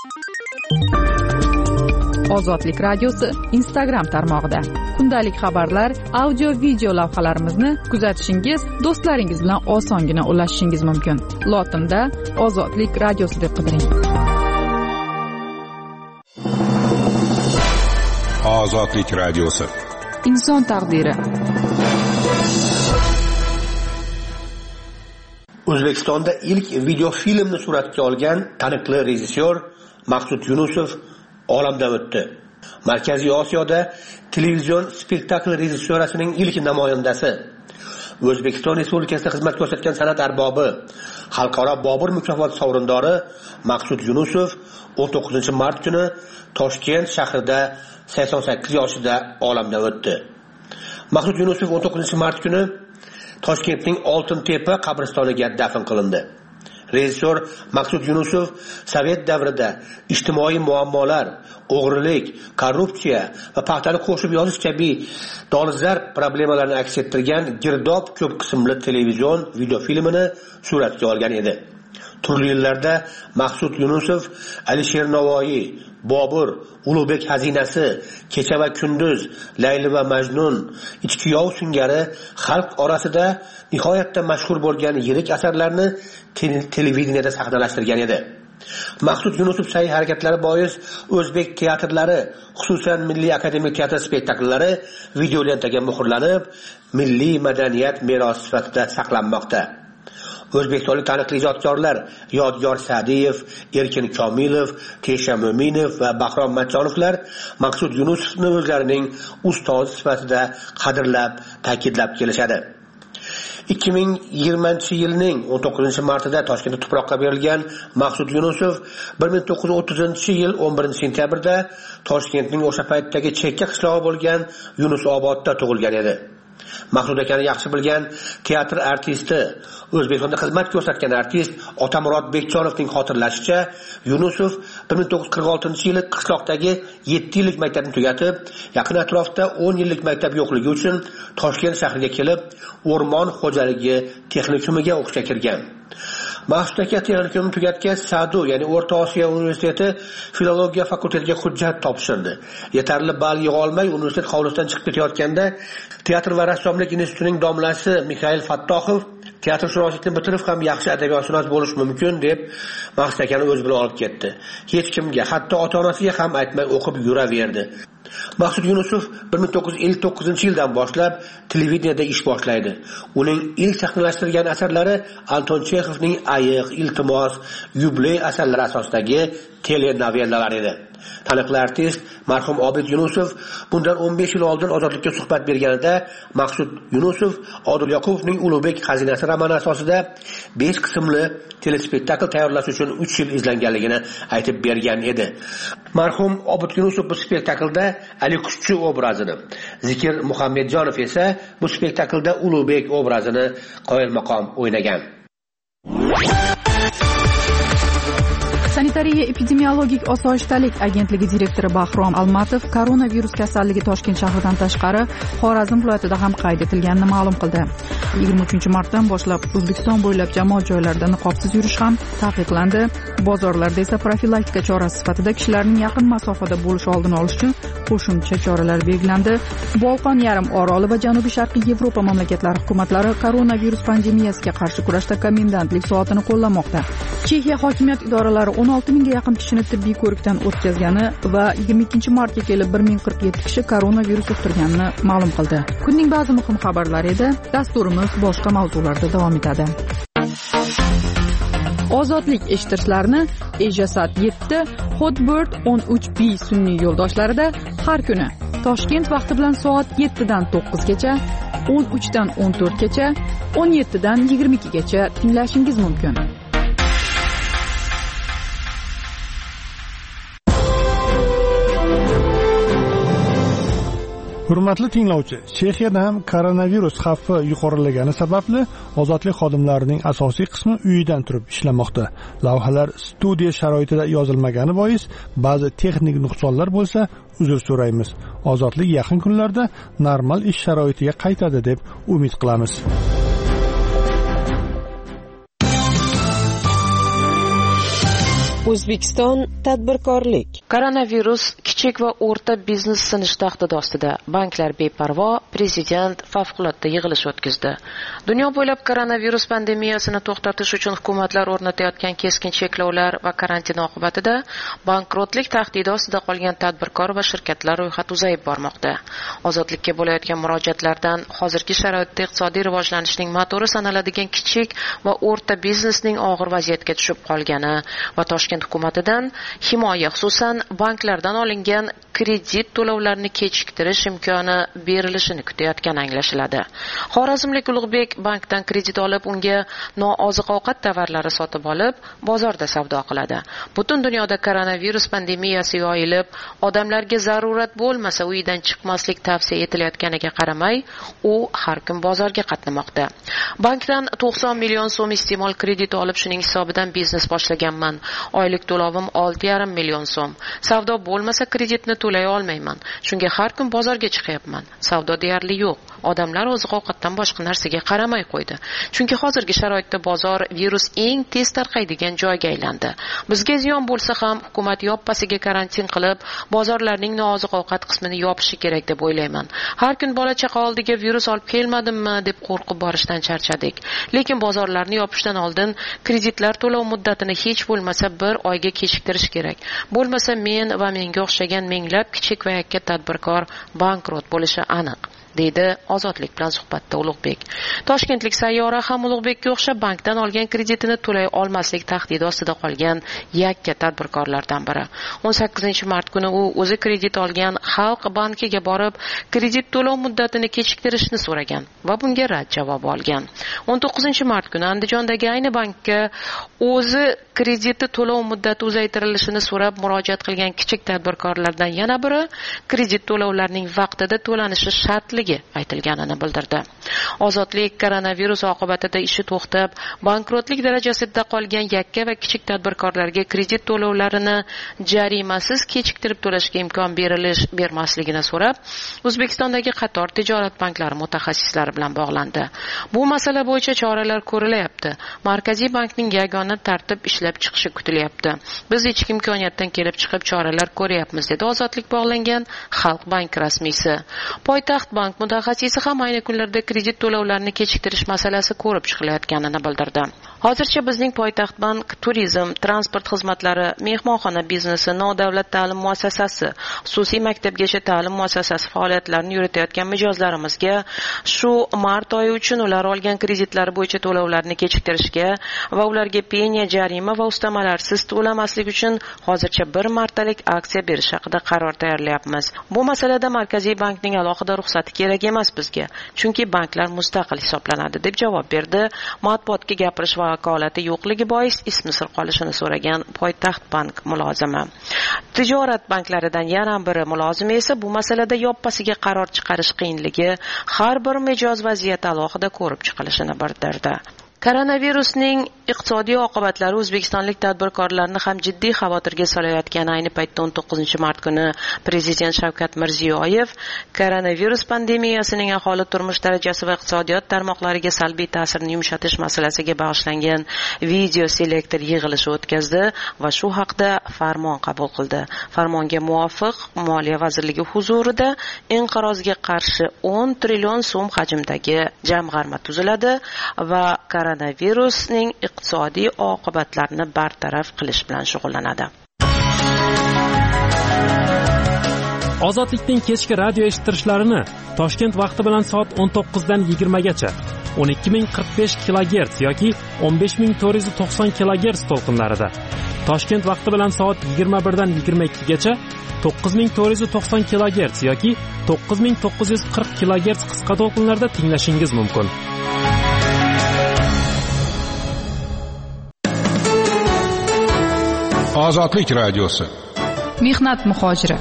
Ozodlik radiosi Instagram tarmog'ida kundalik xabarlar, audio, video lavhalarimizni kuzatishingiz, do'stlaringiz bilan osongina ulashishingiz mumkin. Lotinda Ozodlik radiosi deb qidiring. Ozodlik radiosi. Inson taqdiri. O'zbekistonda ilk videofilmni suratga olgan taniqli rejissyor Maqsud Yunusov olamdan o'tdi. Markaziy Osiyoda televizion spektakl rejissyorasining ilk namoyandasi, O'zbekiston Respublikasida xizmat ko'rsatgan san'at arbobi, xalqaro Bobur mukofoti sovrindori Maqsud Yunusov o'n to'qqizinchi mart kuni Toshkent shahrida sakson sakkiz yoshida olamdan o'tdi. Maqsud Yunusov o'n to'qqizinchi mart kuni Toshkentning Oltin tepa qabristoniga dafn qilindi. Rejissor Maqsud Yunusov Sovet davrida ijtimoiy muammolar, o'g'rilik, korrupsiya va paxtani qo'shib yozish kabi dolzarb problemalarni aks ettirgan Girdob ko'p qismli televizion videofilmini suratga olgan edi. Turli yillarda Maqsud Yunusov Alisher Navoiy, Bobur, Ulug'bek xazinasi, Kecha va kunduz, Layli va Majnun, Ichki yov singari xalq orasida nihoyatda mashhur bo'lgan yirik asarlarni televideniyada sahnalashtirgan edi. Maqsud Yunusov sa'y harakatlari bois o'zbek teatrlari, xususan Milliy akademik teatr spektakllari video lentaga muhrlanib, milliy madaniyat merosi sifatida saqlanmoqda. O'zbekistonlik taniqli ijodkorlar Yodgor Sa'diyev, Erkin Komilov, Tesha Mo'minov va Bahrom Matchonovlar Maqsud Yunusovni o'zlarining ustozi sifatida qadrlab, ta'kidlab kelishadi. ikki ming yigirmanchi yilning o'n to'qqizinchi martida Toshkentda tuproqqa berilgan Maqsud Yunusov bir ming to'qqiz yuz o'ttizinchi yil o'n birinchi sentyabrda Toshkentning o'sha paytdagi chekka qishlog'i bo'lgan Yunusobodda tug'ilgan edi. Maqsud akani yaxshi bilgan teatr artisti, O'zbekistonda xizmat ko'rsatgan artist Otamurod Bekchonovning xotirlashicha, Yunusov bir ming to'qqiz yuz qirq oltinchi yili qishloqdagi yetti yillik maktabni tugatib, yaqin atrofda o'n yillik maktab yo'qligi uchun Toshkent shahriga kelib, o'rmon xo'jaligi texnikumiga o'qishga kirgan. Maqsud aka texnikumni tugatgach, Sadu, ya'ni O'rta Osiyo universiteti filologiya fakultetiga hujjat topshirdi. Yetarli ball yig'a olmay universitet hovlisidan chiqib ketayotganda Teatr va rassomlik institutining domlasi Mikhail Fattoxov teatrshunoslikni bitirib ham yaxshi adabiyotshunos bo'lish mumkin deb Maqsud akani o'z bilan olib ketdi. Hech kimga, hatto ota-onasiga ham aytmay o'qib yuraverdi. Maqsud Yunusov bir ming to'qqiz yuz ellik to'qqizinchi yildan boshlab televideniyada ish boshlaydi. Uning ilk sahnalashtirgan asarlari Anton Chexovning Ayiq, Iltimos, Yubiley asarlari asosidagi telenovellalar edi. Taniqli artist marhum Obid Yunusov bundan o'n besh yil oldin Ozodlikka suhbat berganida Maqsud Yunusov Odil Yoqumovning Ulug'bek xazinasi romani asosida besh qismli telespektakl tayyorlash uchun uch yil izlanganligini aytib bergan edi. Marhum Obid Yunusov bu spektaklda Ali Qushchi obrazini, Zikr Muhammadjonov esa bu spektaklda Ulug'bek obrazini qoyilmaqom o'ynagan. Sanitariya epidemiologik osoyishtalik agentligi direktori Bahrom Almatov koronavirus kasalligi Toshkent shahridan tashqari Xorazm viloyatida ham qayd etilganini ma'lum qildi. yigirma uchinchi martdan boshlab O'zbekiston bo'ylab jamoat joylarida niqobsiz yurish ham taqiqlandi. Bozorlarda esa profilaktika chorasi sifatida kishilarning yaqin masofada bo'lishi oldini olish uchun qo'shimcha choralar belgilandi. Bolqon yarim oroli va Janubiy Sharqiy Yevropa mamlakatlari hukumatlari koronavirus pandemiyasiga qarshi kurashda komendantlik soatini qo'llamoqda. Chexiya hokimiyat idoralari o'n olti mingga yaqin kishini tibbiy ko'rikdan o'tkazgani va yigirma ikkinchi martga kelib bir ming qirq yetti kishi koronavirus yuqtirganini ma'lum qildi. Kunning ba'zi muhim xabarlari edi. Dasturimiz boshqa mavzularda davom etadi. Ozodlik eshittirishlarni Ejasat yetti, Hotbird o'n uch B sun'iy yo'ldoshlarida har kuni Toshkent vaqti bilan soat yettidan to'qqizgacha, o'n uchdan o'n to'rtgacha, o'n yettidan yigirma ikkigacha tinglashingiz mumkin. Hurmatli tinglovchi, Chexiyada ham koronavirus xavfi yuqorilagani sababli ozodlik xodimlarining asosiy qismi uyidan turib ishlamoqda. Lavhalar studiya sharoitida yozilmagani bois ba'zi texnik nuqsonlar bo'lsa, uzr so'raymiz. Ozodlik yaqin kunlarda normal ish sharoitiga qaytadi deb umid qilamiz. O'zbekiston tadbirkorlik. Koronavirus kichik va o'rta biznes sinish tahdidi ostida. Banklar beparvo, prezident favqulodda yig'ilish o'tkazdi. Dunyo bo'ylab koronavirus pandemiyasini to'xtatish uchun hukumatlar o'rnatayotgan keskin cheklovlar va karantin oqibatida bankrotlik tahdidi ostida qolgan tadbirkor va shirkatlar ro'yxati uzayib bormoqda. Ozodlikka bo'layotgan murojaatlardan hozirgi sharoitda iqtisodiy rivojlanishning motori sanaladigan kichik va o'rta biznesning og'ir vaziyatga tushib qolgani va Toshkent hukumatidan himoya, xususan banklardan olingan kredit to'lovlarini kechiktirish imkoni berilishini kutayotgani anglashiladi. Xorazmlik Ulug'bek bankdan kredit olib, unga nooziq-ovqat tovarlari sotib olib, bozorda savdo qiladi. Butun dunyoda koronavirus pandemiyasi yoyilib, odamlarga zarurat bo'lmasa uydan chiqmaslik tavsiya etilayotganiga qaramay, u har kun bozorga qatnamoqda. Bankdan to'qson million so'm iste'mol krediti olib, shuning hisobidan biznes boshlaganman. Oylik to'lovim olti yarim million so'm. Savdo bo'lmasa kreditni to'lay olmayman. Shunga har kun bozorga chiqyapman. Savdo deyarli yo'q. Odamlar oziq-ovqatdan boshqa narsaga qaramay qo'ydi. Chunki hozirgi sharoitda bozor virus eng tez tarqaydigan joyga aylandi. Bizga ziyon bo'lsa ham hukumat yoppasiga karantin qilib, bozorlarning nooziq-ovqat qismini yopishi kerak deb o'ylayman. Har kun bola chaqa oldiga virus olib kelmadimmi deb qo'rqib borishdan charchadik. Lekin bozorlarni yopishdan oldin kreditlar to'lov muddatini hech bo'lmasa bir oyga kechiktirish kerak. Bo'lmasa men va menga o'xshagan minglab kichik va yakka tadbirkor bankrot bo'lishi aniq, deydi Ozodlik bilan suhbatda Ulug'bek. Toshkentlik Sayyora ham Ulug'bekka o'xshab bankdan olgan kreditini to'lay olmaslik tahdidi ostida qolgan yakka tadbirkorlardan biri. o'n sakkizinchi mart kuni u o'zi kredit olgan Xalq bankiga borib, kredit to'lov muddatini kechiktirishni so'ragan va bunga rad javobi olgan. o'n to'qqizinchi mart kuni Andijondagi ayni bankka o'zi krediti to'lov muddati uzaytirilishini so'rab murojaat qilgan kichik tadbirkorlardan yana biri kredit to'lovlarining vaqtida to'lanishi shartligi aytilganini bildirdi. Ozodlik koronavirus oqibatida ishi to'xtab, bankrotlik darajasida qolgan yakka va kichik tadbirkorlarga kredit to'lovlarini jarimasiz kechiktirib to'lashga imkon berilish bermasligini so'rab, O'zbekistondagi qator tijorat banklari mutaxassislari bilan bog'landi. Bu masala bo'yicha choralar ko'rilyapti. Markaziy bankning yagona tartib ishlab chiqishi kutilyapti. Biz ichki imkoniyatdan kelib chiqib choralar ko'ryapmiz, dedi Ozodlik bog'langan Xalq bank rasmiysi. Poytaxt bank mutaxassisi ham ayni kunlarda kredit to'lovlarini kechiktirish masalasi ko'rib chiqilayotganini bildirdi. Hozircha bizning Poytaxt bank turizm, transport xizmatlari, mehmonxona biznesi, nodavlat ta'lim muassasasi, xususiy maktabgacha ta'lim muassasasi faoliyatlarini yuritayotgan mijozlarimizga shu mart oyi uchun ular olgan kreditlari bo'yicha to'lovlarni kechiktirishga va ularga penya, jarima va ustamalarsiz to'lamaslik uchun hozircha bir martalik aksiya berish haqida qaror tayyorlayapmiz. Bu masalada Markaziy bankning alohida ruxsati kerak emas bizga, chunki banklar mustaqil hisoblanadi, deb javob berdi. Matbuotga gapirish vakolati yo'qligi bois ismi sir qolishini so'ragan Poytaxt bank mulozimi. Tijorat banklaridan yana biri mulozimi esa bu masalada yoppasiga qaror chiqarish qiyinligi, har bir mijoz vaziyati alohida ko'rib chiqilishini bildirdi. Koronavirusning iqtisodiy oqibatlari o'zbekistonlik tadbirkorlarni ham jiddiy xavotirga solayotgani ayni paytda o'n to'qqizinchi mart kuni Prezident Shavkat Mirziyoyev koronavirus pandemiyasining aholi turmush darajasi va iqtisodiyot tarmoqlariga salbiy ta'sirini yumshatish masalasiga bag'ishlangan video selektor yig'ilishi o'tkazdi va shu haqda farmon qabul qildi. Farmonga muvofiq Moliya vazirligi huzurida inqirozga qarshi o'n trillion so'm hajmdagi jamg'arma tuziladi va koronavirusning iqtisodiy oqibatlarini bartaraf qilish bilan shug'ullanadi. Ozodlikning kechki radio eshittirishlarini Toshkent vaqti bilan soat o'n to'qqizdan yigirmagacha o'n ikki ming qirq besh kilogerts yoki o'n besh ming to'rt yuz to'qson kilogerts to'lqinlarida, Toshkent vaqti bilan soat yigirma birdan yigirma ikkigacha to'qqiz ming to'rt yuz to'qson kilogerts yoki to'qqiz ming to'qqiz yuz qirq kilogerts qisqa to'lqinlarda tinglashingiz mumkin. Ozodlik radiosi. Mehnat muhojiri.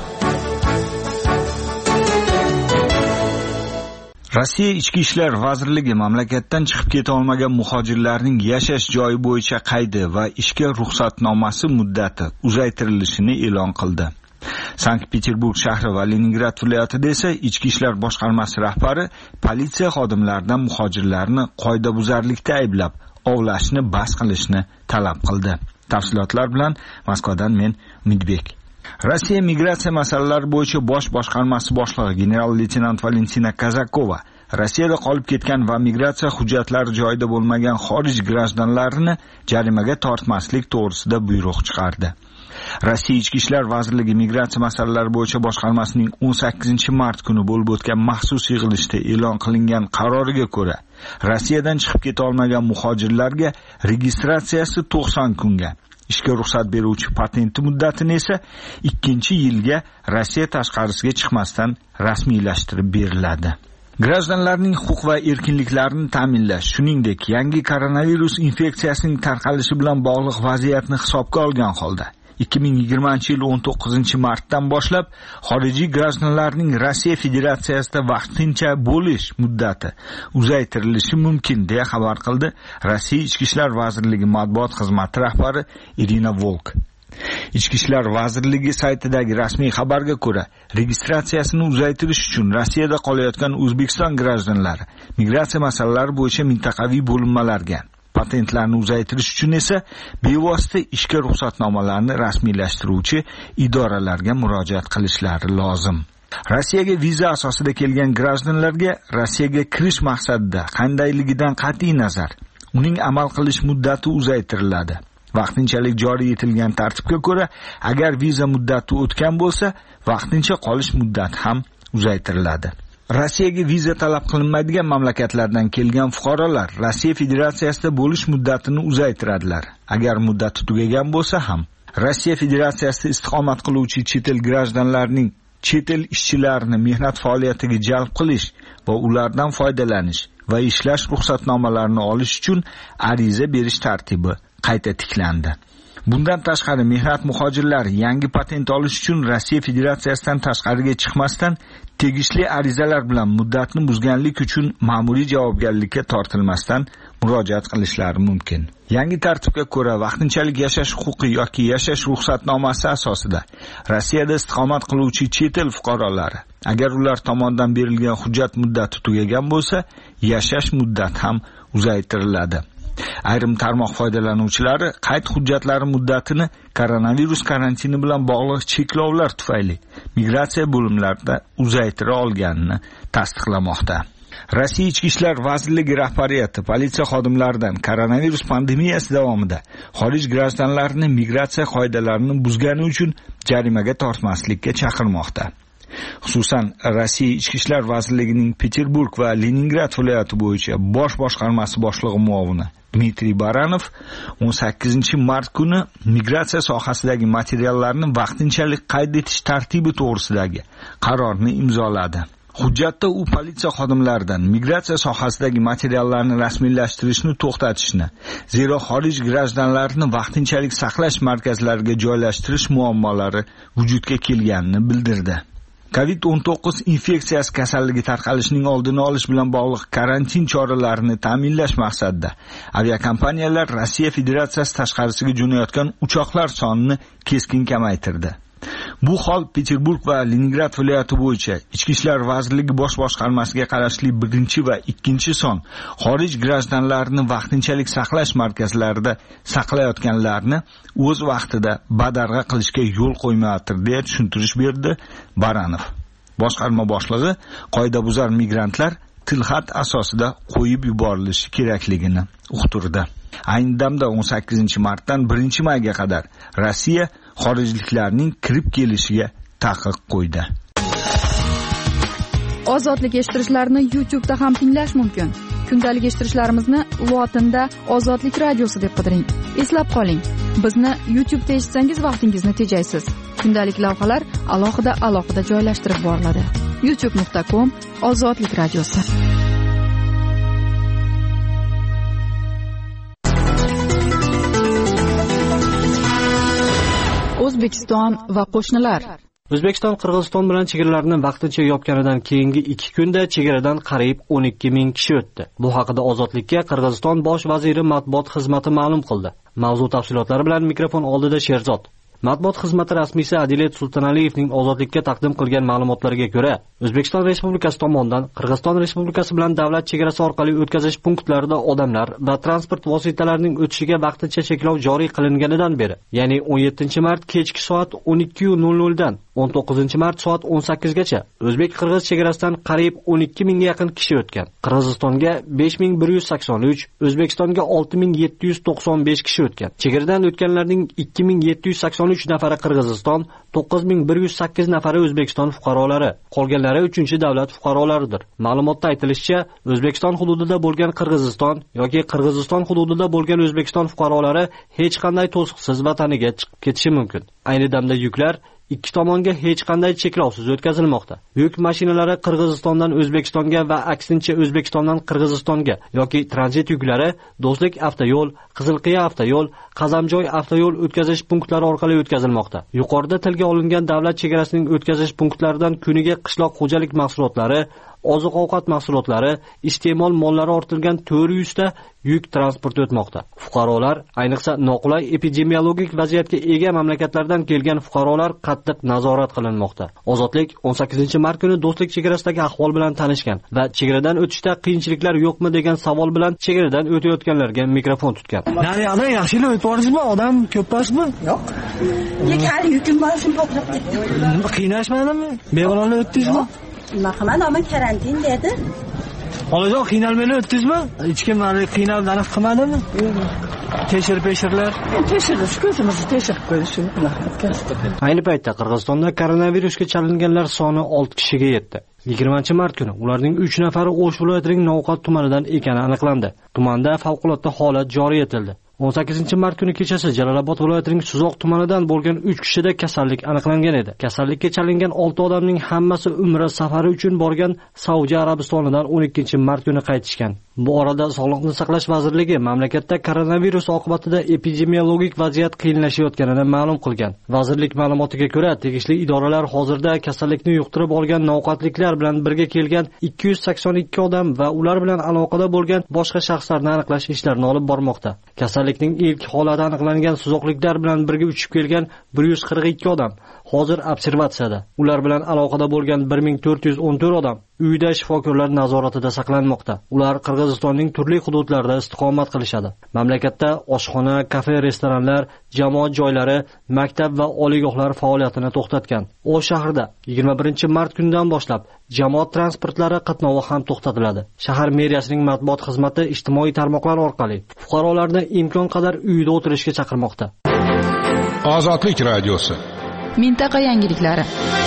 Rossiya Ichki ishlar vazirligi mamlakatdan chiqib keta olmagan muhojirlarning yashash joyi bo'yicha qaydi va ishga ruxsatnomasi muddati uzaytirilishini e'lon qildi. Sankt-Peterburg shahri va Leningrad viloyatida esa Ichki ishlar boshqarmasi rahbari politsiya xodimlaridan muhojirlarni qoidabuzarlikda ayblab, ovlashni bas qilishni talab qildi. Tafsilotlar bilan Moskvadan men Umidbek. Rossiya migratsiya masalalari bo'yicha bosh boshqarmasi boshlig'i general-leytenant Valentina Kazakova Rossiyada qolib ketgan va migratsiya hujjatlari joyida bo'lmagan xorij grajdanlarini jarimaga tortmaslik to'g'risida buyruq chiqardi. Rossiya Ichki ishlar vazirligi migratsiya masalalari bo'yicha boshqarmasining o'n sakkizinchi mart kuni bo'lib o'tgan maxsus yig'ilishda e'lon qilingan qaroriga ko'ra, Rossiyadan chiqib keta olmagan muhojirlarga registratsiyasi to'qson kunga, ishga ruxsat beruvchi patenti muddatini esa ikkinchi yilga Rossiya tashqarisiga chiqmasdan rasmiylashtirib beriladi. Grajdanlarning huquq va erkinliklarini ta'minlash, shuningdek, yangi koronavirus infeksiyasining tarqalishi bilan bog'liq vaziyatni hisobga olgan holda ikki ming yigirmanchi yil o'n to'qqizinchi martdan boshlab xorijiy grajdanlarning Rossiya Federatsiyasida vaqtincha bo'lish muddati uzaytirilishi mumkin deya xabar qildi Rossiya Ichki ishlar vazirligi matbuot xizmati rahbari Irina Volk. Ichki ishlar vazirligi saytidagi rasmiy xabarga ko'ra, registratsiyasini uzaytirish uchun Rossiyada qolayotgan O'zbekiston grajdanlari migratsiya masalalari bo'yicha mintaqaviy bo'linmalarga, patentlarni uzaytirish uchun esa bevosita ishga ruxsatnomalarni rasmiylashtiruvchi idoralarga murojaat qilishlari lozim. Rossiyaga viza asosida kelgan grajdanlarga Rossiyaga kirish maqsadida qandayligidan qat'iy nazar uning amal qilish muddati uzaytiriladi. Vaqtinchalik joriy etilgan tartibga ko'ra, agar viza muddati o'tgan bo'lsa, vaqtincha qolish muddati ham uzaytiriladi. Rossiyaga viza talab qilinmaydigan mamlakatlardan kelgan fuqarolar Rossiya Federatsiyasida bo'lish muddatini uzaytiradilar. Agar muddati tugagan bo'lsa ham, Rossiya Federatsiyasida istiqomat qiluvchi chet el grajdanlarining chet el ishchilarini mehnat faoliyatiga jalb qilish va ulardan foydalanish va ishlash ruxsatnomalarini olish uchun ariza berish tartibi qayta tiklandi. Bundan tashqari mehnat muhojirlari yangi patent olish uchun Rossiya Federatsiyasidan tashqariga chiqmasdan tegishli arizalar bilan muddatni buzganlik uchun ma'muriy javobgarlikka tortilmasdan murojaat qilishlari mumkin. Yangi tartibga ko'ra, vaqtinchalik yashash huquqi yoki yashash ruxsatnomasi asosida Rossiyada istiqomat qiluvchi chet el fuqarolari, agar ular tomonidan berilgan hujjat muddati tugagan bo'lsa, yashash muddati ham uzaytiriladi. Ayrim tarmoq foydalanuvchilari qayd hujjatlari muddatini koronavirus karantini bilan bog'liq cheklovlar tufayli migratsiya bo'limlarida uzaytira olganini tasdiqlamoqda. Rossiya Ichki ishlar vazirligi rahbariyati politsiya xodimlaridan koronavirus pandemiyasi davomida xorij grajdanlarini migratsiya qoidalarini buzgani uchun jarimaga tortmaslikka chaqirmoqda. Xususan, Rossiya Ichki ishlar vazirligining Peterburg va Leningrad viloyati bo'yicha bosh boshqarmasi boshlig'i muovini Dmitriy Baranov o'n sakkizinchi mart kuni migratsiya sohasidagi materiallarni vaqtinchalik qayd etish tartibi to'g'risidagi qarorni imzoladi. Hujjatda u politsiya xodimlaridan migratsiya sohasidagi materiallarni rasmiylashtirishni to'xtatishni, zero xorij grajdanlarini vaqtinchalik saqlash markazlariga joylashtirish muammolari vujudga kelganini bildirdi. covid o'n to'qqiz infeksiyasi kasalligi tarqalishining oldini olish bilan bog'liq karantin choralarini ta'minlash maqsadida aviakompaniyalar Rossiya Federatsiyasi tashqarisiga jo'nayotgan uchoqlar sonini keskin kamaytirdi. Bu hol Peterburg va Leningrad viloyati bo'yicha Ichki ishlar vazirligi bosh boshqarmasiga qarashli birinchi va ikkinchi son xorij grajdanlarini vaqtinchalik saqlash markazlarida saqlayotganlarni o'z vaqtida badarg'a qilishga yo'l qo'ymayapti deya tushuntirish berdi Baranov. Boshqarma boshlig'i qoidabuzar migrantlar tilxat asosida qo'yib yuborilishi kerakligini uqtirdi. Ayni damda o'n sakkizinchi martdan birinchi mayga qadar Rossiya xorijliklarning kirib kelishiga taqiq qo'ydi. Ozodlik eshittirishlarni YouTube'da ham tinglash mumkin. Kundalik eshittirishlarimizni lotinda Ozodlik radiosi deb qidiring. Eslab qoling, bizni YouTube'da eshitsangiz vaqtingizni tejaysiz. Kundalik lavhalar alohida alohida joylashtirib boriladi. youtube nuqta com Ozodlik radiosi. O'zbekiston va qo'shnilar. O'zbekiston Qirg'iziston bilan chegaralarni vaqtincha yopganidan keyingi ikki kunda chegaradan qariyb o'n ikki ming kishi o'tdi. Bu haqida Ozodlikka Qirg'iziston bosh vaziri matbuot xizmati ma'lum qildi. Mavzu tafsilotlari bilan mikrofon oldida Sherzod. Matbuot xizmati rasmiysi Adilet Sultonaliyevning Ozodlikka taqdim qilgan ma'lumotlariga ko'ra, O'zbekiston Respublikasi tomonidan Qirg'iziston Respublikasi bilan davlat chegarasi orqali o'tkazish punktlarida odamlar va transport vositalarining o'tishiga vaqtincha cheklov joriy qilinganidan beri, ya'ni o'n yettinchi mart kechki soat o'n ikki nol nol dan o'n to'qqizinchi mart soat o'n sakkiz gacha o'zbek-qirg'iz chegarasidan qariyb o'n ikki mingga yaqin kishi o'tgan. Qirg'izistonga besh ming bir yuz sakson uch, O'zbekistonga olti ming yetti yuz to'qson besh kishi o'tgan. Chegaradan o'tganlarning ikki ming yetti yuz sakson o'n uch nafari Qirg'iziston, to'qqiz ming bir yuz sakkiz nafari O'zbekiston fuqarolari, qolganlari uchinchi davlat fuqarolaridir. Ma'lumotda aytilishicha, O'zbekiston hududida bo'lgan Qirg'iziston yoki Qirg'iziston hududida bo'lgan O'zbekiston fuqarolari hech qanday to'siqsiz vataniga chiqib ketishi mumkin. Ayni damda yuklar ikki tomonga hech qanday cheklovsiz o'tkazilmoqda. Yuk mashinalari Qirg'izistondan O'zbekistonga va aksincha O'zbekistondan Qirg'izistonga yoki tranzit yuklari Do'stlik avtoyo'l, Qizilqiya avtoyo'l, Qazamjoy avtoyo'l o'tkazish punktlari orqali o'tkazilmoqda. Yuqorida tilga olingan davlat chegarasining o'tkazish punktlaridan kuniga qishloq xo'jalik mahsulotlari, oziq-ovqat mahsulotlari, iste'mol mollari ortilgan to'rt yuz ta yuk transporti o'tmoqda. Fuqarolar, ayniqsa noqulay epidemiologik vaziyatga ega mamlakatlardan kelgan fuqarolar qattiq nazorat qilinmoqda. Ozodlik o'n sakkizinchi mart kuni Do'stlik chegarasidagi ahvol bilan tanishgan va chegaradan o'tishda qiyinchiliklar yo'qmi degan savol bilan chegaradan o'tayotganlarga mikrofon tutgan. Daryoda yaxshilab o'tib borisizmi? Odam ko'p emasmi? Yo'q. Nek hali yukim boshim to'xtab ketdi. Qiynashmadimi? Bemalol o'tdingizmi? Nima qilaman, ama karantin dedi. Olajon qiynalmay o'tdingizmi? Hech kim meni qiynab dana qilmadimi? Tekshirib peshirlar. Tekshirish ko'zimizni tekshirib qo'yishni o'tkazdi. Ayni paytda Qirg'izistonda koronavirusga chalinganlar soni olti kishiga yetdi. yigirmanchi mart kuni ularning uch nafari O'sh viloyatining Novqot tumanidan ekani aniqlandi. Tumanda favqulodda holat joriy etildi. o'n sakkizinchi mart kuni kechasi Jalolobod viloyatining Suzoq tumanidan bo'lgan uch kishida kasallik aniqlangan edi. Kasallikka chalingan olti odamning hammasi umra safari uchun borgan Saudiya Arabistonidan o'n ikkinchi mart kuni qaytishgan. Bu orada Sog'liqni saqlash vazirligi mamlakatda koronavirus oqibatida epidemiologik vaziyat qiyinlashayotganini ma'lum qilgan. Vazirlik ma'lumotiga ko'ra, tegishli idoralar hozirda kasallikni yuqtirib olgan novqatliklar bilan birga kelgan ikki yuz sakson ikki odam va ular bilan aloqada bo'lgan boshqa shaxslarni aniqlash ishlarini olib bormoqda. Kasallikning ilk holati aniqlangan suzoqliklar bilan birga uchib kelgan bir yuz qirq ikki odam hozir observatsiyada. Ular bilan aloqada bo'lgan bir ming to'rt yuz o'n to'rt odam uyda shifokorlar nazoratida saqlanmoqda. Ular Qirg'izistonning turli hududlarida istiqomat qilishadi. Mamlakatda oshxona, kafe, restoranlar, jamoat joylari, maktab va oliygohlar faoliyatini to'xtatgan. O'sh shahrida yigirma birinchi mart kunidan boshlab jamoat transportlari qatnovi ham to'xtatiladi. Shahar meriyasining matbuot xizmati ijtimoiy tarmoqlar orqali fuqarolarni imkon qadar uyda o'tirishga chaqirmoqda. Ozodlik radiosi. Mintaqa yangiliklari.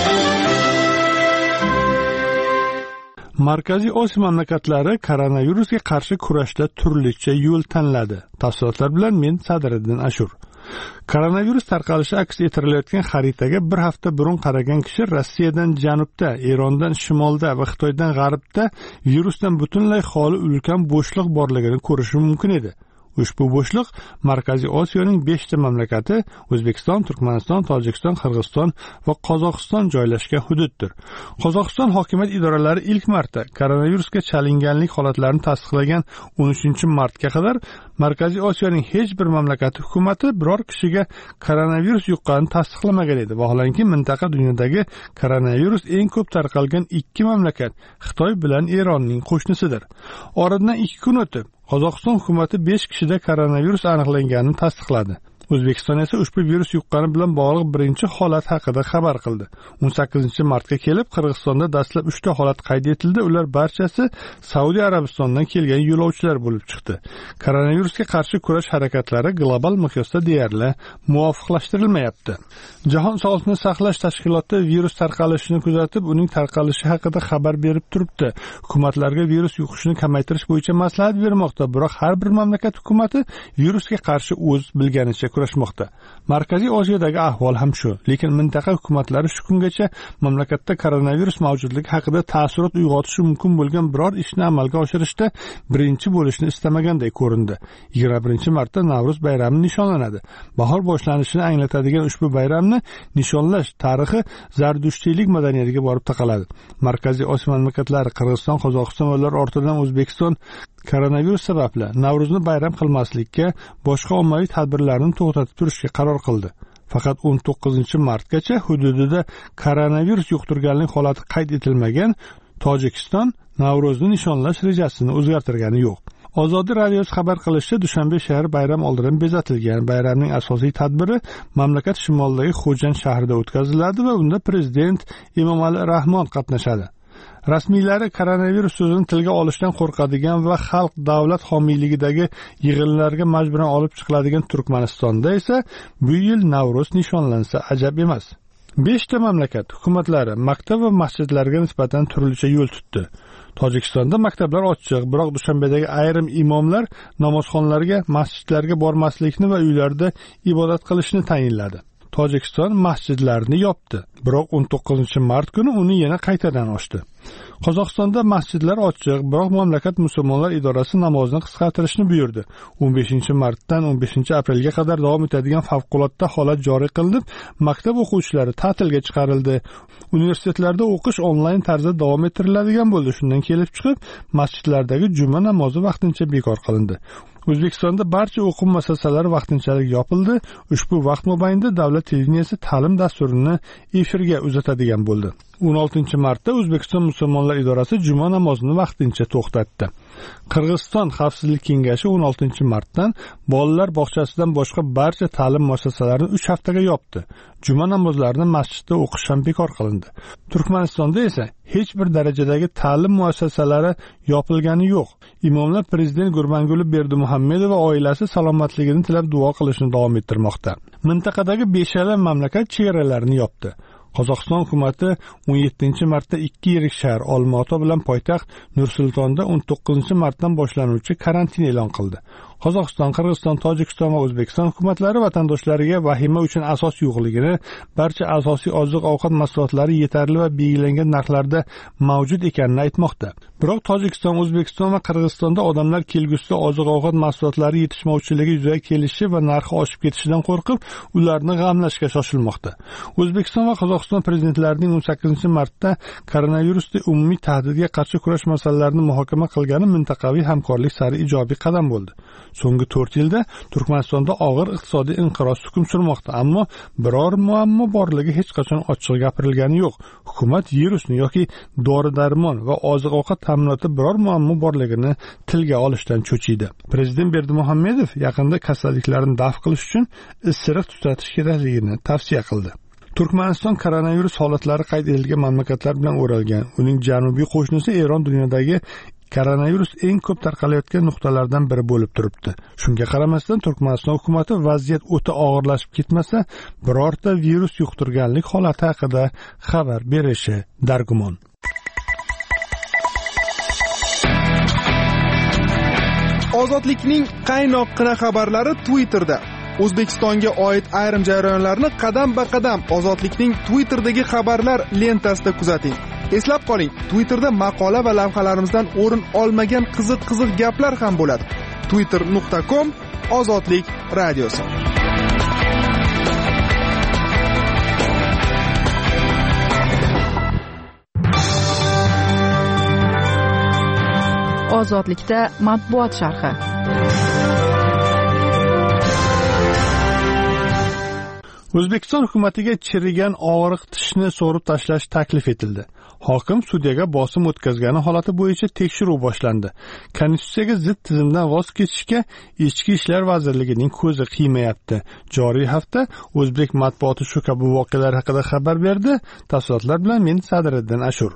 Markaziy Osiyo mamlakatlari koronavirusga qarshi kurashda turlicha yo'l tanladi. Tafsilotlar bilan men Sadriddin Ashur. Koronavirus tarqalishi aks ettirilayotgan xaritaga bir hafta burun qaragan kishi Rossiyadan janubda, Erondan shimolda va Xitoydan g'arbda virusdan butunlay xoli ulkan bo'shliq borligini ko'rishi mumkin edi. Ushbu bo'shliq Markaziy Osiyoning besh ta mamlakati O'zbekiston, Turkmaniston, Tojikiston, Qirg'iziston va Qozog'iston joylashgan hududdir. Qozog'iston hokimiyat idoralari ilk marta koronavirusga chalinganlik holatlarini tasdiqlagan o'n uchinchi martga qadar Markaziy Osiyoning hech bir mamlakati hukumati biror kishiga koronavirus yuqqanini tasdiqlamagan edi. Vaholanki mintaqa dunyodagi koronavirus eng ko'p tarqalgan ikki mamlakat Xitoy bilan Eronning qo'shnisidir. Oradan ikki kun o'tib Qozog'iston hukumati besh kishida koronavirus aniqlanganini tasdiqladi. O'zbekiston esa ushbu virus yuqqani bilan bog'liq birinchi holat haqida xabar qildi. o'n sakkizinchi martga kelib Qirg'izistonda dastlab uch ta holat qayd etildi. Ular barchasi Saudiya Arabistonidan kelgan yo'lovchilar bo'lib chiqdi. Koronavirusga qarshi kurash harakatlari global miqyosda deyarli muvofiqlashtirilmayapti. Jahon sog'liqni saqlash tashkiloti virus tarqalishini kuzatib, uning tarqalishi haqida xabar berib turibdi. Hukumatlarga virus yuqishini kamaytirish bo'yicha maslahat bermoqda, biroq har bir mamlakat hukumati virusga qarshi o'z bilganicha kurashmoqda. Markaziy Osiyodagi ahvol ham shu, lekin mintaqa hukumatlari shu kungacha mamlakatda koronavirus mavjudligi haqida ta'sirot uyg'otishi mumkin bo'lgan biror ishni amalga oshirishda birinchi bo'lishni istamaganday ko'rindi. yigirma birinchi martda Navro'z bayrami nishonlanadi. Bahor boshlanishini anglatadigan ushbu bayramni nishonlash tarixi Zardushtiylik madaniyatiga borib taqaladi. Markaziy Osiyo mamlakatlari Qirg'iziston, Qozog'iston va ular ortidan O'zbekiston koronavirus sababli Navro'zni bayram qilmaslikka, boshqa ommaviy tadbirlarni to'xtatib turishga qaror qildi. Faqat o'n to'qqizinchi martgacha hududida koronavirus yuqtirganlik holati qayd etilmagan Tojikiston Navro'zni nishonlash rejasini o'zgartirgani yo'q. Ozodlik radiosi xabar qilishicha, Dushanbe shahri bayram oldidan bezatilgan. Bayramning asosiy tadbiri mamlakat shimolidagi Xo'jand shahrida o'tkaziladi va unda prezident Emomali Rahmon qatnashadi. Rasmiylari koronavirus so'zini tilga olishdan qo'rqadigan va xalq davlat homiyligidagi yig'inlarga majburan olib chiqiladigan Turkmanistonda esa bu yil Navro'z nishonlansa ajab emas. Beshta mamlakat hukumatlari maktab va masjidlarga nisbatan turlicha yo'l tutdi. Tojikistonda maktablar ochiq, biroq Dushanbedagi ayrim imomlar namozxonlarga, masjidlarga bormaslikni va uylarda ibodat qilishni tayinladi. Tojikiston masjidlarni yopdi, biroq o'n to'qqizinchi mart kuni uni yana qaytadan ochdi. Qozog'istonda masjidlar ochiq, biroq mamlakat musulmonlar idorasi namozni qisqartirishni buyurdi. o'n beshinchi martdan o'n beshinchi aprelga qadar davom etadigan favqulodda holat joriy qilinib, maktab o'quvchilari ta'tilga chiqarildi. Universitetlarda o'qish onlayn tarzda davom ettiriladigan bo'ldi. Shundan kelib chiqib, masjidlardagi juma namozi vaqtincha bekor qilindi. O'zbekistonda barcha o'quv muassasalari vaqtinchalik yopildi. Ushbu vaqt mobaynida davlat televideniyasi ta'lim dasturini efirga uzatadigan bo'ldi. o'n oltinchi martda O'zbekiston musulmonlar idorasi juma namozini vaqtincha to'xtatdi. Qirg'iziston Xavfsizlik kengashi o'n oltinchi martdan bolalar bog'chasidan boshqa barcha ta'lim muassasalarini uch haftaga yopdi. Juma namozlarini masjidda o'qish ham bekor qilindi. Turkmanistonda esa hech bir darajadagi ta'lim muassasalari yopilgani yo'q. Imomlar prezident Gurbanguli Berdimuhammedov va oilasi salomatligini tilab duo qilishni davom ettirmoqda. Mintaqadagi beshala mamlakat chegaralarini yopdi. Qozog'iston hukumati o'n yettinchi martda ikki yirik shahar Olmaota bilan poytaxt Nur-Sultonda o'n to'qqizinchi martdan boshlanuvchi karantin e'lon qildi. Qozog'iston, Qirg'iziston, Tojikiston va O'zbekiston hukumatlari vatandoshlariga vahima uchun asos yo'qligini, barcha asosiy oziq-ovqat mahsulotlari yetarli va belgilangan narxlarda mavjud ekanini aytmoqda. Biroq Tojikiston, O'zbekiston va Qirg'izistonda odamlar kelgusida oziq-ovqat mahsulotlari yetishmovchiligi yuzaga kelishi va narxi oshib ketishidan qo'rqib, ularni g'amlashga shoshilmoqda. O'zbekiston va Qozog'iston prezidentlarining o'n sakkizinchi martda koronavirusda umumiy tahdidga qarshi kurash masalalarini muhokama qilgani mintaqaviy hamkorlik sari ijobiy qadam bo'ldi. So'nggi to'rt yilda Turkmanistonda og'ir iqtisodiy inqiroz hukm surmoqda, ammo biror muammo borligi hech qachon ochiq gapirilgani yo'q. Hukumat virusni yoki dori-darmon va oziq-ovqat ta'minoti biror muammo borligini tilga olishdan cho'chiydi. Prezident Berdimuhammedov yaqinda kasalliklarni daf qilish uchun isiriq tutatish kerakligini tavsiya qildi. Turkmaniston koronavirus holatlari qayd etilgan mamlakatlar bilan o'ralgan. Uning janubiy qo'shnisi Eron dunyodagi koronavirus eng ko'p tarqalayotgan nuqtalardan biri bo'lib turibdi. Shunga qaramasdan Turkmaniston hukumati vaziyat o'ta og'irlashib ketmasa, birorta virus yuqtirganlik holati haqida xabar berishi dargumon. Ozodlikning qaynoqqina xabarlari Twitterda. O'zbekistonga oid ayrim jarayonlarni qadam-ba-qadam Ozodlikning Twitter'dagi xabarlar lentasida kuzating. Eslab qoling, Twitter'da maqola va lavhalarimizdan o'rin olmagan qiziq-qiziq gaplar ham bo'ladi. twitter nuqta com Ozodlik radiosi. Ozodlikda matbuot sharhi. O'zbekiston hukumatiga chirigan og'riq tishni so'rib tashlash taklif etildi. Hokim sudyaga bosim o'tkazgani holati bo'yicha tekshiruv boshlandi. Konstitutsiyaga zid tizimdan voz kechishga Ichki ishlar vazirligining ko'zi qiymayapti. Joriy hafta O'zbek matbuoti shu kabi voqealar haqida xabar berdi. Tafsilotlar bilan men Sadriddin Ashur.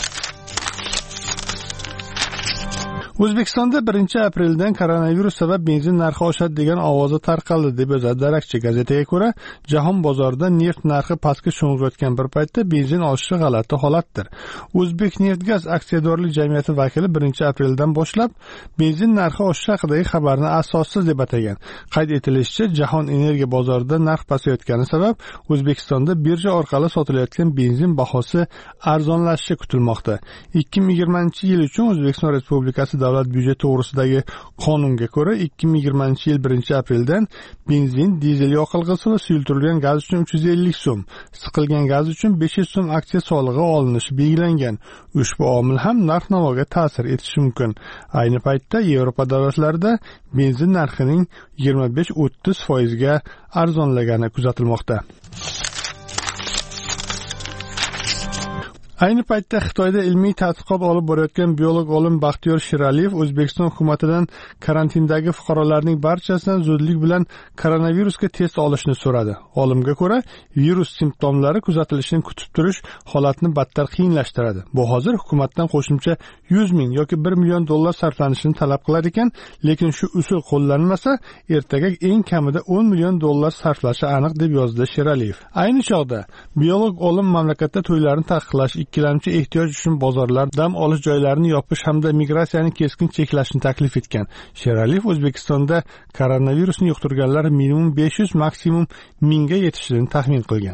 O'zbekistonda birinchi apreldan koronavirus sabab benzin narxi oshadi degan ovozi tarqaldi deb yozadi Darakchi gazetaga ko'ra, jahon bozorida neft narxi pastga sho'ng'iyotgan bir paytda benzin oshishi g'alati holatdir. O'zbek Neftgaz aksiyadorlik jamiyati vakili birinchi apreldan boshlab benzin narxi oshishi haqidagi xabarni asossiz deb atagan. Qayd etilishicha, jahon energiya bozorida narx pasayotgani sabab O'zbekistonda birja orqali sotilayotgan benzin bahosi arzonlashishi kutilmoqda. ikki ming yigirmanchi yil uchun O'zbekiston Respublikasi davlat byudjeti to'g'risidagi qonunga ko'ra ikki ming yigirmanchi yil birinchi apreldan benzin, dizel yoqilg'isi va suyultirilgan gaz uchun uch yuz ellik so'm, siqilgan gaz uchun besh yuz so'm aksiya solig'i olinishi belgilangan. Ushbu omil ham narx-navoga ta'sir etishi mumkin. Ayni paytda Yevropa davlatlarida benzin narxining yigirma besh o'ttiz foizga arzonlagani kuzatilmoqda. Ayni paytda Xitoyda ilmiy tadqiqot olib borayotgan biolog olim Baxtiyor Sheraliyev O'zbekiston hukumatidan karantindagi fuqarolarning barchasidan zudlik bilan koronavirusga test olishni so'radi. Olimga ko'ra, virus simptomlari kuzatilishini kutib turish holatni battar qiyinlashtiradi. Bu hozir hukumatdan qo'shimcha yuz ming yoki bir million dollar sarflanishini talab qilar ekan, lekin shu usul qo'llanmasa, ertaga eng kamida o'n million dollar sarflashi aniq deb yozdi Sheraliyev. Ayni chog'da biolog olim mamlakatda to'ylarni taqiqlash, ikkilamchi ehtiyoj uchun bozorlar, dam olish joylarini yopish hamda migratsiyani keskin cheklashni taklif etgan. Sheraliyev O'zbekistonda koronavirusni yuqtirganlar minimum besh yuz, maksimum mingga yetishini taxmin qilgan.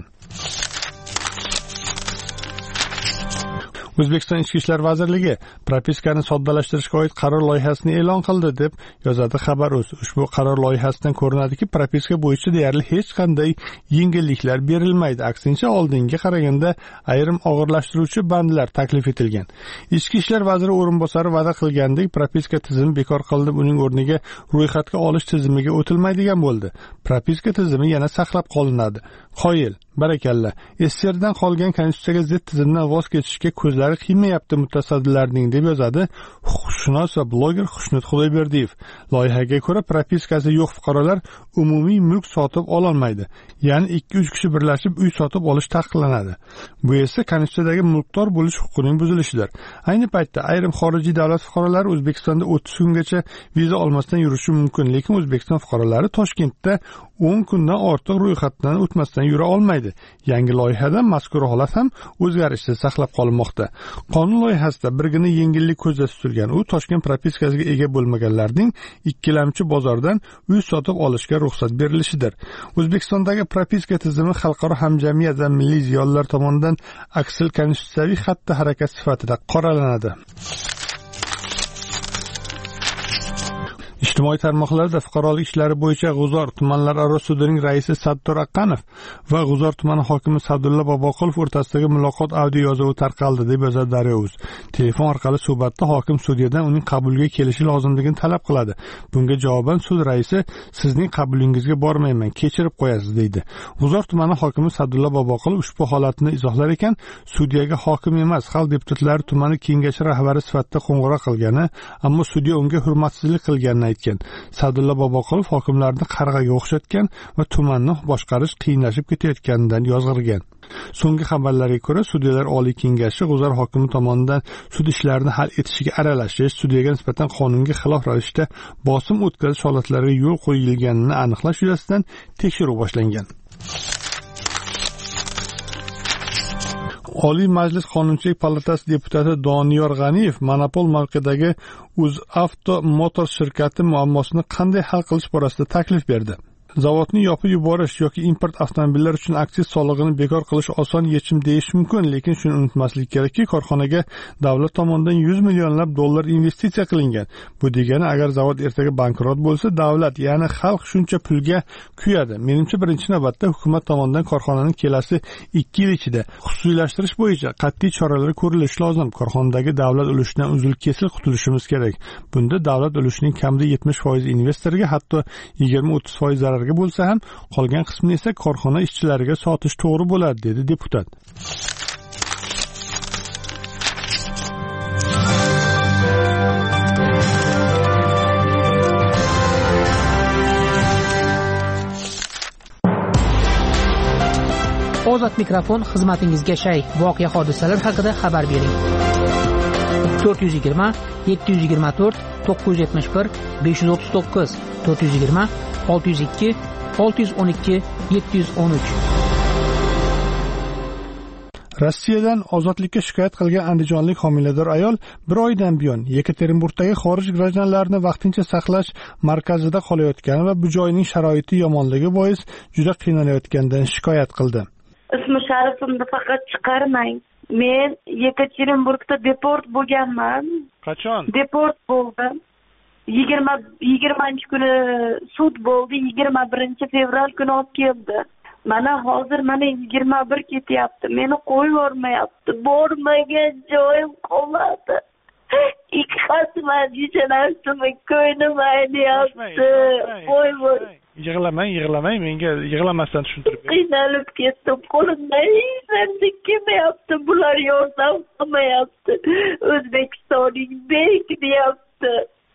O'zbekiston Ichki ishlar vazirligi propiskani soddalashtirishga oid qaror loyihasini e'lon qildi deb yozadi Xabar.uz. Ushbu qaror loyihasidan ko'rinadiki, propiska bo'yicha deyarli hech qanday yengilliklar berilmaydi. Aksincha, oldinga qaraganda ayrim og'irlashtiruvchi bandlar taklif etilgan. Ichki ishlar vaziri o'rinbosari va'da qilgandek, propiska tizimi bekor qilinib, uning o'rniga ro'yxatga olish tizimiga o'tilmaydigan bo'ldi. Propiska tizimi yana saqlab qolinadi. Qoyil, barakalla. S S R dan qolgan konstitutsiyaga zid tizimdan voz kechishga ko'zlari qiymayapti mutasaddilarning, deb yozadi huquqshunos va bloger Xushnud Xudoyberdiyev. Loyihaga ko'ra, propiskasi yo'q fuqarolar umumiy mulk sotib ololmaydi. Ya'ni ikki uch kishi birlashib uy sotib olish taqiqlanadi. Bu esa konstitutsiyadagi mulkdor bo'lish huquqining buzilishidir. Ayni paytda ayrim xorijiy davlat fuqarolari O'zbekistonda o'ttiz kungacha viza olmasdan yurishi mumkin, lekin O'zbekiston fuqarolari Toshkentda o'n kundan ortiq ro'yxatdan o'tmasdan yura olmaydi. Yangi loyihada mazkur holat ham o'zgarishsiz saqlab qolinmoqda. Qonun loyihasida birgina yengillik ko'zda tutilgan. U Toshkent propiskasiga ega bo'lmaganlarning ikkilamchi bozordan uy sotib olishga ruxsat berilishidir. O'zbekistondagi propiska tizimi xalqaro hamjamiyat va milliy ziyolilar tomonidan aksil konstitutsiyaviy xatti harakat sifatida qoralanadi. Ijtimoiy tarmoqlarda fuqarolik ishlari bo'yicha G'uzor tumanlararo sudining raisi Sattor Aqqanov va G'uzor tumani hokimi Sadulla Boboqulov o'rtasidagi muloqot audio yozuvi tarqaldi deb yozadi Daryo.uz. Telefon orqali suhbatda hokim sudyadan uning qabuliga kelishi lozimligini talab qiladi. Bunga javoban sud raisi sizning qabulingizga bormayman, kechirib qo'yasiz deydi. G'uzor tumani hokimi Sadulla Boboqulov ushbu holatni izohlar ekan, sudyaga hokim emas, xalq deputatlari tumani kengashi rahbari sifatida qo'ng'iroq qilgani, ammo sudya unga hurmatsizlik qilganini aytgan. Sadulla Boboqulov hokimlarni qarg'aga o'xshatgan va tumanni boshqarish qiyinlashib ketayotganidan yozg'irgan. So'nggi xabarlarga ko'ra, sudyalar Oliy kengashi G'uzor hokimi tomonidan sud ishlarini hal etishiga aralashish, sudyaga nisbatan qonunga xilof ravishda bosim o'tkazish holatlariga yo'l qo'yilganini aniqlash yuzasidan tekshiruv boshlangan. Oliy Majlis Qonunchilik palatasi deputati Doniyor G'aniyev monopol mavqedagi UzAvto Motors shirkati muammosini qanday hal qilish borasida taklif berdi. Zavodni yopib yuborish yoki import avtomobillar uchun aksiz solig'ini bekor qilish oson yechim deyish mumkin, lekin shuni unutmaslik kerakki, korxonaga davlat tomonidan yuz millionlab dollar investitsiya qilingan. Bu degani, agar zavod ertaga bankrot bo'lsa, davlat, ya'ni xalq shuncha pulga kuyadi. Menimcha, birinchi navbatda hukumat tomonidan korxonani kelasi ikki yil ichida xususiylashtirish bo'yicha qat'iy choralar ko'rilishi lozim. Korxonadagi davlat ulushidan uzil-kesil qutulishimiz kerak. Bunda davlat ulushining kamida yetmish foiz investorga, hatto yigirma o'ttiz foiz zarar bo'lsa ham, qolgan qismini esa korxona ishchilariga sotish to'g'ri bo'ladi, dedi deputat. Ozod mikrofon xizmatingizga shay. Voqea hodisalar haqida xabar bering. to'rt yuz yigirma yetti yuz yigirma to'rt to'qqiz yuz yetmish bir besh yuz o'ttiz to'qqiz to'rt yuz yigirma olti yuz ikki olti yuz o'n ikki yetti yuz o'n uch. Rossiyadan ozodlikka shikoyat qilgan andijonlik homilador ayol bir oydan buyon Yekaterinburgdagi xorij grajdanlarini vaqtincha saqlash markazida qolayotgani va bu joyning sharoiti yomonligi bois juda qiynalayotganidan shikoyat qildi. Ismi sharifimni faqat chiqarmang. Men Yekaterinburgda deport bo'lganman. Qachon? Deport bo'ldim. yigirma yigirmanchi kuni sud bo'ldi. yigirma birinchi fevral kuni olib keldi. Mana hozir mana yigirma bir ketyapti. Meni qo'yib yormayapti. Bormagan joyim qoladi. Ikki xatman yechanasimni ko'nglim ayniyapti. Qo'y bor. Yig'lamang, yig'lamang, menga yig'lamasdan tushuntirib bering. Qiynalib ketdim, qo'limdan hech narsa kelmayapti, bular yordam qilmayapti. O'zbekistonning bek deyapti.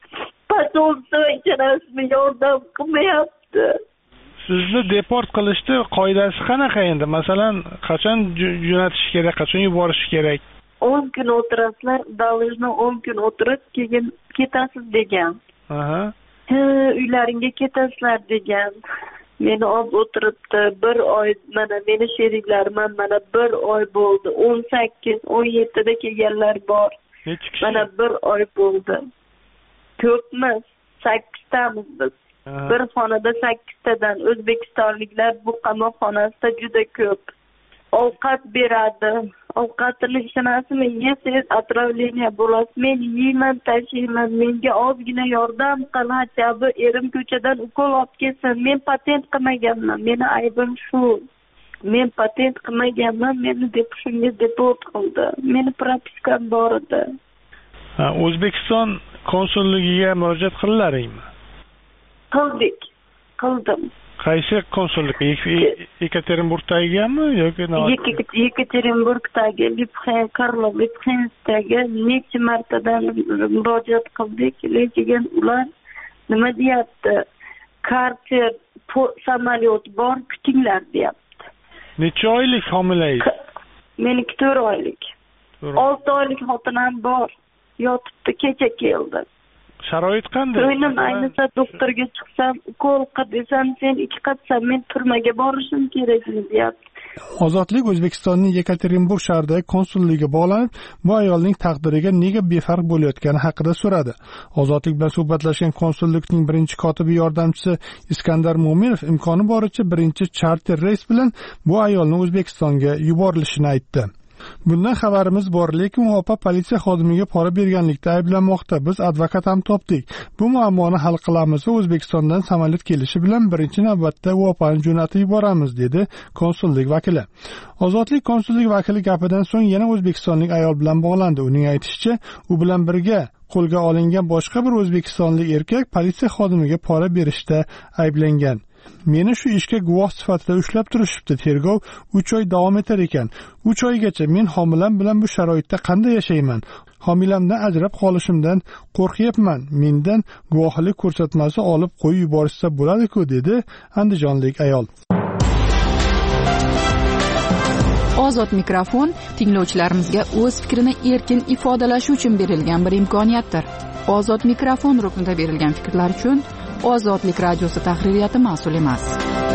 Pasolsa ikkalasi yordam qilmayapti. Sizni deport qilishni qoidasi qanaqa endi? Masalan, qachon jo'natish kerak, qachon yuborish kerak? o'n kun o'tirasizlar, davojni o'n kun o'tirib, keyin ketasiz degan. Aha. Uylaringga ketasizlar degan. Meni olib o'tiribdi, bir oy, mana meni sheriklarim mana bir oy bo'ldi. o'n sakkiz, o'n yettida kelganlar bor. Mana bir oy bo'ldi. Ko'pmiz, sakkiztamiz biz. Bir xonada sakkiztadan o'zbekistonliklar bu qamoqxonasida juda ko'p. Ovqat beradi. Ovqatini ishonasizmi, yesangiz отравление bo'lasiz. Men yeyman, tashiyman, menga ozgina yordam qil, hachabi erim ko'chadan ukol olib kelsin. Men patent qilmaganman, meni aybim shu. Men patent qilmaganman, meni deb shunga deport qildi. Meni propiskam bor edi. Ha, O'zbekiston konsulligiga murojaat qillaringmi? Qildik, qildim. Qaysi konsullik? Yekaterinburgdagimi yoki Yekaterinburgdagi, Karlov Lipxensdagi necha martadan murojaat qildik, lekin ular nima deyapti? Karter samolyot bor, kutinglar deyapti. Necha oylik homilangiz? Meniki to'rt oylik. olti oylik xotinam bor. Yotibdi, kecha keldi. Sharoit qanday? O'ynim ayniqsa doktorga chiqsam, ukol qil desam, sen ikki qatsan, men turmaga borishim kerakmi deyapti. Ozodlik O'zbekistonning Yekaterinburg shahridagi konsulligiga bog'lanib, bu ayolning taqdiriga nega befarq bo'layotgani haqida so'radi. Ozodlik bilan suhbatlashgan konsullikning birinchi kotibi yordamchisi Iskandar Mo'minov imkoni boricha birinchi charter reys bilan bu ayolning O'zbekistonga yuborilishini aytdi. Bundan xabarimiz bor, lekin u opa politsiya xodimiga pora berganlikda ayblanmoqda. Biz advokat ham topdik. Bu muammoni hal qilamiz va O'zbekistondan samolyot kelishi bilan birinchi navbatda u opani jo'natib yuboramiz, dedi konsullik vakili. Ozodlik konsullik vakili gapidan so'ng yana o'zbekistonlik ayol bilan bog'landi. Uning aytishicha, u bilan birga qo'lga olingan boshqa bir o'zbekistonlik erkak politsiya xodimiga pora berishda ayblangan. Meni shu ishga guvoh sifatida ushlab turishibdi. Tergov uch oy davom etar ekan. uch oygacha men homilam bilan bu sharoitda qanday yashayman? Homilamdan ajrab qolishimdan qo'rqyapman. Mendan guvohlik ko'rsatmasi olib qo'yib yuborishsa bo'ladi-ku, dedi andijonlik ayol. Ozod mikrofon tinglovchilarimizga o'z fikrini erkin ifodalashi uchun berilgan bir imkoniyatdir. Ozod mikrofon ruknida berilgan fikrlar uchun Ozodlik radiosi tahririyati mas'ul emas.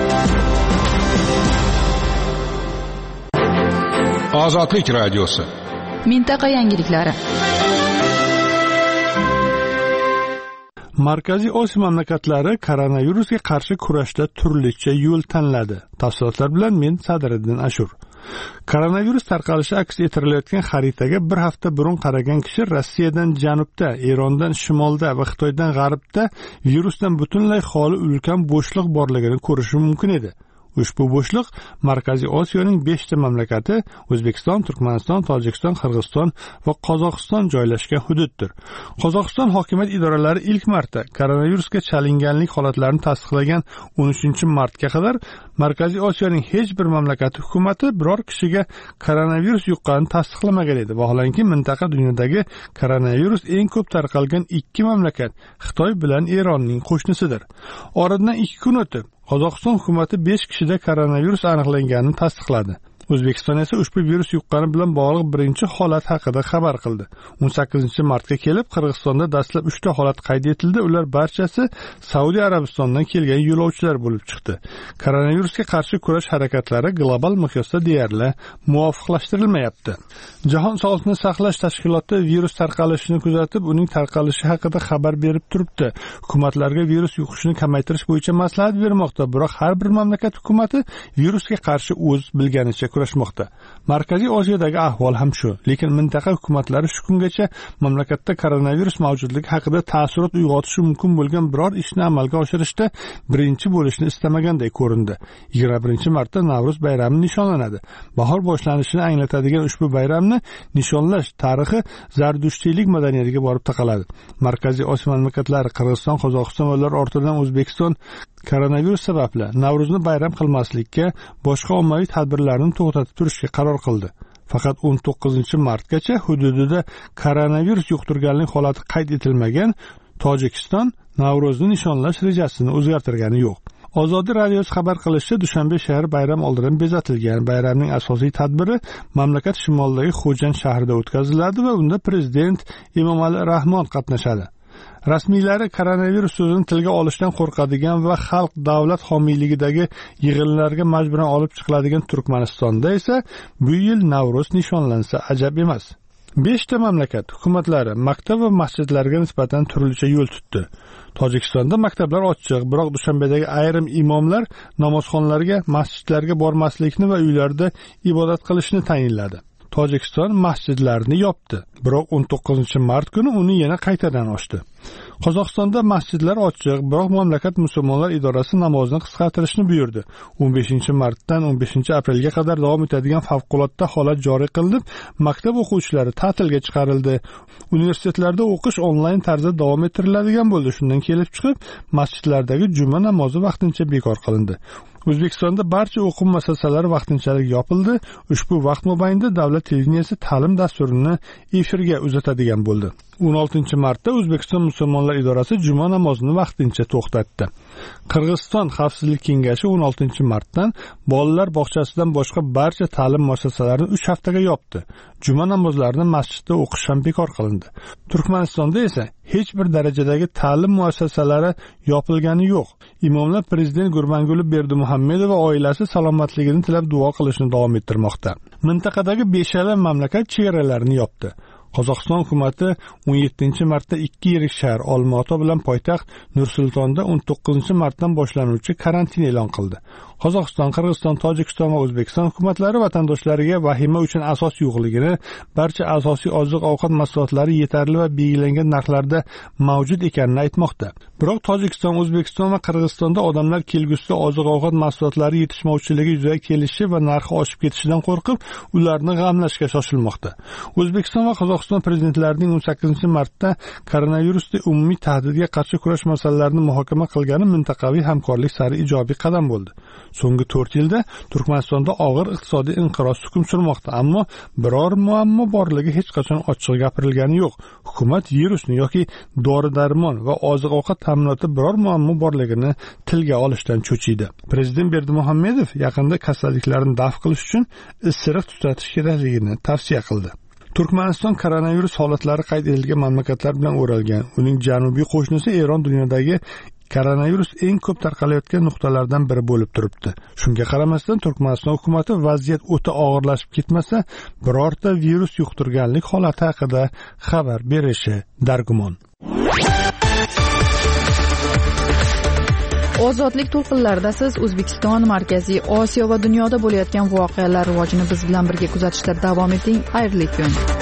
Ozodlik radiosi. Mintaqa yangiliklari. Markaziy Osiyo mamlakatlari koronavirusga qarshi kurashda turlicha yo'l tanladi. Tafsilotlar bilan men Sadriddin Ashur. Koronavirus tarqalishi aks ettirilayotgan xaritaga bir hafta burun qaragan kishi Rossiyadan janubda, Erondan shimolda va Xitoydan g'arbda virusdan butunlay xoli ulkan bo'shliq borligini ko'rishi mumkin edi. Ushbu bo'shliq Markaziy Osiyoning beshta mamlakati O'zbekiston, Turkmaniston, Tojikiston, Qirg'iziston va Qozog'iston joylashgan hududdir. Qozog'iston hokimiyat idoralari ilk marta koronavirusga chalinganlik holatlarini tasdiqlagan o'n uchinchi martga qadar Markaziy Osiyoning hech bir mamlakati hukumati biror kishiga koronavirus yuqqanini tasdiqlamagan edi. Vaholanki mintaqa dunyodagi koronavirus eng ko'p tarqalgan ikki mamlakat Xitoy bilan Eronning qo'shnisidir. Oradan ikki kun o'tib Qozog'iston hukumati besh kishida koronavirus aniqlanganini tasdiqladi. O'zbekiston esa ushbu virus yuqqani bilan bog'liq birinchi holat haqida xabar qildi. o'n sakkizinchi martga kelib Qirg'izistonda dastlab uchta holat qayd etildi. Ular barchasi Saudiya Arabistonidan kelgan yo'lovchilar bo'lib chiqdi. Koronavirusga qarshi kurash harakatlari global miqyosda deyarli muvofiqlashtirilmayapti. Jahon sog'liqni saqlash tashkiloti virus tarqalishini kuzatib, uning tarqalishi haqida xabar berib turibdi. Hukumatlarga virus yuqishini kamaytirish bo'yicha maslahat bermoqda, biroq har bir mamlakat hukumati virusga qarshi o'z bilganicha kurashmoqda. Markaziy Osiyodagi ahvol ham shu, lekin mintaqa hukumatlari shu kungacha mamlakatda koronavirus mavjudligi haqida taassurot uyg'otishi mumkin bo'lgan biror ishni amalga oshirishda birinchi bo'lishni istamaganday ko'rindi. yigirma birinchi martda Navro'z bayrami nishonlanadi. Bahor boshlanishini anglatadigan ushbu bayramni nishonlash tarixi zardushtiylik madaniyatiga borib taqaladi. Markaziy Osiyo mamlakatlari Qirg'iziston, Qozog'iston va ular ortidan O'zbekiston koronavirus sababli Navro'zni bayram qilmaslikka, boshqa ommaviy tadbirlarni to'xtatib turishga qaror qildi. Faqat o'n to'qqizinchi martgacha hududida koronavirus yuqtirganlik holati qayd etilmagan Tojikiston Navro'zni nishonlash rejasini o'zgartirgani yo'q. Ozodlik radiosi xabar qilishicha, Dushanbe shahri bayram oldidan bezatilgan. Bayramning asosiy tadbiri mamlakat shimolidagi Xo'jand shahrida o'tkaziladi va unda prezident Emomali Rahmon qatnashadi. Rasmiylari koronavirus so'zini tilga olishdan qo'rqadigan va xalq davlat homiyligidagi yig'inlarga majburan olib chiqiladigan Turkmanistonda esa bu yil Navro'z nishonlansa ajab emas. beshta mamlakat hukumatlari maktab va masjidlarga nisbatan turlicha yo'l tutdi. Tojikistonda maktablar ochiq, biroq Dushanbedagi ayrim imomlar namozxonlarga, masjidlarga bormaslikni va uylarda ibodat qilishni tayinladi. Tojikiston masjidlarni yopdi, biroq o'n to'qqizinchi mart kuni uni yana qaytadan ochdi. Qozog'istonda masjidlar ochiq, biroq mamlakat musulmonlar idorasi namozni qisqartirishni buyurdi. o'n beshinchi martdan o'n beshinchi aprelga qadar davom etadigan favqulodda holat joriy qilinib, maktab o'quvchilari ta'tilga chiqarildi. Universitetlarda o'qish onlayn tarzda davom ettiriladigan bo'ldi. Shundan kelib chiqib, masjidlardagi juma namozi vaqtincha bekor qilindi. O'zbekistonda barcha o'quv muassasalari vaqtinchalik yopildi. Ushbu vaqt mobaynida davlat televideniyasi ta'lim dasturini efirga uzatadigan bo'ldi. o'n oltinchi martda O'zbekiston musulmonlar idorasi juma namozini vaqtincha to'xtatdi. Qirg'iziston Xavfsizlik kengashi o'n oltinchi martdan bolalar bog'chasidan boshqa barcha ta'lim muassasalarini uch haftaga yopdi. Juma namozlarini masjidda o'qish ham bekor qilindi. Turkmanistonda esa hech bir darajadagi ta'lim muassasalari yopilgani yo'q. Imomlar prezident Gurbanguli Berdimuhammedov va oilasi salomatligini tilab duo qilishni davom ettirmoqda. Mintaqadagi beshala mamlakat chegaralarini yopdi. Qozog'iston hukumati o'n yettinchi martda ikki yirik shahar Olmaota bilan poytaxt Nur-Sultonda o'n to'qqizinchi martdan boshlanuvchi karantin e'lon qildi. Qozog'iston, Qirg'iziston, Tojikiston va O'zbekiston hukumatlari vatandoshlariga vahima uchun asos yo'qligini, barcha asosiy oziq-ovqat mahsulotlari yetarli va belgilangan narxlarda mavjud ekanini aytmoqda. Biroq Tojikiston, O'zbekiston va Qirg'izistonda odamlar kelgusida oziq-ovqat mahsulotlari yetishmovchiligi yuzaga kelishi va narxi oshib ketishidan qo'rqib, ularni g'amlashga shoshilmoqda. O'zbekiston va Qozog'iston prezidentlarining o'n sakkizinchi martda koronavirusda umumiy tahdidga qarshi kurash masalalarini muhokama qilgani mintaqaviy hamkorlik sari ijobiy qadam bo'ldi. So'nggi to'rt yilda Turkmanistonda og'ir iqtisodiy inqiroz hukm surmoqda, ammo biror muammo borligi hech qachon ochiq gapirilgani yo'q. Hukumat virusni yoki dori-darmon va oziq-ovqat ta'minoti biror muammo borligini tilga olishdan cho'chiydi. Prezident Berdimuhammedov yaqinda kasalliklarni daf qilish uchun issiq tutatish kerakligini tavsiya qildi. Turkmaniston koronavirus holatlari qayd etilgan mamlakatlar bilan o'ralgan. Uning janubiy qo'shnisi Eron dunyodagi koronavirus eng ko'p tarqalayotgan nuqtalardan biri bo'lib turibdi. Shunga qaramasdan Turkmaniston hukumati vaziyat o'ta og'irlashib ketmasa, birorta virus yuqtirganlik holati haqida xabar berishi dargumon. Ozodlik to'lqinlarida siz O'zbekiston, Markaziy Osiyo va dunyoda bo'layotgan voqealar rivojini biz bilan birga kuzatishda davom eting. Xayrli kun.